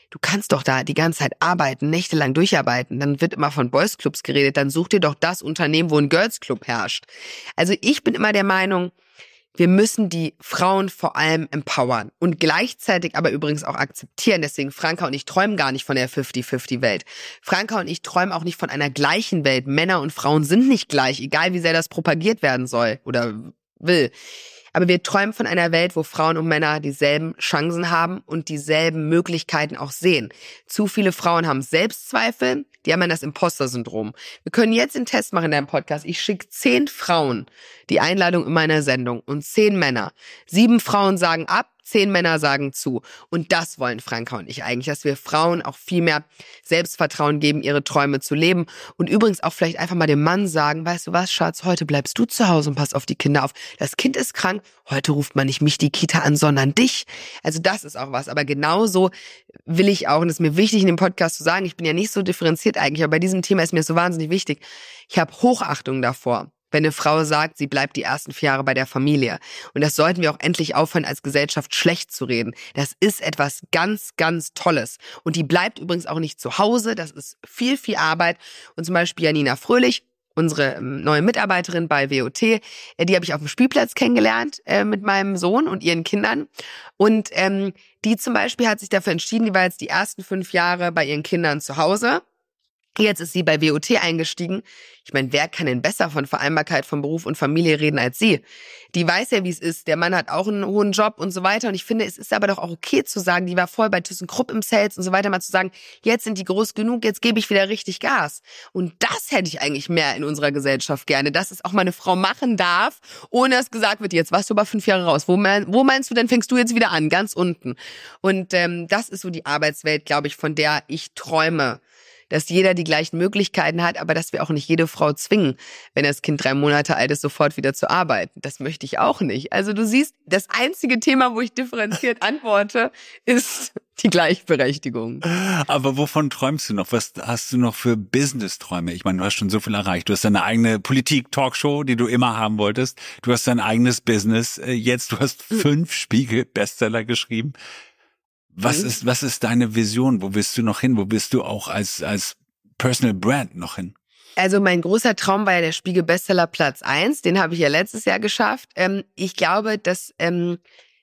S2: du kannst doch da die ganze Zeit arbeiten, nächtelang durcharbeiten. Dann wird immer von Boys Clubs geredet. Dann such dir doch das Unternehmen, wo ein Girls Club herrscht. Also ich bin immer der Meinung, wir müssen die Frauen vor allem empowern und gleichzeitig aber übrigens auch akzeptieren. Deswegen Franka und ich träumen gar nicht von der 50-50-Welt. Franka und ich träumen auch nicht von einer gleichen Welt. Männer und Frauen sind nicht gleich, egal wie sehr das propagiert werden soll oder will. Aber wir träumen von einer Welt, wo Frauen und Männer dieselben Chancen haben und dieselben Möglichkeiten auch sehen. Zu viele Frauen haben Selbstzweifel, die haben dann das Imposter-Syndrom. Wir können jetzt einen Test machen in deinem Podcast. Ich schicke 10 Frauen die Einladung in meiner Sendung und 10 Männer. 7 Frauen sagen ab, 10 Männer sagen zu. Und das wollen Franka und ich eigentlich, dass wir Frauen auch viel mehr Selbstvertrauen geben, ihre Träume zu leben. Und übrigens auch vielleicht einfach mal dem Mann sagen, weißt du was, Schatz, heute bleibst du zu Hause und passt auf die Kinder auf. Das Kind ist krank, heute ruft man nicht mich die Kita an, sondern dich. Also das ist auch was. Aber genauso will ich auch, und das ist mir wichtig in dem Podcast zu sagen, ich bin ja nicht so differenziert eigentlich, aber bei diesem Thema ist mir das so wahnsinnig wichtig. Ich habe Hochachtung davor, wenn eine Frau sagt, sie bleibt die ersten 4 Jahre bei der Familie. Und das sollten wir auch endlich aufhören, als Gesellschaft schlecht zu reden. Das ist etwas ganz, ganz Tolles. Und die bleibt übrigens auch nicht zu Hause. Das ist viel, viel Arbeit. Und zum Beispiel Janina Fröhlich, unsere neue Mitarbeiterin bei WOT, die habe ich auf dem Spielplatz kennengelernt mit meinem Sohn und ihren Kindern. Und die zum Beispiel hat sich dafür entschieden, die war jetzt die ersten 5 Jahre bei ihren Kindern zu Hause. Jetzt ist sie bei WOT eingestiegen. Ich meine, wer kann denn besser von Vereinbarkeit von Beruf und Familie reden als sie? Die weiß ja, wie es ist. Der Mann hat auch einen hohen Job und so weiter. Und ich finde, es ist aber doch auch okay zu sagen, die war voll bei ThyssenKrupp im Sales und so weiter, mal zu sagen, jetzt sind die groß genug, jetzt gebe ich wieder richtig Gas. Und das hätte ich eigentlich mehr in unserer Gesellschaft gerne, dass es auch mal eine Frau machen darf, ohne dass gesagt wird, jetzt warst du aber 5 Jahre raus. Wo meinst du denn, fängst du jetzt wieder an? Ganz unten. Und das ist so die Arbeitswelt, glaube ich, von der ich träume. Dass jeder die gleichen Möglichkeiten hat, aber dass wir auch nicht jede Frau zwingen, wenn das Kind 3 Monate alt ist, sofort wieder zu arbeiten. Das möchte ich auch nicht. Also du siehst, das einzige Thema, wo ich differenziert antworte, ist die Gleichberechtigung.
S4: Aber wovon träumst du noch? Was hast du noch für Business-Träume? Ich meine, du hast schon so viel erreicht. Du hast deine eigene Politik-Talkshow, die du immer haben wolltest. Du hast dein eigenes Business. Jetzt, du hast 5 Spiegel-Bestseller geschrieben. Was ist deine Vision? Wo willst du noch hin? Wo bist du auch als Personal Brand noch hin?
S2: Also mein großer Traum war ja der Spiegel Bestseller Platz 1. Den habe ich ja letztes Jahr geschafft. Ich glaube, dass ein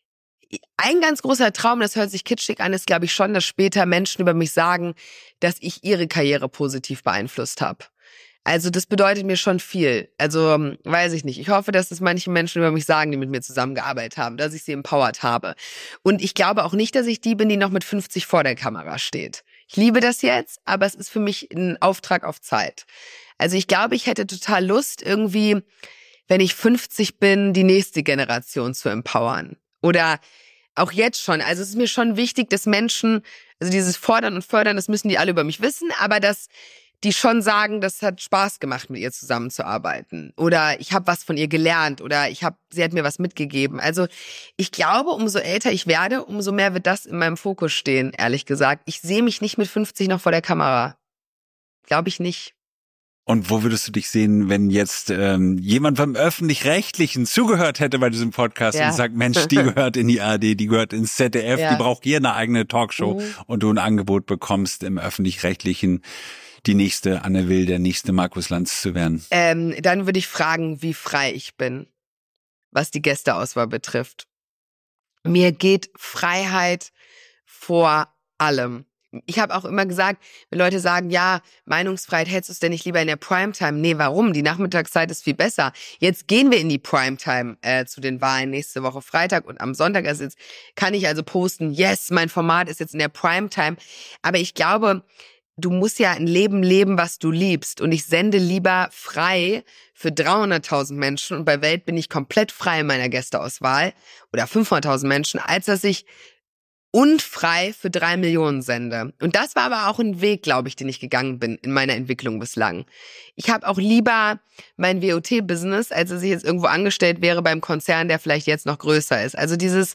S2: ganz großer Traum, das hört sich kitschig an, ist, glaube ich, schon, dass später Menschen über mich sagen, dass ich ihre Karriere positiv beeinflusst habe. Also das bedeutet mir schon viel. Also weiß ich nicht. Ich hoffe, dass es manche Menschen über mich sagen, die mit mir zusammengearbeitet haben, dass ich sie empowert habe. Und ich glaube auch nicht, dass ich die bin, die noch mit 50 vor der Kamera steht. Ich liebe das jetzt, aber es ist für mich ein Auftrag auf Zeit. Also ich glaube, ich hätte total Lust, irgendwie, wenn ich 50 bin, die nächste Generation zu empowern. Oder auch jetzt schon. Also es ist mir schon wichtig, dass Menschen, also dieses Fordern und Fördern, das müssen die alle über mich wissen, aber dass die schon sagen, das hat Spaß gemacht, mit ihr zusammenzuarbeiten. Oder ich habe was von ihr gelernt oder sie hat mir was mitgegeben. Also ich glaube, umso älter ich werde, umso mehr wird das in meinem Fokus stehen, ehrlich gesagt. Ich sehe mich nicht mit 50 noch vor der Kamera. Glaube ich nicht.
S4: Und wo würdest du dich sehen, wenn jetzt jemand vom Öffentlich-Rechtlichen zugehört hätte bei diesem Podcast und sagt, Mensch, die gehört in die ARD, die gehört ins ZDF, die braucht hier eine eigene Talkshow und du ein Angebot bekommst im Öffentlich-Rechtlichen, die nächste Anne Will, der nächste Markus Lanz zu werden?
S2: Dann würde ich fragen, wie frei ich bin, was die Gästeauswahl betrifft. Mir geht Freiheit vor allem. Ich habe auch immer gesagt, wenn Leute sagen, ja, Meinungsfreiheit, hättest du es denn nicht lieber in der Primetime? Nee, warum? Die Nachmittagszeit ist viel besser. Jetzt gehen wir in die Primetime zu den Wahlen nächste Woche Freitag und am Sonntag. Also jetzt kann ich also posten, yes, mein Format ist jetzt in der Primetime. Aber ich glaube, du musst ja ein Leben leben, was du liebst. Und ich sende lieber frei für 300.000 Menschen und bei Welt bin ich komplett frei in meiner Gästeauswahl oder 500.000 Menschen, als dass ich unfrei für 3 Millionen sende. Und das war aber auch ein Weg, glaube ich, den ich gegangen bin in meiner Entwicklung bislang. Ich habe auch lieber mein WOT-Business, als dass ich jetzt irgendwo angestellt wäre beim Konzern, der vielleicht jetzt noch größer ist. Also dieses,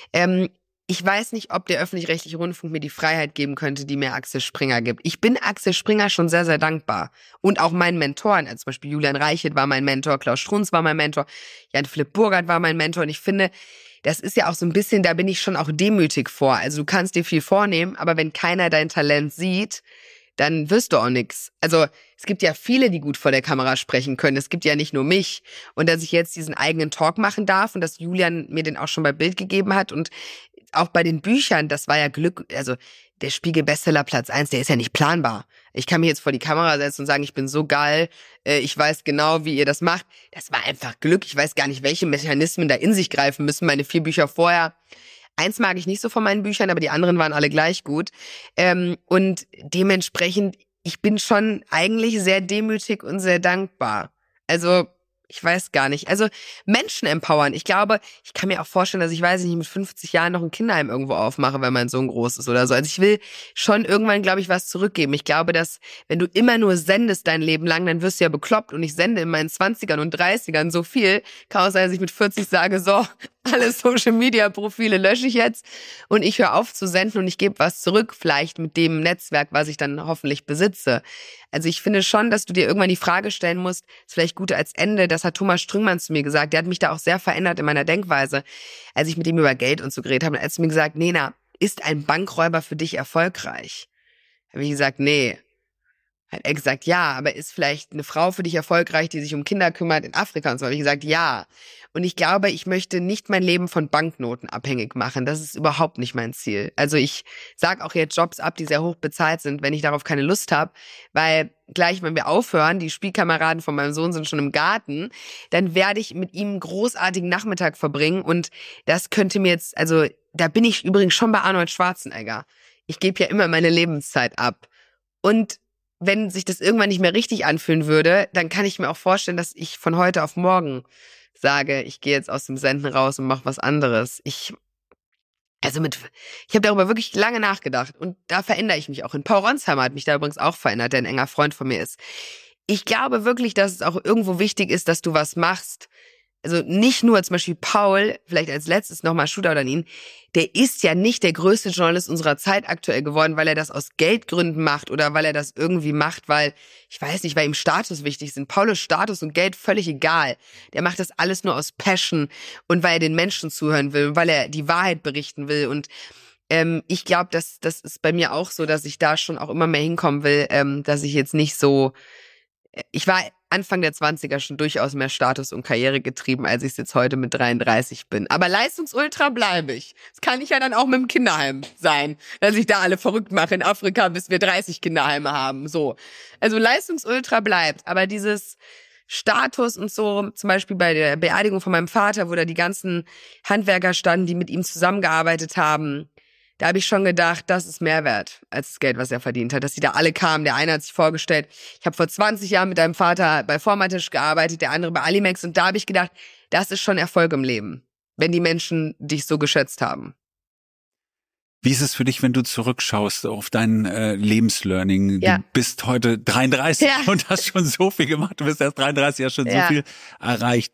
S2: ich weiß nicht, ob der öffentlich-rechtliche Rundfunk mir die Freiheit geben könnte, die mir Axel Springer gibt. Ich bin Axel Springer schon sehr, sehr dankbar. Und auch meinen Mentoren, also zum Beispiel Julian Reichelt war mein Mentor, Klaus Strunz war mein Mentor, Jan-Philipp Burgert war mein Mentor. Und ich finde, das ist ja auch so ein bisschen, da bin ich schon auch demütig vor. Also du kannst dir viel vornehmen, aber wenn keiner dein Talent sieht, dann wirst du auch nix. Also es gibt ja viele, die gut vor der Kamera sprechen können. Es gibt ja nicht nur mich. Und dass ich jetzt diesen eigenen Talk machen darf und dass Julian mir den auch schon bei Bild gegeben hat und auch bei den Büchern, das war ja Glück. Also der Spiegel-Bestseller Platz 1, der ist ja nicht planbar. Ich kann mich jetzt vor die Kamera setzen und sagen, ich bin so geil, ich weiß genau, wie ihr das macht. Das war einfach Glück. Ich weiß gar nicht, welche Mechanismen da in sich greifen müssen. Meine 4 Bücher vorher. Eins mag ich nicht so von meinen Büchern, aber die anderen waren alle gleich gut. Und dementsprechend, ich bin schon eigentlich sehr demütig und sehr dankbar. Also, ich weiß gar nicht. Also, Menschen empowern. Ich glaube, ich kann mir auch vorstellen, dass ich, weiß ich nicht, mit 50 Jahren noch ein Kinderheim irgendwo aufmache, wenn mein Sohn groß ist oder so. Also ich will schon irgendwann, glaube ich, was zurückgeben. Ich glaube, dass, wenn du immer nur sendest dein Leben lang, dann wirst du ja bekloppt. Und ich sende in meinen 20ern und 30ern so viel, kann auch sein, dass ich mit 40 sage, so, alle Social-Media-Profile lösche ich jetzt und ich höre auf zu senden und ich gebe was zurück, vielleicht mit dem Netzwerk, was ich dann hoffentlich besitze. Also ich finde schon, dass du dir irgendwann die Frage stellen musst, ist vielleicht gut als Ende, das hat Thomas Strüngmann zu mir gesagt, der hat mich da auch sehr verändert in meiner Denkweise, als ich mit ihm über Geld und so geredet habe, als er mir gesagt, Nena, ist ein Bankräuber für dich erfolgreich? Habe ich gesagt, nee. Hat er gesagt, ja, aber ist vielleicht eine Frau für dich erfolgreich, die sich um Kinder kümmert in Afrika und so? Habe ich gesagt, ja. Und ich glaube, ich möchte nicht mein Leben von Banknoten abhängig machen. Das ist überhaupt nicht mein Ziel. Also ich sage auch jetzt Jobs ab, die sehr hoch bezahlt sind, wenn ich darauf keine Lust habe. Weil gleich, wenn wir aufhören, die Spielkameraden von meinem Sohn sind schon im Garten, dann werde ich mit ihm einen großartigen Nachmittag verbringen. Und das könnte mir jetzt, also da bin ich übrigens schon bei Arnold Schwarzenegger. Ich gebe ja immer meine Lebenszeit ab. Und wenn sich das irgendwann nicht mehr richtig anfühlen würde, dann kann ich mir auch vorstellen, dass ich von heute auf morgen sage, ich gehe jetzt aus dem Senden raus und mache was anderes. Ich habe darüber wirklich lange nachgedacht und da verändere ich mich auch. Paul Ronsheimer hat mich da übrigens auch verändert, der ein enger Freund von mir ist. Ich glaube wirklich, dass es auch irgendwo wichtig ist, dass du was machst. Also nicht nur zum Beispiel Paul, vielleicht als letztes nochmal Shootout an ihn, der ist ja nicht der größte Journalist unserer Zeit aktuell geworden, weil er das aus Geldgründen macht oder weil er das irgendwie macht, weil, ich weiß nicht, weil ihm Status wichtig sind. Paul ist Status und Geld völlig egal. Der macht das alles nur aus Passion und weil er den Menschen zuhören will und weil er die Wahrheit berichten will. Und ich glaube, das ist bei mir auch so, dass ich da schon auch immer mehr hinkommen will, dass ich jetzt nicht so... Ich war Anfang der 20er schon durchaus mehr Status und Karriere getrieben, als ich es jetzt heute mit 33 bin. Aber Leistungsultra bleibe ich. Das kann ich ja dann auch mit dem Kinderheim sein, dass ich da alle verrückt mache in Afrika, bis wir 30 Kinderheime haben. So. Also Leistungsultra bleibt. Aber dieses Status und so, zum Beispiel bei der Beerdigung von meinem Vater, wo da die ganzen Handwerker standen, die mit ihm zusammengearbeitet haben, da habe ich schon gedacht, das ist mehr wert als das Geld, was er verdient hat. Dass die da alle kamen. Der eine hat sich vorgestellt, ich habe vor 20 Jahren mit deinem Vater bei Formatisch gearbeitet, der andere bei Alimex. Und da habe ich gedacht, das ist schon Erfolg im Leben, wenn die Menschen dich so geschätzt haben.
S4: Wie ist es für dich, wenn du zurückschaust auf dein Lebenslearning?
S2: Ja.
S4: Du bist heute 33 und hast schon so viel gemacht. Du bist erst 33, hast schon so viel erreicht.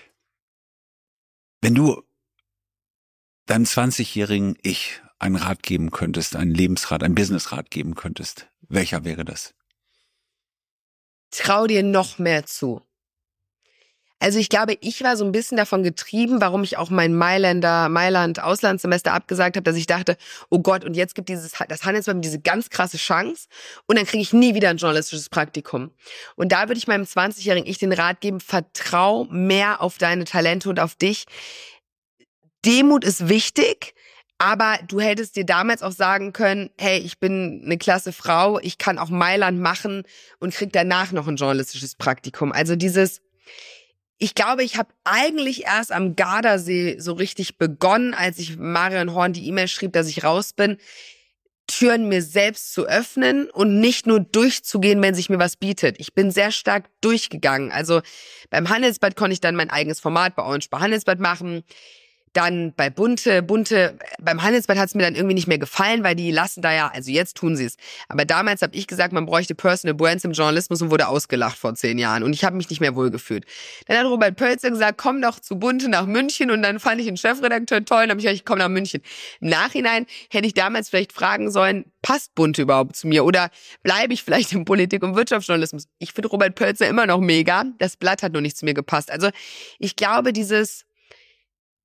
S4: Wenn du deinem 20-jährigen Ich einen Rat geben könntest, einen Lebensrat, einen Businessrat geben könntest, welcher wäre das?
S2: Trau dir noch mehr zu. Also ich glaube, ich war so ein bisschen davon getrieben, warum ich auch mein Mailand-Auslandssemester abgesagt habe, dass ich dachte, oh Gott, und jetzt gibt das Handelsblatt diese ganz krasse Chance und dann kriege ich nie wieder ein journalistisches Praktikum. Und da würde ich meinem 20-jährigen Ich den Rat geben, vertrau mehr auf deine Talente und auf dich. Demut ist wichtig, aber du hättest dir damals auch sagen können, hey, ich bin eine klasse Frau, ich kann auch Mailand machen und krieg danach noch ein journalistisches Praktikum. Also ich glaube, ich habe eigentlich erst am Gardasee so richtig begonnen, als ich Marion Horn die E-Mail schrieb, dass ich raus bin, Türen mir selbst zu öffnen und nicht nur durchzugehen, wenn sich mir was bietet. Ich bin sehr stark durchgegangen. Also beim Handelsblatt konnte ich dann mein eigenes Format bei Orange bei Handelsblatt machen. Dann bei Bunte, beim Handelsblatt hat es mir dann irgendwie nicht mehr gefallen, weil die lassen da ja, also jetzt tun sie es. Aber damals habe ich gesagt, man bräuchte Personal Brands im Journalismus und wurde ausgelacht vor 10 Jahren. Und ich habe mich nicht mehr wohlgefühlt. Dann hat Robert Pölzer gesagt, komm doch zu Bunte nach München. Und dann fand ich den Chefredakteur toll und habe ich gesagt, ich komme nach München. Im Nachhinein hätte ich damals vielleicht fragen sollen, passt Bunte überhaupt zu mir? Oder bleibe ich vielleicht im Politik- und Wirtschaftsjournalismus? Ich finde Robert Pölzer immer noch mega. Das Blatt hat nur nicht zu mir gepasst. Also ich glaube,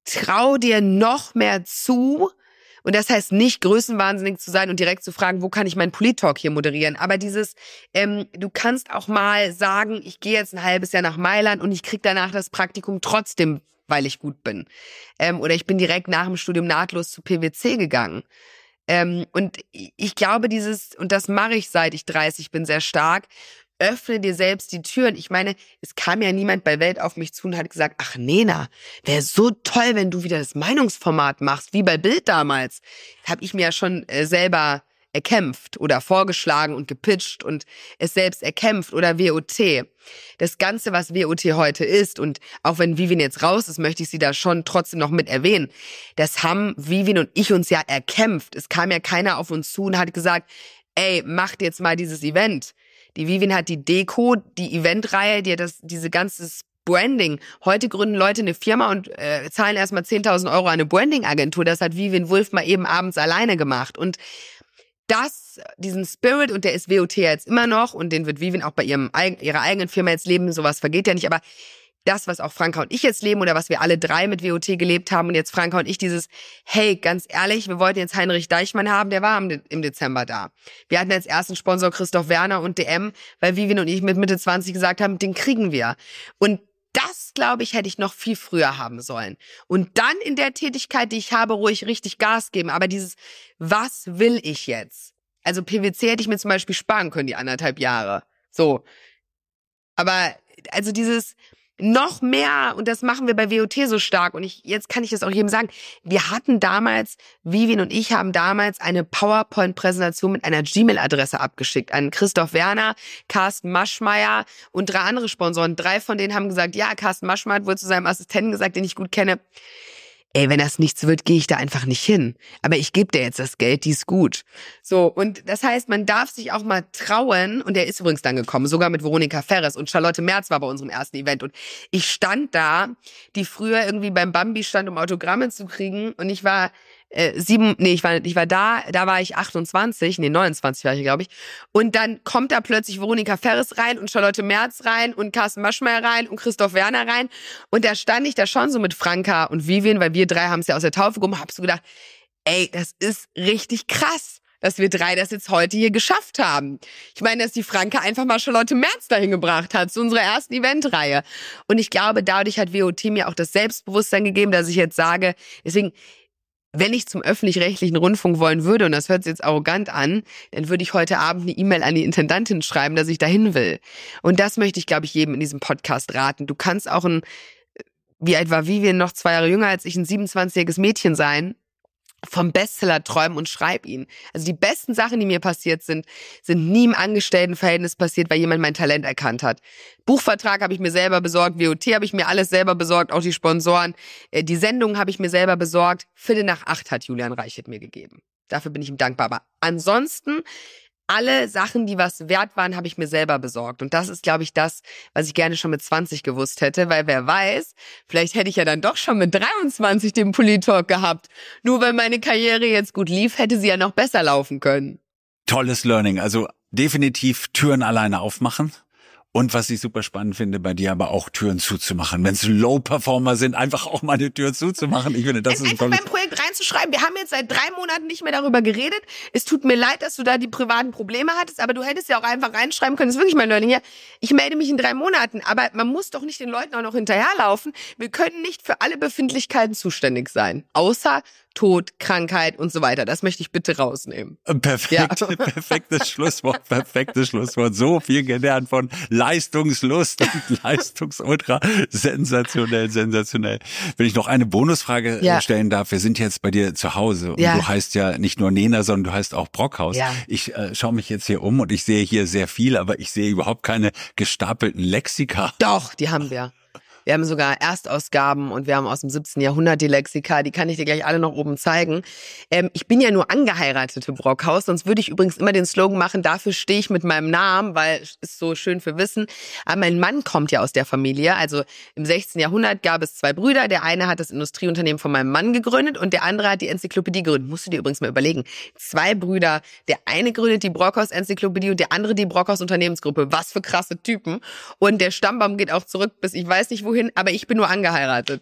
S2: trau dir noch mehr zu. Und das heißt nicht, größenwahnsinnig zu sein und direkt zu fragen, wo kann ich meinen Polit-Talk hier moderieren. Aber dieses, du kannst auch mal sagen, ich gehe jetzt ein halbes Jahr nach Mailand und ich krieg danach das Praktikum trotzdem, weil ich gut bin. Oder ich bin direkt nach dem Studium nahtlos zu PwC gegangen. Und ich glaube, und das mache ich seit ich 30 bin, sehr stark, öffne dir selbst die Türen. Ich meine, es kam ja niemand bei Welt auf mich zu und hat gesagt, ach Nena, wäre so toll, wenn du wieder das Meinungsformat machst, wie bei Bild damals. Das habe ich mir ja schon selber erkämpft oder vorgeschlagen und gepitcht und es selbst erkämpft oder WOT. Das Ganze, was WOT heute ist, und auch wenn Vivien jetzt raus ist, möchte ich sie da schon trotzdem noch mit erwähnen. Das haben Vivien und ich uns ja erkämpft. Es kam ja keiner auf uns zu und hat gesagt, ey, macht jetzt mal dieses Event. Die Vivien hat die Deko, die Eventreihe, die hat diese ganzes Branding. Heute gründen Leute eine Firma und zahlen erstmal 10.000 € an eine Branding-Agentur. Das hat Vivien Wulff mal eben abends alleine gemacht. Und diesen Spirit, und der ist WOT ja jetzt immer noch, und den wird Vivien auch bei ihrer eigenen Firma jetzt leben, sowas vergeht ja nicht, aber das, was auch Franka und ich jetzt leben oder was wir alle drei mit WOT gelebt haben und jetzt Franka und ich dieses, hey, ganz ehrlich, wir wollten jetzt Heinrich Deichmann haben, der war im Dezember da. Wir hatten als ersten Sponsor Christoph Werner und DM, weil Vivien und ich mit Mitte 20 gesagt haben, den kriegen wir. Und das, glaube ich, hätte ich noch viel früher haben sollen. Und dann in der Tätigkeit, die ich habe, ruhig richtig Gas geben. Aber dieses, was will ich jetzt? Also PwC hätte ich mir zum Beispiel sparen können, die 1,5 Jahre. So. Aber also dieses noch mehr, und das machen wir bei WOT so stark, und jetzt kann ich das auch jedem sagen, wir hatten damals, Vivien und ich haben damals eine PowerPoint-Präsentation mit einer Gmail-Adresse abgeschickt an Christoph Werner, Carsten Maschmeyer und 3 andere Sponsoren. 3 von denen haben gesagt, ja, Carsten Maschmeyer hat wohl zu seinem Assistenten gesagt, den ich gut kenne, ey, wenn das nichts wird, gehe ich da einfach nicht hin. Aber ich gebe dir jetzt das Geld, die ist gut. So, und das heißt, man darf sich auch mal trauen, und der ist übrigens dann gekommen, sogar mit Veronika Ferres, und Charlotte Merz war bei unserem ersten Event, und ich stand da, die früher irgendwie beim Bambi stand, um Autogramme zu kriegen, und ich war ich war da war ich 29 war ich, glaube ich. Und dann kommt da plötzlich Veronika Ferres rein und Charlotte Merz rein und Carsten Maschmeyer rein und Christoph Werner rein. Und da stand ich da schon so mit Franka und Vivien, weil wir 3 haben es ja aus der Taufe gehoben, hab so gedacht, ey, das ist richtig krass, dass wir 3 das jetzt heute hier geschafft haben. Ich meine, dass die Franka einfach mal Charlotte Merz dahin gebracht hat, zu unserer ersten Eventreihe. Und ich glaube, dadurch hat WOT mir auch das Selbstbewusstsein gegeben, dass ich jetzt sage, deswegen, wenn ich zum öffentlich-rechtlichen Rundfunk wollen würde, und das hört sich jetzt arrogant an, dann würde ich heute Abend eine E-Mail an die Intendantin schreiben, dass ich dahin will. Und das möchte ich, glaube ich, jedem in diesem Podcast raten. Du kannst auch wie alt war Vivien, noch 2 Jahre jünger als ich, ein 27-jähriges Mädchen sein, vom Bestseller träumen und schreib ihn. Also die besten Sachen, die mir passiert sind nie im Angestelltenverhältnis passiert, weil jemand mein Talent erkannt hat. Buchvertrag habe ich mir selber besorgt, WOT habe ich mir alles selber besorgt, auch die Sponsoren. Die Sendung habe ich mir selber besorgt. 7:45 hat Julian Reichelt mir gegeben. Dafür bin ich ihm dankbar. Aber ansonsten, alle Sachen, die was wert waren, habe ich mir selber besorgt. Und das ist, glaube ich, das, was ich gerne schon mit 20 gewusst hätte. Weil wer weiß, vielleicht hätte ich ja dann doch schon mit 23 den Polit-Talk gehabt. Nur weil meine Karriere jetzt gut lief, hätte sie ja noch besser laufen können.
S4: Tolles Learning. Also definitiv Türen alleine aufmachen. Und was ich super spannend finde bei dir, aber auch Türen zuzumachen. Wenn es Low-Performer sind, einfach auch mal eine Tür zuzumachen. Ich finde, das ist ein tolles...
S2: Beim Projekt reinzuschreiben, wir haben jetzt seit 3 Monaten nicht mehr darüber geredet. Es tut mir leid, dass du da die privaten Probleme hattest, aber du hättest ja auch einfach reinschreiben können. Das ist wirklich mein Learning hier. Ich melde mich in 3 Monaten, aber man muss doch nicht den Leuten auch noch hinterherlaufen. Wir können nicht für alle Befindlichkeiten zuständig sein. Außer Tod, Krankheit und so weiter. Das möchte ich bitte rausnehmen.
S4: Perfektes Schlusswort, perfektes Schlusswort. So viel gelernt von Leistungslust und Leistungsultra. Sensationell, sensationell. Wenn ich noch eine Bonusfrage stellen darf, wir sind jetzt bei dir zu Hause und du heißt ja nicht nur Nena, sondern du heißt auch Brockhaus. Ja. Ich schaue mich jetzt hier um und ich sehe hier sehr viel, aber ich sehe überhaupt keine gestapelten Lexika.
S2: Doch, die haben wir. Wir haben sogar Erstausgaben und wir haben aus dem 17. Jahrhundert die Lexika, die kann ich dir gleich alle noch oben zeigen. Ich bin ja nur angeheiratete Brockhaus, sonst würde ich übrigens immer den Slogan machen, dafür stehe ich mit meinem Namen, weil es ist so schön für Wissen. Aber mein Mann kommt ja aus der Familie, also im 16. Jahrhundert gab es 2 Brüder, der eine hat das Industrieunternehmen von meinem Mann gegründet und der andere hat die Enzyklopädie gegründet. Musst du dir übrigens mal überlegen, 2 Brüder, der eine gründet die Brockhaus-Enzyklopädie und der andere die Brockhaus-Unternehmensgruppe. Was für krasse Typen. Und der Stammbaum geht auch zurück bis ich weiß nicht wohin, aber ich bin nur angeheiratet.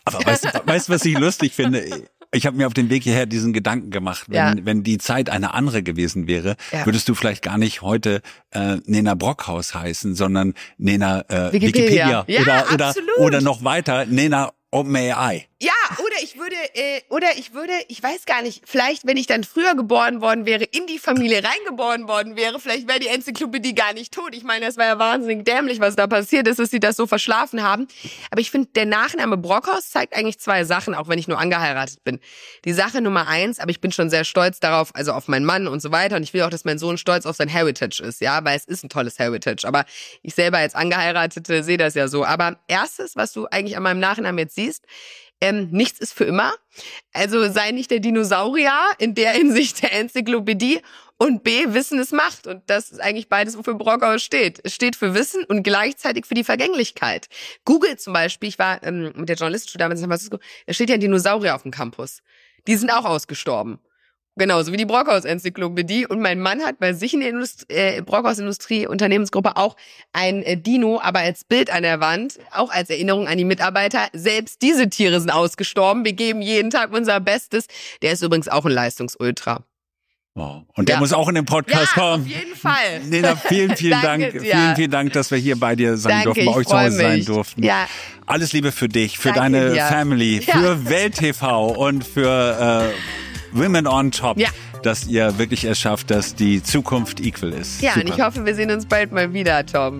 S4: Aber weißt du, was ich lustig finde? Ich habe mir auf dem Weg hierher diesen Gedanken gemacht, wenn die Zeit eine andere gewesen wäre, würdest du vielleicht gar nicht heute Nena Brockhaus heißen, sondern Nena Wikipedia.
S2: Ja,
S4: oder noch weiter, Nena OpenAI.
S2: Ja, oder ich weiß gar nicht, vielleicht, wenn ich dann früher geboren worden wäre, in die Familie reingeboren worden wäre, vielleicht wäre die Enzyklopädie gar nicht tot. Ich meine, das war ja wahnsinnig dämlich, was da passiert ist, dass sie das so verschlafen haben. Aber ich finde, der Nachname Brockhaus zeigt eigentlich zwei Sachen, auch wenn ich nur angeheiratet bin. Die Sache Nummer 1, aber ich bin schon sehr stolz darauf, also auf meinen Mann und so weiter. Und ich will auch, dass mein Sohn stolz auf sein Heritage ist, ja, weil es ist ein tolles Heritage. Aber ich selber als Angeheiratete sehe das ja so. Aber erstes, was du eigentlich an meinem Nachnamen jetzt siehst, nichts ist für immer. Also sei nicht der Dinosaurier in der Hinsicht der Enzyklopädie. Und B, Wissen ist Macht. Und das ist eigentlich beides, wofür Brockhaus steht. Es steht für Wissen und gleichzeitig für die Vergänglichkeit. Google zum Beispiel, ich war mit der Journalistenschule damals in San Francisco, da steht ja ein Dinosaurier auf dem Campus. Die sind auch ausgestorben. Genauso wie die Brockhaus-Enzyklopädie. Und mein Mann hat bei sich in der Brockhaus-Industrie-Unternehmensgruppe auch ein Dino, aber als Bild an der Wand, auch als Erinnerung an die Mitarbeiter. Selbst diese Tiere sind ausgestorben. Wir geben jeden Tag unser Bestes. Der ist übrigens auch ein Leistungsultra.
S4: Wow. Und der muss auch in den Podcast kommen.
S2: Auf jeden Fall.
S4: Nena, vielen Dank. Vielen Dank, dass wir hier bei dir sein durften, bei euch zu Hause sein durften.
S2: Ja.
S4: Alles Liebe für dich, für deine Family, für Welt TV und für Women on Top, dass ihr wirklich es schafft, dass die Zukunft equal ist.
S2: Ja,
S4: Super.
S2: Und ich hoffe, wir sehen uns bald mal wieder, Tom.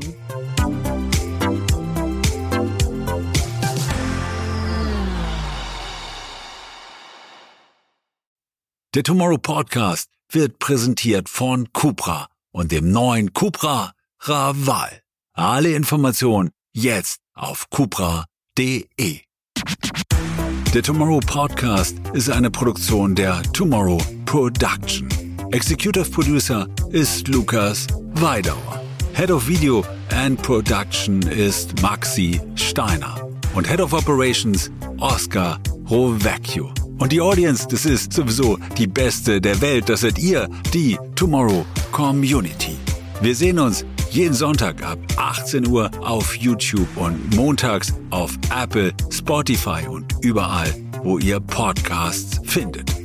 S1: Der Tomorrow Podcast wird präsentiert von Cupra und dem neuen Cupra Raval. Alle Informationen jetzt auf cupra.de. Der Tomorrow Podcast ist eine Produktion der Tomorrow Production. Executive Producer ist Lukas Weidauer. Head of Video and Production ist Maxi Steiner. Und Head of Operations Oscar Rovecchio. Und die Audience, das ist sowieso die beste der Welt. Das seid ihr, die Tomorrow Community. Wir sehen uns jeden Sonntag ab 18 Uhr auf YouTube und montags auf Apple, Spotify und überall, wo ihr Podcasts findet.